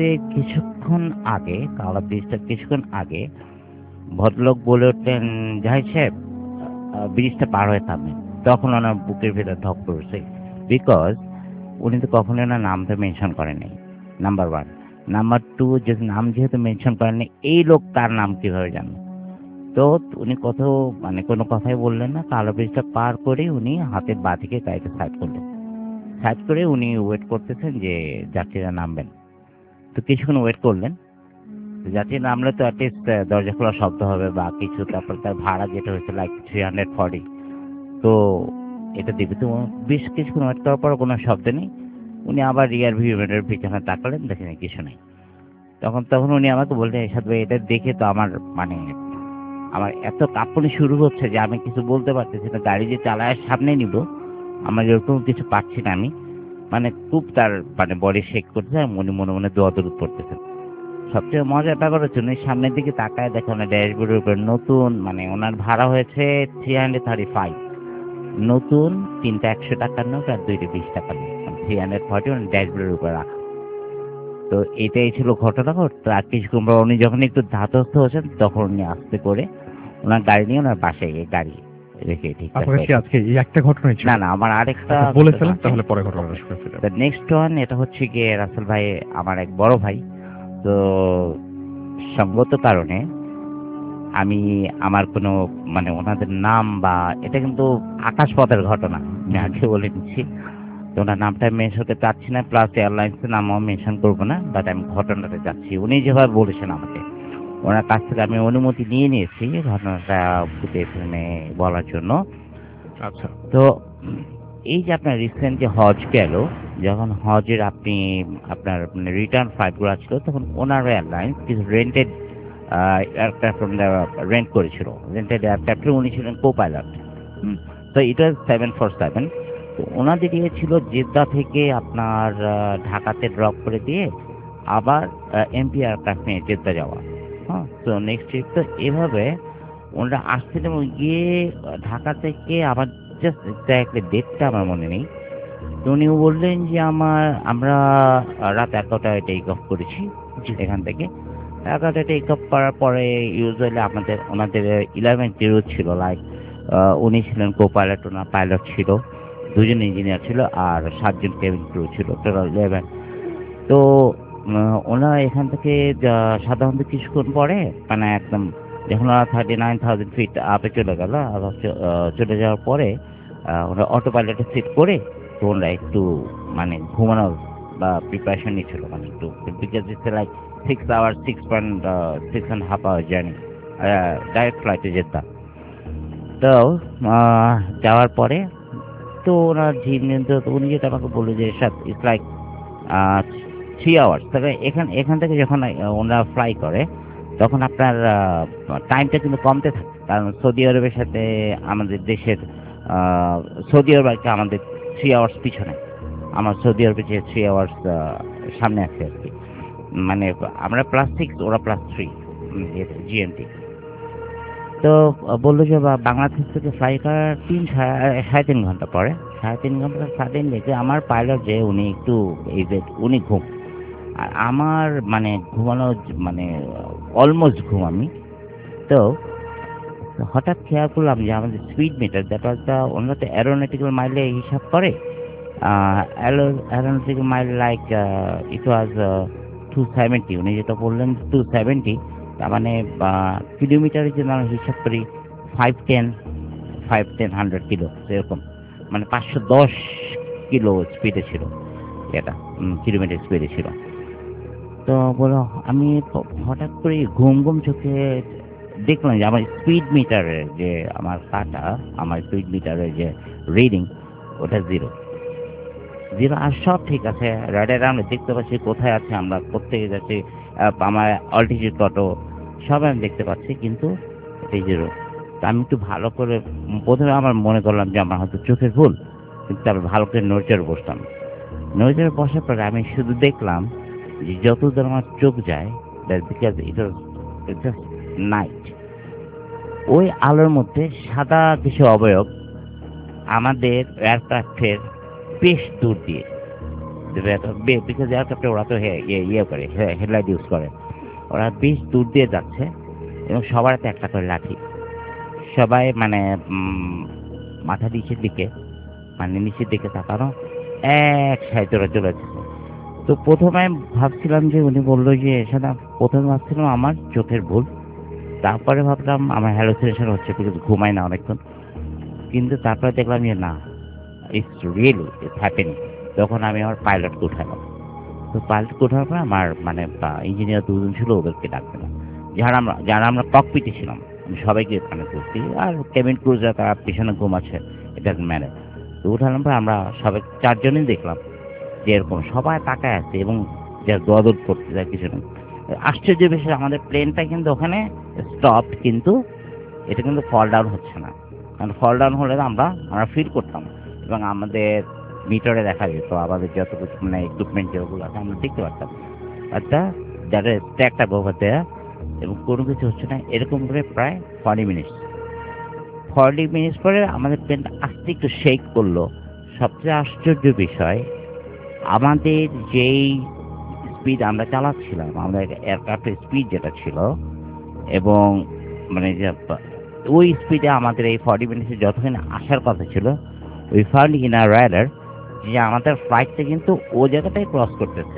ব্রিজটা কিছুক্ষণ আগে ভদ্রলোক বলে উঠলেন, জাহিদ সাহেব ব্রিজটা পার হয়ে থামবেন। তখন ওনার বুকের ভেতর ধক পড়ছে, বিকজ উনি তো কখনোই ওনার নামটা মেনশন করেনি, নাম্বার 1। নাম্বার 2, যে নাম যেহেতু মেনশন করেননি, এই লোক তার নাম কিভাবে জানবে? তো উনি কোনো কথাই বললেন না। কালো ব্রিজটা পার করে উনি হাতের বাঁ দিকে গাড়িটা সাইড করলেন। সাইড করে উনি ওয়েট করতেছেন যে যাত্রীরা নামবেন। তো কিছুক্ষণ ওয়েট করলেন। যাত্রী নামলে তো অ্যাটলিস্ট দরজা খোলা শব্দ হবে বা কিছু, তারপর তার ভাড়া যেটা হয়েছে লাইক 340, তো এটা দিবে। তো বেশ কিছুক্ষণ ওয়েট করার পর কোনো শব্দ নেই। উনি আবার রিয়ার ভিউ মিররের পিছনে তাকালেন, দেখেন কিছু নেই। তখন উনি আমাকে বললেন, এরশাদ ভাই এটা দেখে তো আমার এত কাঁপুনি শুরু হচ্ছে যে আমি কিছু বলতে পারতেছি না। গাড়ি যে চালায় সামনে নিব, আমার এরকম কিছু পাচ্ছি না আমি। খুব তার বডি শেক করছে, আর মনে মনে দোয়া দরুদ পড়তেছেন। সবচেয়ে মজার ব্যাপার হচ্ছে উনি সামনের দিকে তাকায় দেখে ওনার ড্যাশবোর্ডের উপর নতুন ওনার ভাড়া হয়েছে 335, নতুন 3টা 100 টাকার নোট আর 2টা 20 টাকার নোট, 340 ওনার ড্যাশবোর্ডের উপর রাখা। তো এটাই ছিল ঘটনা। আর কিছুক্ষণ পর উনি যখন একটু ধাতস্থ হচ্ছেন, তখন উনি আস্তে করে ওনার গাড়ি নিয়ে ওনার বাসায় গিয়ে গাড়ি রেখে ঠিক আজকে এই একটা ঘটনাই ছিল? না, আমার আরেকটা বলে ফেলেন, তাহলে পরে ঘটনাটা শুনে ফেলেন। নেক্সট ওয়ান, এটা হচ্ছে গিয়ে রাসেল ভাই আমার এক বড় ভাই। তো সঙ্গত কারণে আমি আমার কোনো ওনাদের নাম বা এটা কিন্তু আকাশপথের ঘটনা, আমি আগে বলে দিচ্ছি। তো ওনার নামটা মেনশন করতে চাচ্ছি না, প্লাস এয়ারলাইন্সের নামও মেনশন করবো না। বাট আমি ঘটনাটা যাচ্ছি, উনি যেভাবে বলেছেন আমাকে, ওনার কাছ থেকে আমি অনুমতি নিয়ে নিয়েছি ঘটনাটা বলার জন্য। আচ্ছা, তো এই যে আপনার রিসেন্ট যে হজ গেল, যখন হজের আপনার রিটার্ন ফ্লাইটগুলো ছিল, তখন ওনার এয়ারলাইন্স কিছু রেন্টেড এয়ারক্রাফট রেন্ট করেছিল, রেন্টেড এয়ারক্রাফটে উনি ছিলেন কো পাইলট। তো এটা 747। তো ওনাদের ইয়ে ছিল জেদ্দা থেকে আপনার ঢাকাতে ড্রপ করে দিয়ে আবার এমপি এয়ারক্রাফট নিয়ে জেদ্দা যাওয়া। হ্যাঁ, তো নেক্সট ট্রিপ তো এভাবে ওনারা আসছিলেন। গিয়ে ঢাকা থেকে আবার জাস্ট এক্স্যাক্টলি ডেটটা আমার মনে নেই। তো উনিও বললেন যে আমরা রাত 11টায় টেক অফ করেছি এখান থেকে। 11টায় টেক অফ করার পরে ইউজুয়ালি ওনাদের 11-0 ছিল, লাইক উনি ছিলেন কো পাইলট, ওনার পাইলট ছিল, 2জন ইঞ্জিনিয়ার ছিল আর 7জন কেবিন ক্রু ছিল, টোটাল 11। তো ওনারা এখান থেকে সাধারণত কিছুক্ষণ পরে মানে একদম যখন ওরা 39,000 ফিট আপে চলে গেল, চলে যাওয়ার পরে ওরা অটো পাইলটে সিট করে তো ওরা একটু মানে ঘুমানোর বা প্রিপারেশন নিচ্ছিল, মানে একটু, because it's like 6 hours 6.5 hours journey, direct ফ্লাইটে যেতাম। তো যাওয়ার পরে তো ওরা উনি যেটা আমাকে বললো যে ইটস লাইক 3 hours। তবে এখান থেকে যখন ওনারা ফ্লাই করে তখন আপনার টাইমটা কিন্তু কমতে থাকে, কারণ সৌদি আরবের সাথে আমাদের দেশের সৌদি আরব একটা আমাদের 3 hours পিছনে, আমার সৌদি আরবের যে 3 hours সামনে আছে আর কি, মানে আমরা +6 ওরা +3 জিএমটি। তো বললো যে বাংলাদেশ থেকে ফ্লাই করার 3-3.5 ঘন্টা পরে, 3.5 ঘন্টা সাডেন লেগে আমার পাইলট যে উনি একটু উনি ঘুম, আর আমার মানে ঘুমানো মানে অলমোস্ট ঘুম আমি। তো হঠাৎ খেয়াল করলাম যে আমাদের speed meter, that was the, ওনারা তো অ্যারোনটিক্যাল মাইলে হিসাব করে, aeronautical mile like it was 270। উনি যেটা বললেন 270, তার মানে কিলোমিটারে যে আমরা হিসাব করি 510-100 কিলো এরকম, মানে 510 কিলো স্পিডে ছিল এটা, কিলোমিটার স্পিডে ছিল। তো বলো আমি হঠাৎ করে ঘুম চোখে দেখলাম যে আমার স্পিড মিটারের যে আমার কাটা, আমার স্পিড মিটারের যে রিডিং ওটা 0 আর সব ঠিক আছে, রাডারে আমরা দেখতে পাচ্ছি কোথায় আছে, আমরা কোথেকে যাচ্ছি, আমার অল্টিটিউড কত সব আমি দেখতে পাচ্ছি, কিন্তু এটাই 0। তা আমি একটু ভালো করে প্রথমে আমার মনে করলাম যে আমার হয়তো চোখের ভুল, কিন্তু তারপর ভালো করে নড়চড়ে বসলাম। নড়চড়ে বসার পরে আমি শুধু দেখলাম যে যতদূর আমার চোখ যায়, because it was just night, ওই আলোর মধ্যে সাদা কিছু অবয়ব আমাদের এয়ারক্রাফটের বেশ দূর দিয়ে, বিকজ এয়ারক্রাফটে ওরা তো ইয়ে করে, হেডলাইট ইউজ করে, ওরা বেশ দূর দিয়ে যাচ্ছে এবং সবার হাতে একটা করে লাঠি, সবাই মানে মাথা নিচের দিকে, মানে নিচের দিকে তাকানো, এক সাইডে ওরা চলে যাচ্ছে। তো প্রথমে ভাবছিলাম যে উনি বললো যে সেটা, প্রথমে ভাবছিলাম আমার চোখের ভুল, তারপরে ভাবলাম আমার হ্যালোসিনেশন হচ্ছে, বিকজ ঘুমাই না অনেকক্ষণ, কিন্তু তারপরে দেখলাম যে না, ইটস রিয়েলি ইটস হ্যাপেনিং। তখন আমি আমার পাইলটকে উঠালাম। তো পাইলটকে ওঠার পর আমার মানে ইঞ্জিনিয়ার 2জন ছিল, ওদেরকে ডাকবে না, যারা আমরা ককপিটে ছিলাম আমি সবাইকে এখানে করছি, আর কেবিন ক্রুজার তারা পিছনে ঘুমাচ্ছে, এটা ম্যানে। তো উঠালাম পর আমরা সবাই 4 জনই দেখলাম যে এরকম সবাই তাকায় আছে এবং যা দোয়াদোদ করতে যায় কিছু নেই। আশ্চর্য বিষয়, আমাদের প্লেনটা কিন্তু ওখানে স্টপ, কিন্তু এটা কিন্তু ফল ডাউন হচ্ছে না, কারণ ফল ডাউন হলে আমরা ফিল করতাম এবং আমাদের মিটারে দেখা যেত আমাদের যত কিছু মানে ইকুইপমেন্ট যেগুলো আছে আমরা দেখতে পারতাম, অর্থাৎ যারা ট্র্যাকটা ব্যবহার দেয়া এবং কোনো কিছু হচ্ছে না, এরকম করে প্রায় 40 মিনিট পরে আমাদের প্লেনটা আস্তে একটু শেক করলো। সবচেয়ে আশ্চর্য বিষয়, আমাদের যেই স্পিড আমরা চালাচ্ছিলাম, আমাদের এয়ারক্রাফটের স্পিড যেটা ছিল, এবং মানে যে ওই স্পিডে আমাদের এই 40 মিনিটে যতক্ষণ আসার কথা ছিল, ওই ফাউন্ড ইন আওয়ার রাডার যে আমাদের ফ্লাইটটা কিন্তু ও জায়গাটাই ক্রস করতেছে।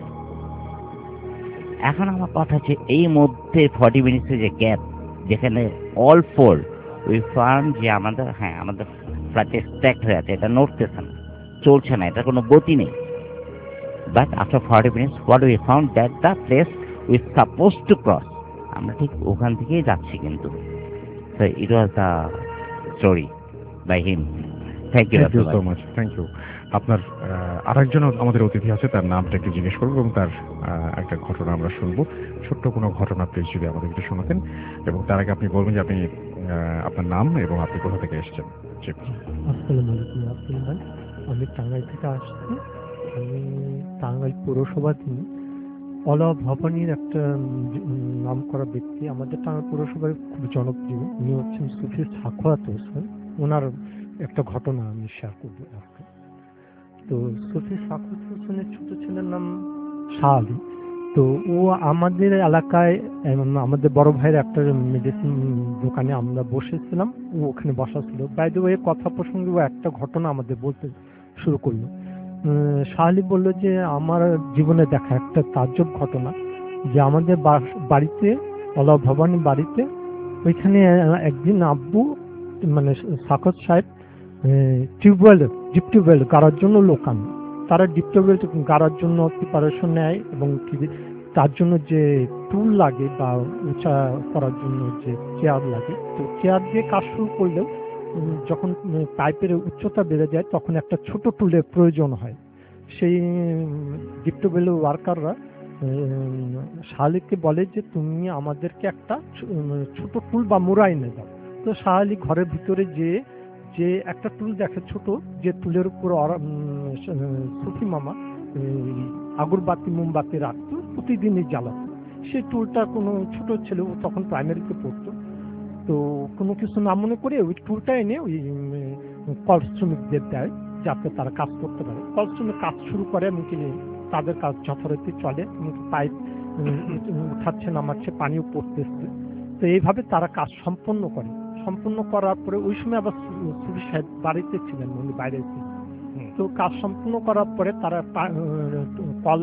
এখন আমার কথা হচ্ছে এই মধ্যে 40 মিনিটের যে গ্যাপ, যেখানে অল ফোর উই ফাউন্ড যে আমাদের আমাদের ফ্লাইটে স্ট্যাক হয়ে আছে, এটা নড়তেছে না, চলছে না, এটা কোনো গতি নেই। But after 40 minutes, what we found that the place we supposed to cross, আমরা ঠিক ওখান থেকেই যাচ্ছি কিন্তু। So it was the story by him. Thank you thank you Rasel so ভাই। Much, thank you. আপনার আরেকজন আমাদের অতিথি আছে, তার নামটা একটু জিজ্ঞেস করবো এবং তার একটা ঘটনা আমরা শুনবো। ছোট্ট কোনো ঘটনা প্লিজ যদি আমাদের একটু শোনাতেন, এবং তার আগে আপনি বলবেন যে আপনি আপনার নাম এবং আপনি কোথা থেকে এসেছেন। জি। আসসালামু আলাইকুম রাসেল ভাই, আমি টাঙ্গাইল থেকে আসছি। আমি টাঙ্গাইল পৌরসভাধীন অলা ভবানীর একটা নাম করা ব্যক্তি। আমাদের টাঙ্গাইল পৌরসভায় খুব জনপ্রিয়, উনি হচ্ছেন সুফি সাখাওয়াত হোসেন। ওনার একটা ঘটনা আমি শেয়ার করবো আজকে। তো সুফি সাখাওয়াত হোসেনের ছোট ছেলের নাম শাহ আলী। তো ও আমাদের এলাকায় আমাদের বড় ভাইয়ের একটা মেডিসিন দোকানে আমরা বসেছিলাম, ও ওখানে বসা ছিল। বাই দ্য ওয়ে, কথা প্রসঙ্গে ও একটা ঘটনা আমাদের বলতে শুরু করলো। শাহ আলী বললো যে আমার জীবনে দেখা একটা তাজ্জব ঘটনা, যে আমাদের বাড়িতে অলা ভবানী বাড়িতে ওইখানে একদিন আব্বু মানে সাকত সাহেব ডিপ টিউবওয়েল গাড়ার জন্য লোক আনে। তারা ডিপ টিউবওয়েল গাড়ার জন্য প্রিপারেশন নেয় এবং তার জন্য যে টুল লাগে বা উঁচা করার জন্য যে চেয়ার লাগে, তো চেয়ার দিয়ে কাজ শুরু করলেও যখন পাইপের উচ্চতা বেড়ে যায় তখন একটা ছোট টুলের প্রয়োজন হয়। সেই ডিপ টিউবওয়েলের ওয়ার্কাররা শাহালিকে বলে যে তুমি আমাদেরকে একটা ছোট টুল বা মুড়া এনে দাও। তো শাহালি ঘরের ভিতরে যে একটা টুল দেখে ছোট, যে টুলের উপর সুফি মামা আগরবাতি মোমবাতি রাখতো, প্রতিদিনই জ্বালাতো। সেই টুলটা কোনো ছোট ছেলে, ও তখন প্রাইমারিতে পড়তো, তো কোনো কিছু না মনে করে ওই টুলটা এনে ওই কল শ্রমিকদের দেয় যাতে তারা কাজ করতে পারে। কল শ্রমিক কাজ শুরু করে, এমনকি তাদের কাজ যথারীতি চলে, এমনকি পাইপ উঠাচ্ছে নামাচ্ছে, পানিও পড়তেছে। তো এইভাবে তারা কাজ সম্পন্ন করার পরে ওই সময় আবার সুফি সাহেব বাড়িতে ছিলেন, উনি বাইরে ছিলেন। তো কাজ সম্পূর্ণ করার পরে তারা কল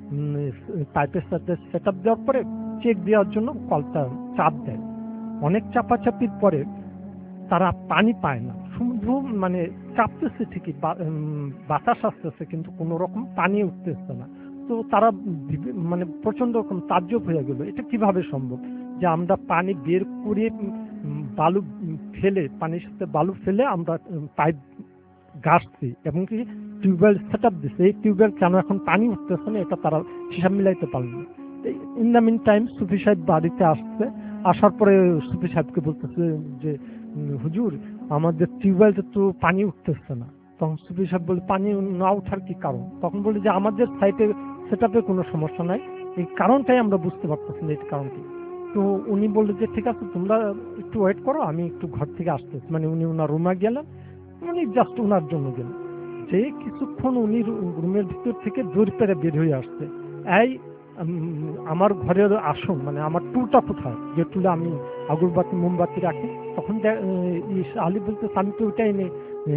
পাইপের সাথে সেট আপ দেওয়ার পরে চেক দেওয়ার জন্য কলটা চাপ দেয়। অনেক চাপাচাপির পরে তারা পানি পায় না, শুধু মানে চাপতেছে ঠিকই, বাতাস আসতেছে, কিন্তু কোনো রকম পানি উঠতেছে না। তো তারা মানে প্রচন্ড রকম তাজ্জব হয়ে গেল, এটা কিভাবে সম্ভব যে আমরা পানি বের করে বালু ফেলে, পানির সাথে বালু ফেলে আমরা পাইপ গাছছি এবং কি টিউবওয়েল সেট আপ দিচ্ছে, এই টিউবওয়েল কেন এখন পানি উঠতেছে না, এটা তারা হিসাব মিলাইতে পারল না। In the mean time Sufi সাহেব বাড়িতে আসছে, আসার পরে সুফি সাহেবকে বলতেছে যে হুজুর আমাদের টিউবওয়েলতে তো পানি উঠতেছে না। তখন সুফি সাহেব বলে পানি না ওঠার কি কারণ? তখন বলে যে আমাদের সাইটে সেট আপে কোনো সমস্যা নাই, এই কারণটাই আমরা বুঝতে পারতেছি না, এই কারণটি। তো উনি বললো যে ঠিক আছে তোমরা একটু ওয়েট করো, আমি একটু ঘর থেকে আসতেছি। মানে উনি ওনার রুমে গেলেন, উনি জাস্ট ওনার জন্য গেলেন। যে কিছুক্ষণ উনি রুমের ভিতর থেকে জোর পেরে বের হয়ে আসছে, এই আমার ঘরের আসন মানে আমার টুলটা কোথায়, যে টুলে আমি আগরবাতি মোমবাতি রাখি। তখন আলী বলতে আমি তো ওইটা এনে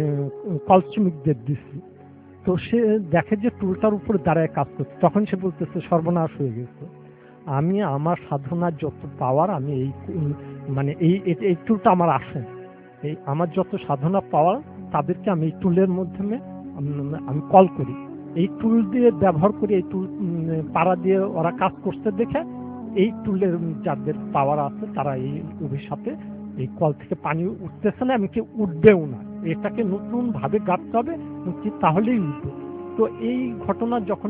কল শ্রমিকদের দিচ্ছি। তো সে দেখে যে টুলটার উপরে দাঁড়ায় কাজ করছে, তখন সে বলতেছে সর্বনাশ হয়ে গেছে, আমি আমার সাধনার যত পাওয়ার আমি এই মানে এই টুলটা আমার আসন, এই আমার যত সাধনা পাওয়ার তাদেরকে আমি এই টুলের মাধ্যমে আমি কল করি, এই টুল দিয়ে ব্যবহার করি, এই টুল পাড়া দিয়ে ওরা কাজ করতে দেখে এই টুলের যাদের পাওয়ার আছে তারা এই অভিশাপে এই কল থেকে পানি উঠতেছে না, এমনকি উঠবেও না, এটাকে নতুন ভাবে গাঁথতে হবে তাহলেই উঠবে। তো এই ঘটনা যখন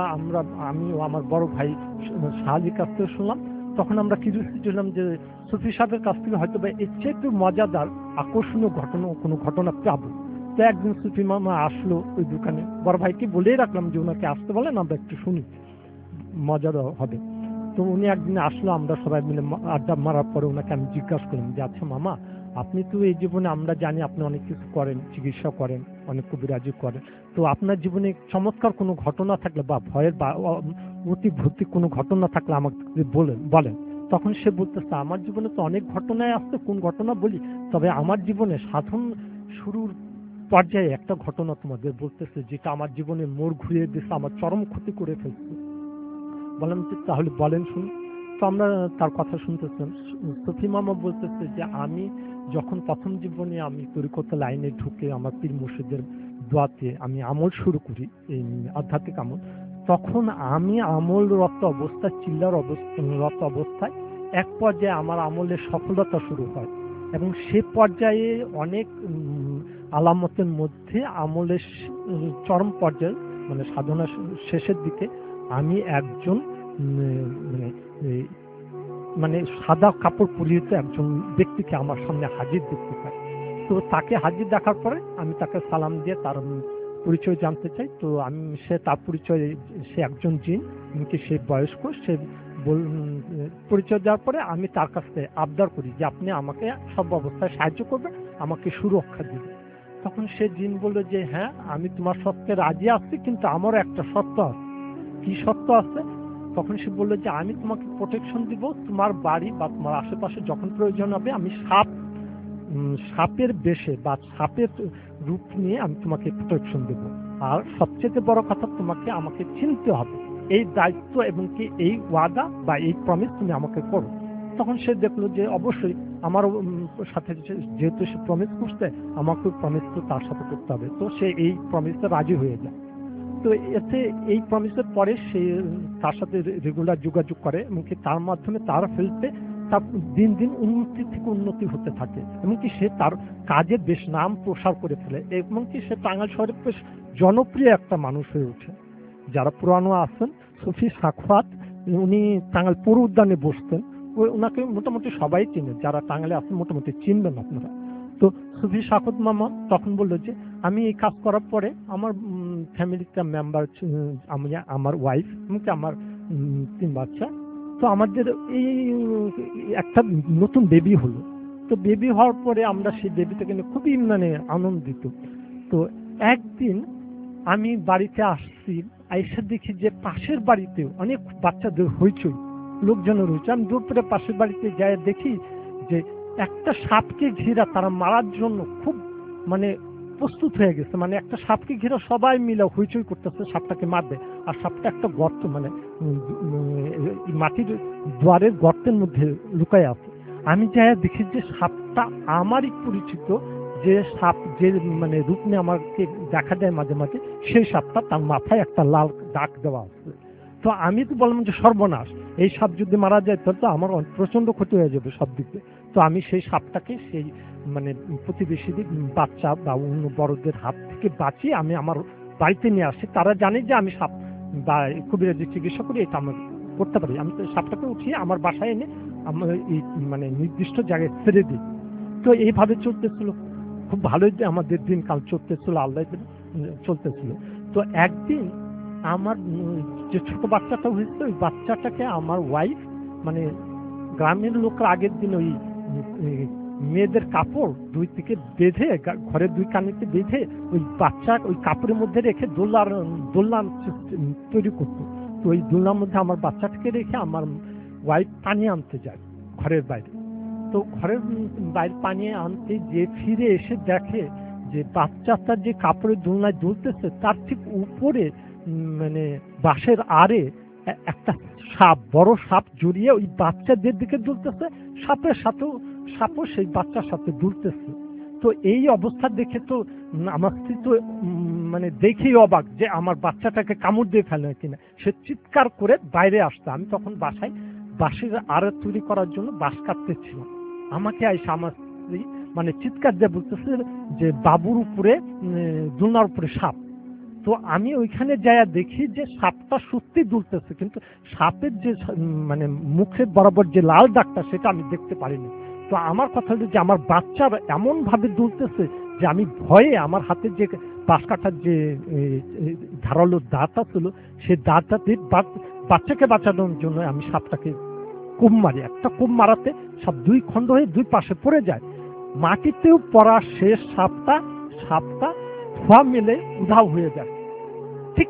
আমি ও আমার বড় ভাই শাহালির কাছ থেকে শুনলাম, তখন আমরা কিউরিয়াসিটি হলাম যে সুফি সাহেবের কাছ থেকে হয়তো বা এর চেয়ে একটু মজাদার আকর্ষণীয় কোনো ঘটনা পাবো। তো একদিন সুফি মামা আসলো ওই দোকানে, বড় ভাইকে বলেই রাখলাম যে ওনাকে আসতে বলেন, আমরা একটু শুনি, মজার হবে। তো উনি একদিন আসলো, আমরা সবাই মিলে আড্ডা মারার পরে ওনাকে আমি জিজ্ঞাসা করলাম যে আচ্ছা মামা, আপনি তো এই জীবনে আমরা জানি আপনি অনেক কিছু করেন, চিকিৎসা করেন, অনেক কবিরাজি করেন, তো আপনার জীবনে চমৎকার কোনো ঘটনা থাকলে বা ভয়ের বা অতি ভৌতি কোনো ঘটনা থাকলে আমাকে বলেন। তখন সে বলতেছে আমার জীবনে তো অনেক ঘটনায় আসছে, কোন ঘটনা বলি, তবে আমার জীবনে সাধন শুরুর পর্যায়ে একটা ঘটনা তোমাদের বলতেছে যেটা আমার জীবনে মোড় ঘুরিয়ে দিচ্ছে, আমার চরম ক্ষতি করে ফেলছে। বললাম যে তাহলে বলেন শুনি। তো আমরা তার কথা শুনতেছেন। সুফি মামা বলতেছে যে আমি যখন প্রথম জীবনে আমি তরিকত লাইনে ঢুকে আমার পীর মুর্শিদের দোয়াতে আমি আমল শুরু করি, এই আধ্যাত্মিক আমল, তখন আমি আমলরত অবস্থায় চিল্লারত অবস্থায় এক পর্যায়ে আমার আমলের সফলতা শুরু হয় এবং সে পর্যায়ে অনেক আলামতের মধ্যে আমলের চরম পর্যায়ে মানে সাধনা শেষের দিকে আমি একজন মানে মানে সাদা কাপড় পরিহিত একজন ব্যক্তিকে আমার সামনে হাজির দেখতে পাই। তো তাকে হাজির দেখার পরে আমি তাকে সালাম দিয়ে তার পরিচয় জানতে চাই। তো তার পরিচয়, সে একজন জিন, এমনকি সে বয়স্ক। সে পরিচয় দেওয়ার পরে আমি তার কাছ থেকে আবদার করি যে আপনি আমাকে সব অবস্থায় সাহায্য করবেন, আমাকে সুরক্ষা দিবেন। তখন সে জিন বলল যে হ্যাঁ, আমি তোমার সত্যে রাজি আছি, কিন্তু আমারও একটা শর্ত আছে। কি শর্ত আছে? তখন সে বললো যে আমি তোমাকে প্রোটেকশন দিব, তোমার বাড়ি বা তোমার আশেপাশে যখন প্রয়োজন হবে আমি সাপের বেশে বা সাপের রূপ নিয়ে আমি তোমাকে প্রোটেকশন দেব। আর সবচেয়ে বড় কথা, তোমাকে আমাকে চিনতে হবে। এই দায়িত্ব এবং কি এই ওয়াদা বা এই প্রমিস তুমি আমাকে করো। তখন সে দেখলো যে অবশ্যই আমার সাথে যেহেতু সে প্রমিস করছে, আমাকে প্রমিস তো তার সাথে করতে হবে। তো সে এই প্রমিসে রাজি হয়ে যায়। তো এতে এই প্রমিসের পরে সে তার সাথে রেগুলার যোগাযোগ করে, এমনকি তার মাধ্যমে তার ফিল্ডে তার দিন দিন উন্নতি থেকে উন্নতি হতে থাকে, এমনকি সে তার কাজে বেশ নাম প্রসার করে ফেলে, এমনকি সে টাঙ্গাইল শহরে বেশ জনপ্রিয় একটা মানুষ হয়ে ওঠে। যারা পুরানো আছেন, সুফি সাক্ষাৎ, উনি টাঙ্গাইল পৌর উদ্যানে বসতেন, ওনাকে মোটামুটি সবাই চিনে, যারা টাঙ্গাইলে আছেন মোটামুটি চিনবেন আপনারা। তো সুফি সাক্ষাৎ মামা তখন বললো যে আমি এই কাজ করার পরে আমার ফ্যামিলিতে মেম্বার, আমি, আমার ওয়াইফ, এমনকি আমার 3 বাচ্চা, তো আমাদের এই একটা নতুন বেবি হলো। তো বেবি হওয়ার পরে আমরা সেই বেবিটাকে নিয়ে খুবই মানে আনন্দিত। তো একদিন আমি বাড়িতে আসছি, আইসা দেখি যে পাশের বাড়িতেও অনেক বাচ্চাদের হইচই, লোকজনের হইচই। আমি দূর করে পাশের বাড়িতে যাই, দেখি যে একটা সাপকে ঘিরা তারা মারার জন্য খুব মানে প্রস্তুত হয়ে গেছে। মানে একটা সাপকে ঘিরে সবাই মিলে হইচই করতেছে, সাপটাকে মারবে। আর সাপটা একটা গর্ত, মানে মাটির দ্বারের গর্তের মধ্যে লুকায় আছে। আমি যাই দেখি যে সাপটা আমারই পরিচিত, যে সাপ যে মানে রূপ নিয়ে আমাকে দেখা দেয় মাঝে মাঝে, সেই সাপটা, তার মাথায় একটা লাল দাগ দেওয়া আছে। তো আমি তো বললাম যে সর্বনাশ, এই সাপ যদি মারা যায় তাহলে তো আমার প্রচন্ড ক্ষতি হয়ে যাবে সব দিক দিয়ে। তো আমি সেই সাপটাকে সেই মানে প্রতিবেশীদের বাচ্চা বা অন্য বড়দের হাত থেকে বাঁচিয়ে আমি আমার বাড়িতে নিয়ে আসি। তারা জানে যে আমি সাপ বা কবিরাজি চিকিৎসা করি, এটা আমরা করতে পারি। আমি তো সাপটাকে উঠিয়ে আমার বাসায় এনে আমার এই মানে নির্দিষ্ট জায়গায় ছেড়ে দিই। তো এইভাবে চলতেছিল, খুব ভালোই আমাদের দিনকাল চলতেছিল, আল্লাহ চলতেছিল। তো একদিন আমার যে ছোট বাচ্চাটা হয়েছিল, ওই বাচ্চাটাকে আমার ওয়াইফ, মানে গ্রামের লোকরা আগের দিন ওই মেয়েদের কাপড় 2 দিকে বেঁধে, ঘরের 2 কানিতে বেঁধে ওই বাচ্চা ওই কাপড়ের মধ্যে রেখে দোলনা তৈরি করতো। তো ওই দোলনার মধ্যে আমার বাচ্চাটাকে রেখে আমার ওয়াইফ পানি আনতে যায় ঘরের বাইরে। তো ঘরের বাইরে পানি আনতে যে ফিরে এসে দেখে যে বাচ্চাটা যে কাপড়ের দোলনায় দুলতেছে, তার ঠিক উপরে মানে বাঁশের আড়ে একটা সাপ, বড় সাপ জড়িয়ে ওই বাচ্চাদের দিকে দুলতেছে, সাপও সেই বাচ্চার সাথে দুলতেছে। তো এই অবস্থা দেখে তো আমার স্ত্রী তো মানে দেখেই অবাক যে আমার বাচ্চাটাকে কামড় দিয়ে ফেলে কিনা। সে চিৎকার করে বাইরে আসতো। আমি তখন বাসায় বাঁশের আড়ে তৈরি করার জন্য বাঁশ কাটতেছিলাম। আমাকে আইসা আমার স্ত্রী মানে চিৎকার দিয়ে বলতেছে যে বাবুর উপরে দোলনার উপরে সাপ। তো আমি ওইখানে যাইয়া দেখি যে সাপটা সত্যি দুলতেছে, কিন্তু সাপের যে মানে মুখের বরাবর যে লাল দাগটা, সেটা আমি দেখতে পারিনি। তো আমার কথা হলো যে আমার বাচ্চার এমন ভাবে দুলতেছে যে আমি ভয়ে আমার হাতে যে বাঁশ কাটার যে ধারালো দাঁতটা ছিল, সেই দাঁতটাতে বাচ্চাকে বাঁচানোর জন্য আমি সাপটাকে কোপ মারি। একটা কোপ মারাতে সব 2 খণ্ড হয়ে 2 পাশে পড়ে যায়। মাটিতেও পড়া শেষ সাপটা ধোয়া মেলে উধাও হয়ে যায়। ঠিক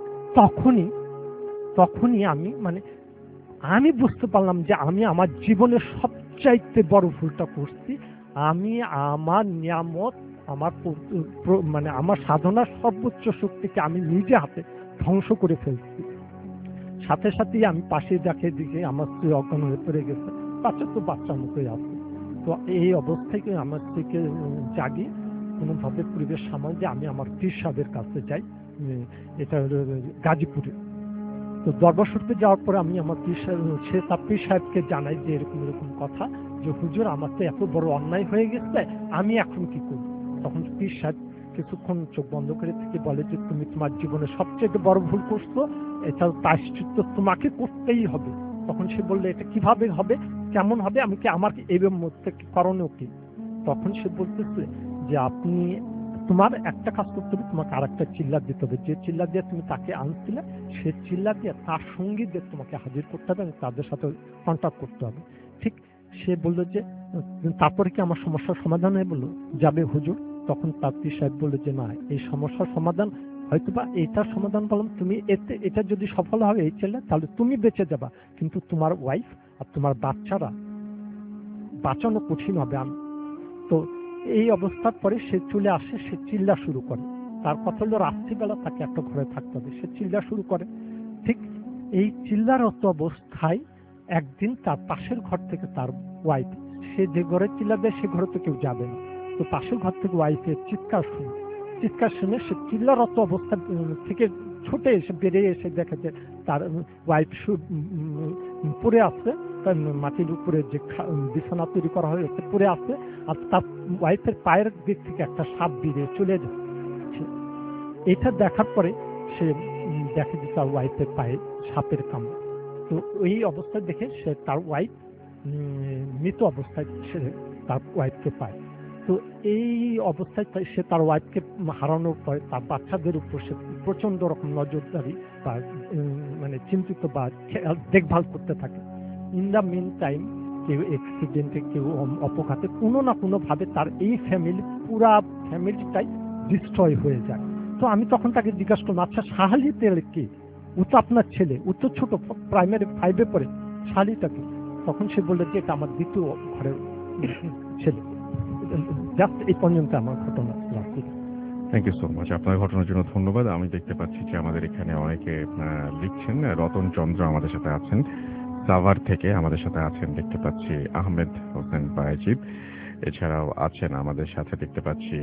তখনই আমি বুঝতে পারলাম যে আমি আমার জীবনের সবচাইতে বড় ভুলটা করছি। আমি আমার নিয়ামত, আমার মানে আমার সাধনার সর্বোচ্চ শক্তিকে আমি নিজে হাতে ধ্বংস করে ফেলছি। সাথে সাথেই আমি পাশে দেখে দিকে আমার স্ত্রী অজ্ঞান হয়ে পড়ে গেছে। বাচ্চার মতোই আছে। তো এই অবস্থায় আমার স্ত্রীকে জাগি কোনোভাবে পরিবেশ সামাল দিয়ে আমি আমার পীর সাহেবের কাছে যাই, এটা গাজীপুরে। তো দরবার শরীফে যাওয়ার পরে আমি আমার পীর সাহেবকে জানাই যে এরকম কথা, যে হুজুর আমার তো এত বড় অন্যায় হয়ে গেছে, আমি এখন কি করব। তখন পীর সাহেব কিছুক্ষণ চোখ বন্ধ করে থেকে বলে যে তুমি তোমার জীবনে সবচেয়ে বড় ভুল করছো, এটা প্রায়শ্চিত্ত তোমাকে করতেই হবে। তখন সে বললে এটা কিভাবে হবে, কেমন হবে, আমি কি আমার এই মধ্যে করণীয় কি? তখন সে বলতেছে যে আপনি তোমার একটা কাজ করতে হবে, তোমাকে আর একটা চিল্লা দিতে হবে, যে চিল্লা দিয়ে তুমি তাকে আনছিলে সে চিল্লা দিয়ে তার সঙ্গীদের তোমাকে হাজির করতে হবে এবং তাদের সাথে কন্ট্যাক্ট করতে হবে। ঠিক সে বললো যে তারপরে কি আমার সমস্যার সমাধান হয়ে বললো যাবে হুজুর? তখন তার পীর সাহেব বললো যে না, এই সমস্যার সমাধান হয়তোবা এটার সমাধান বললাম, তুমি এটা যদি সফল হবে এই ছেলে, তাহলে তুমি বেঁচে যাবা, কিন্তু তোমার ওয়াইফ আর তোমার বাচ্চারা বাঁচানো কঠিন হবে। তো এই অবস্থার পরে সে চলে আসে, সে চিল্লা শুরু করে। তার কথা হলো রাত্রিবেলা তাকে একটা ঘরে থাকতে হবে, সে চিল্লা শুরু করে। ঠিক এই চিল্লারত অবস্থায় একদিন তার পাশের ঘর থেকে তার ওয়াইফ, সে যে ঘরে চিল্লা দেয় সে ঘরে তো কেউ যাবে না, তো পাশের ঘর থেকে ওয়াইফের চিৎকার শুনে সে চিল্লারত অবস্থা থেকে ছুটে এসে বেরিয়ে এসে দেখে যে তার ওয়াইফ পড়ে আছে, মাটির উপরে যে বিছানা তৈরি করা হয়েছে পড়ে আছে, আর তার ওয়াইফের পায়ের দিক থেকে একটা সাপ বেরিয়ে চলে যাচ্ছে। এটা দেখার পরে সে দেখে যে তার ওয়াইফের পায়ে সাপের কামড়। তো এই অবস্থায় দেখে সে তার ওয়াইফ মৃত অবস্থায় সে তার ওয়াইফকে পায়। তো এই অবস্থায় সে তার ওয়াইফকে হারানোর পরে তার বাচ্চাদের উপর সে প্রচন্ড রকম নজরদারি বা মানে চিন্তিত বা দেখভাল করতে থাকে। ইন দ্য মেন টাইম কেউ অ্যাক্সিডেন্টে, কেউ অপঘাতে, কোনো না কোনো ভাবে তার এই পুরা ফ্যামিলিটাই ডিস্ট্রয় হয়ে যায়। তো আমি তখন তাকে জিজ্ঞাসা করলাম, আচ্ছা শাহালি তেল কি? ও তো আপনার ছেলে, ও তো ছোট, প্রাইমারি 5-এ পড়ে, শাহালিটা কি? তখন সে বলল যে এটা আমার দ্বিতীয় ঘরের ছেলে। জাস্ট এই পর্যন্ত আমার ঘটনা। থ্যাংক ইউ সো মাচ, আপনার ঘটনার জন্য ধন্যবাদ। আমি দেখতে পাচ্ছি যে আমাদের এখানে অনেকে লিখছেন। রতন চন্দ্র আমাদের সাথে আছেন, সাভার থেকে আমাদের সাথে আছেন দেখতে পাচ্ছি। আহমেদ হোসেন বায়েজিদ এছাড়াও আছেন আমাদের সাথে দেখতে পাচ্ছি।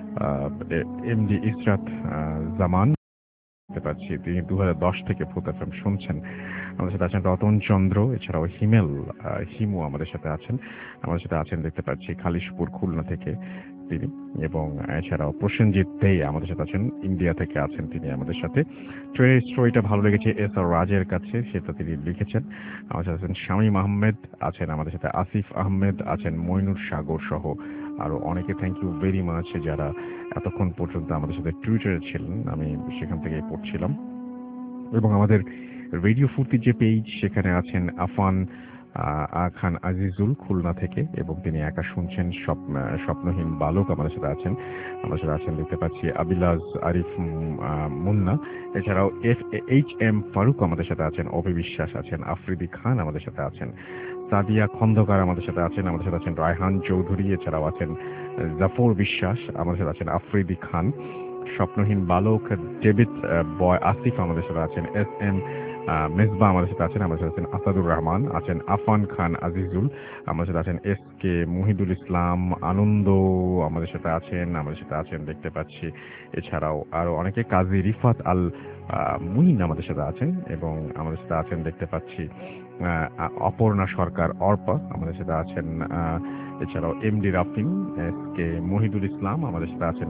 এমডি ইসরাত জামান দেখতে পাচ্ছি, তিনি 2010 থেকে ভূত এফএম শুনছেন। আমাদের সাথে আছেন রতন চন্দ্র, এছাড়াও হিমু আমাদের সাথে আছেন। আমাদের সাথে আছেন দেখতে পাচ্ছি খালিশপুর খুলনা থেকে তিনি, এবং এছাড়াও প্রসেনজিৎ দে আমাদের সাথে আছেন, ইন্ডিয়া থেকে আছেন তিনি আমাদের সাথে। ট্রেনের স্টোরিটা ভালো লেগেছে এস আর রাজের কাছে, সেটা তিনি লিখেছেন। আমাদের সাথে আছেন শামীম আহমেদ, আছেন আমাদের সাথে আসিফ আহমেদ, আছেন মইনুর সাগর সহ আরো অনেকে। থ্যাংক ইউ ভেরি মাচ যারা এতক্ষণ পর্যন্ত আমাদের সাথে টুইটারে ছিলেন, আমি সেখান থেকে পড়ছিলাম। এবং আমাদের রেডিও ফুর্তির যে পেজ, সেখানে আছেন আফান খান আজিজুল খুলনা থেকে, এবং তিনি একা শুনছেন। স্বপ্নহীন বালক আমাদের সাথে আছেন। আমাদের সাথে আছেন দেখতে পাচ্ছি আবিলাজ আরিফ মুন্না, এছাড়াও HM ফারুক আমাদের সাথে আছেন, অভি বিশ্বাস আছেন, আফ্রিদি খান আমাদের সাথে আছেন, সাদিয়া খন্দকার আমাদের সাথে আছেন, আমাদের সাথে আছেন রায়হান চৌধুরী, এছাড়াও আছেন জাফর বিশ্বাস, আমাদের সাথে আছেন আফ্রিদি খান, স্বপ্নহীন বালক, ডেভিড বয় আসিফ আমাদের সাথে আছেন, SM মেজবা আমাদের সাথে আছেন, আমাদের সাথে আছেন আসাদুর রহমান, আছেন আফান খান আজিজুল, আমাদের সাথে আছেন SK মুহিদুল ইসলাম, আনন্দ আমাদের সাথে আছেন দেখতে পাচ্ছি। এছাড়াও আরো অনেকে, কাজী রিফাত আল মুহিন আমাদের সাথে আছেন, এবং আমাদের সাথে আছেন দেখতে পাচ্ছি অপর্ণা সরকার অর্পা আমাদের সাথে আছেন। এছাড়াও MD রাফিন, SK মহিদুল ইসলাম আমাদের সাথে আছেন,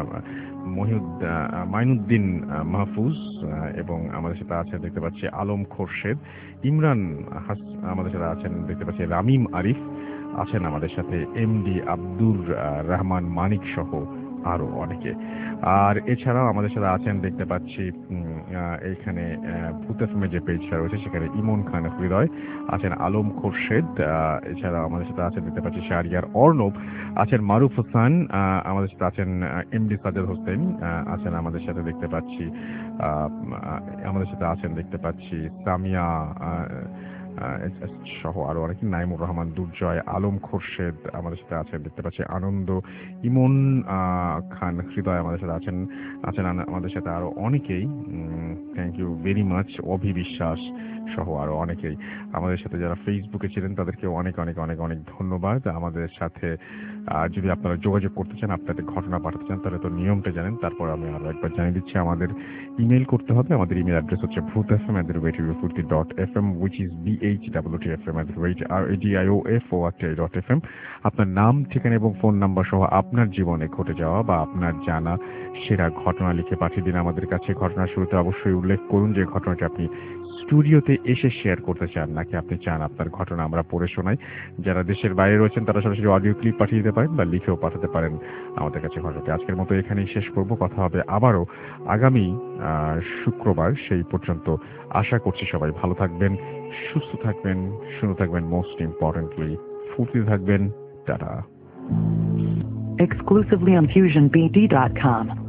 মাইনুদ্দিন মাহফুজ, এবং আমাদের সাথে আছেন দেখতে পাচ্ছি আলম খোরশেদ, ইমরান আমাদের সাথে আছেন দেখতে পাচ্ছি, রামিম আরিফ আছেন আমাদের সাথে, MD আব্দুর রহমান মানিক সহ আরো অনেকে। আর এছাড়াও আমাদের সাথে আছেন দেখতে পাচ্ছি এইখানে ভূত এফএমের যে পেজটা রয়েছে সেখানে ইমন খান হৃদয় আছেন, আলম খোরশেদ, এছাড়াও আমাদের সাথে আছেন দেখতে পাচ্ছি শাহরিয়ার অর্ণব, আছেন মারুফ হোসেন, আমাদের সাথে আছেন MD সাজ্জাদ হোসেন, আছেন আমাদের সাথে দেখতে পাচ্ছি সামিয়া সহ আরো অনেকে, নাইমুর রহমান দুর্জয়, আলম খোরশেদ আমাদের সাথে আছেন দেখতে পাচ্ছি, আনন্দ, ইমন খান হৃদয় আমাদের সাথে আছেন আমাদের সাথে আরো অনেকেই। Thank you very much. Abhi Biswas, সহ আরো অনেকেই আমাদের সাথে যারা ফেসবুকে ছিলেন তাদেরকে অনেক অনেক অনেক অনেক ধন্যবাদ। আমাদের সাথে যদি আপনারা যোগাযোগ করতে চান, আপনাদের ঘটনা পাঠাতে চান, তাহলে তো নিয়মটা জানেন। তারপর আমি আরো একবার জানিয়ে দিচ্ছি, আমাদের ইমেল করতে হবে। আমাদের ইমেল অ্যাড্রেস হচ্ছে bhutfm@radio40.fm, which is bhwtfm@radioforti.fm। আপনার নাম, ঠিকানা এবং ফোন নাম্বার সহ আপনার জীবনে ঘটে যাওয়া বা আপনার জানা সেরা ঘটনা লিখে পাঠিয়ে দিন আমাদের কাছে। ঘটনার শুরুতে অবশ্যই উল্লেখ করুন যে ঘটনাটি আপনি স্টুডিওতে এসে শেয়ার করতে চান, নাকি আপনি চান আপনার ঘটনা আমরা পড়ে শোনাই। যারা দেশের বাইরে রয়েছেন তারা সরাসরি অডিও ক্লিপ পাঠিয়ে দিতে পারেন বা লিখেও পাঠাতে পারেন আমাদের কাছে ঘটনাটি। আজকের মতো এখানেই শেষ করব। কথা হবে আবারও আগামী শুক্রবার। সেই পর্যন্ত আশা করছি সবাই ভালো থাকবেন, সুস্থ থাকবেন, সুন্দর থাকবেন, মোস্ট ইম্পর্টেন্টলি ফুর্তি থাকবেন। টাটা। Exclusively on FusionBD.com.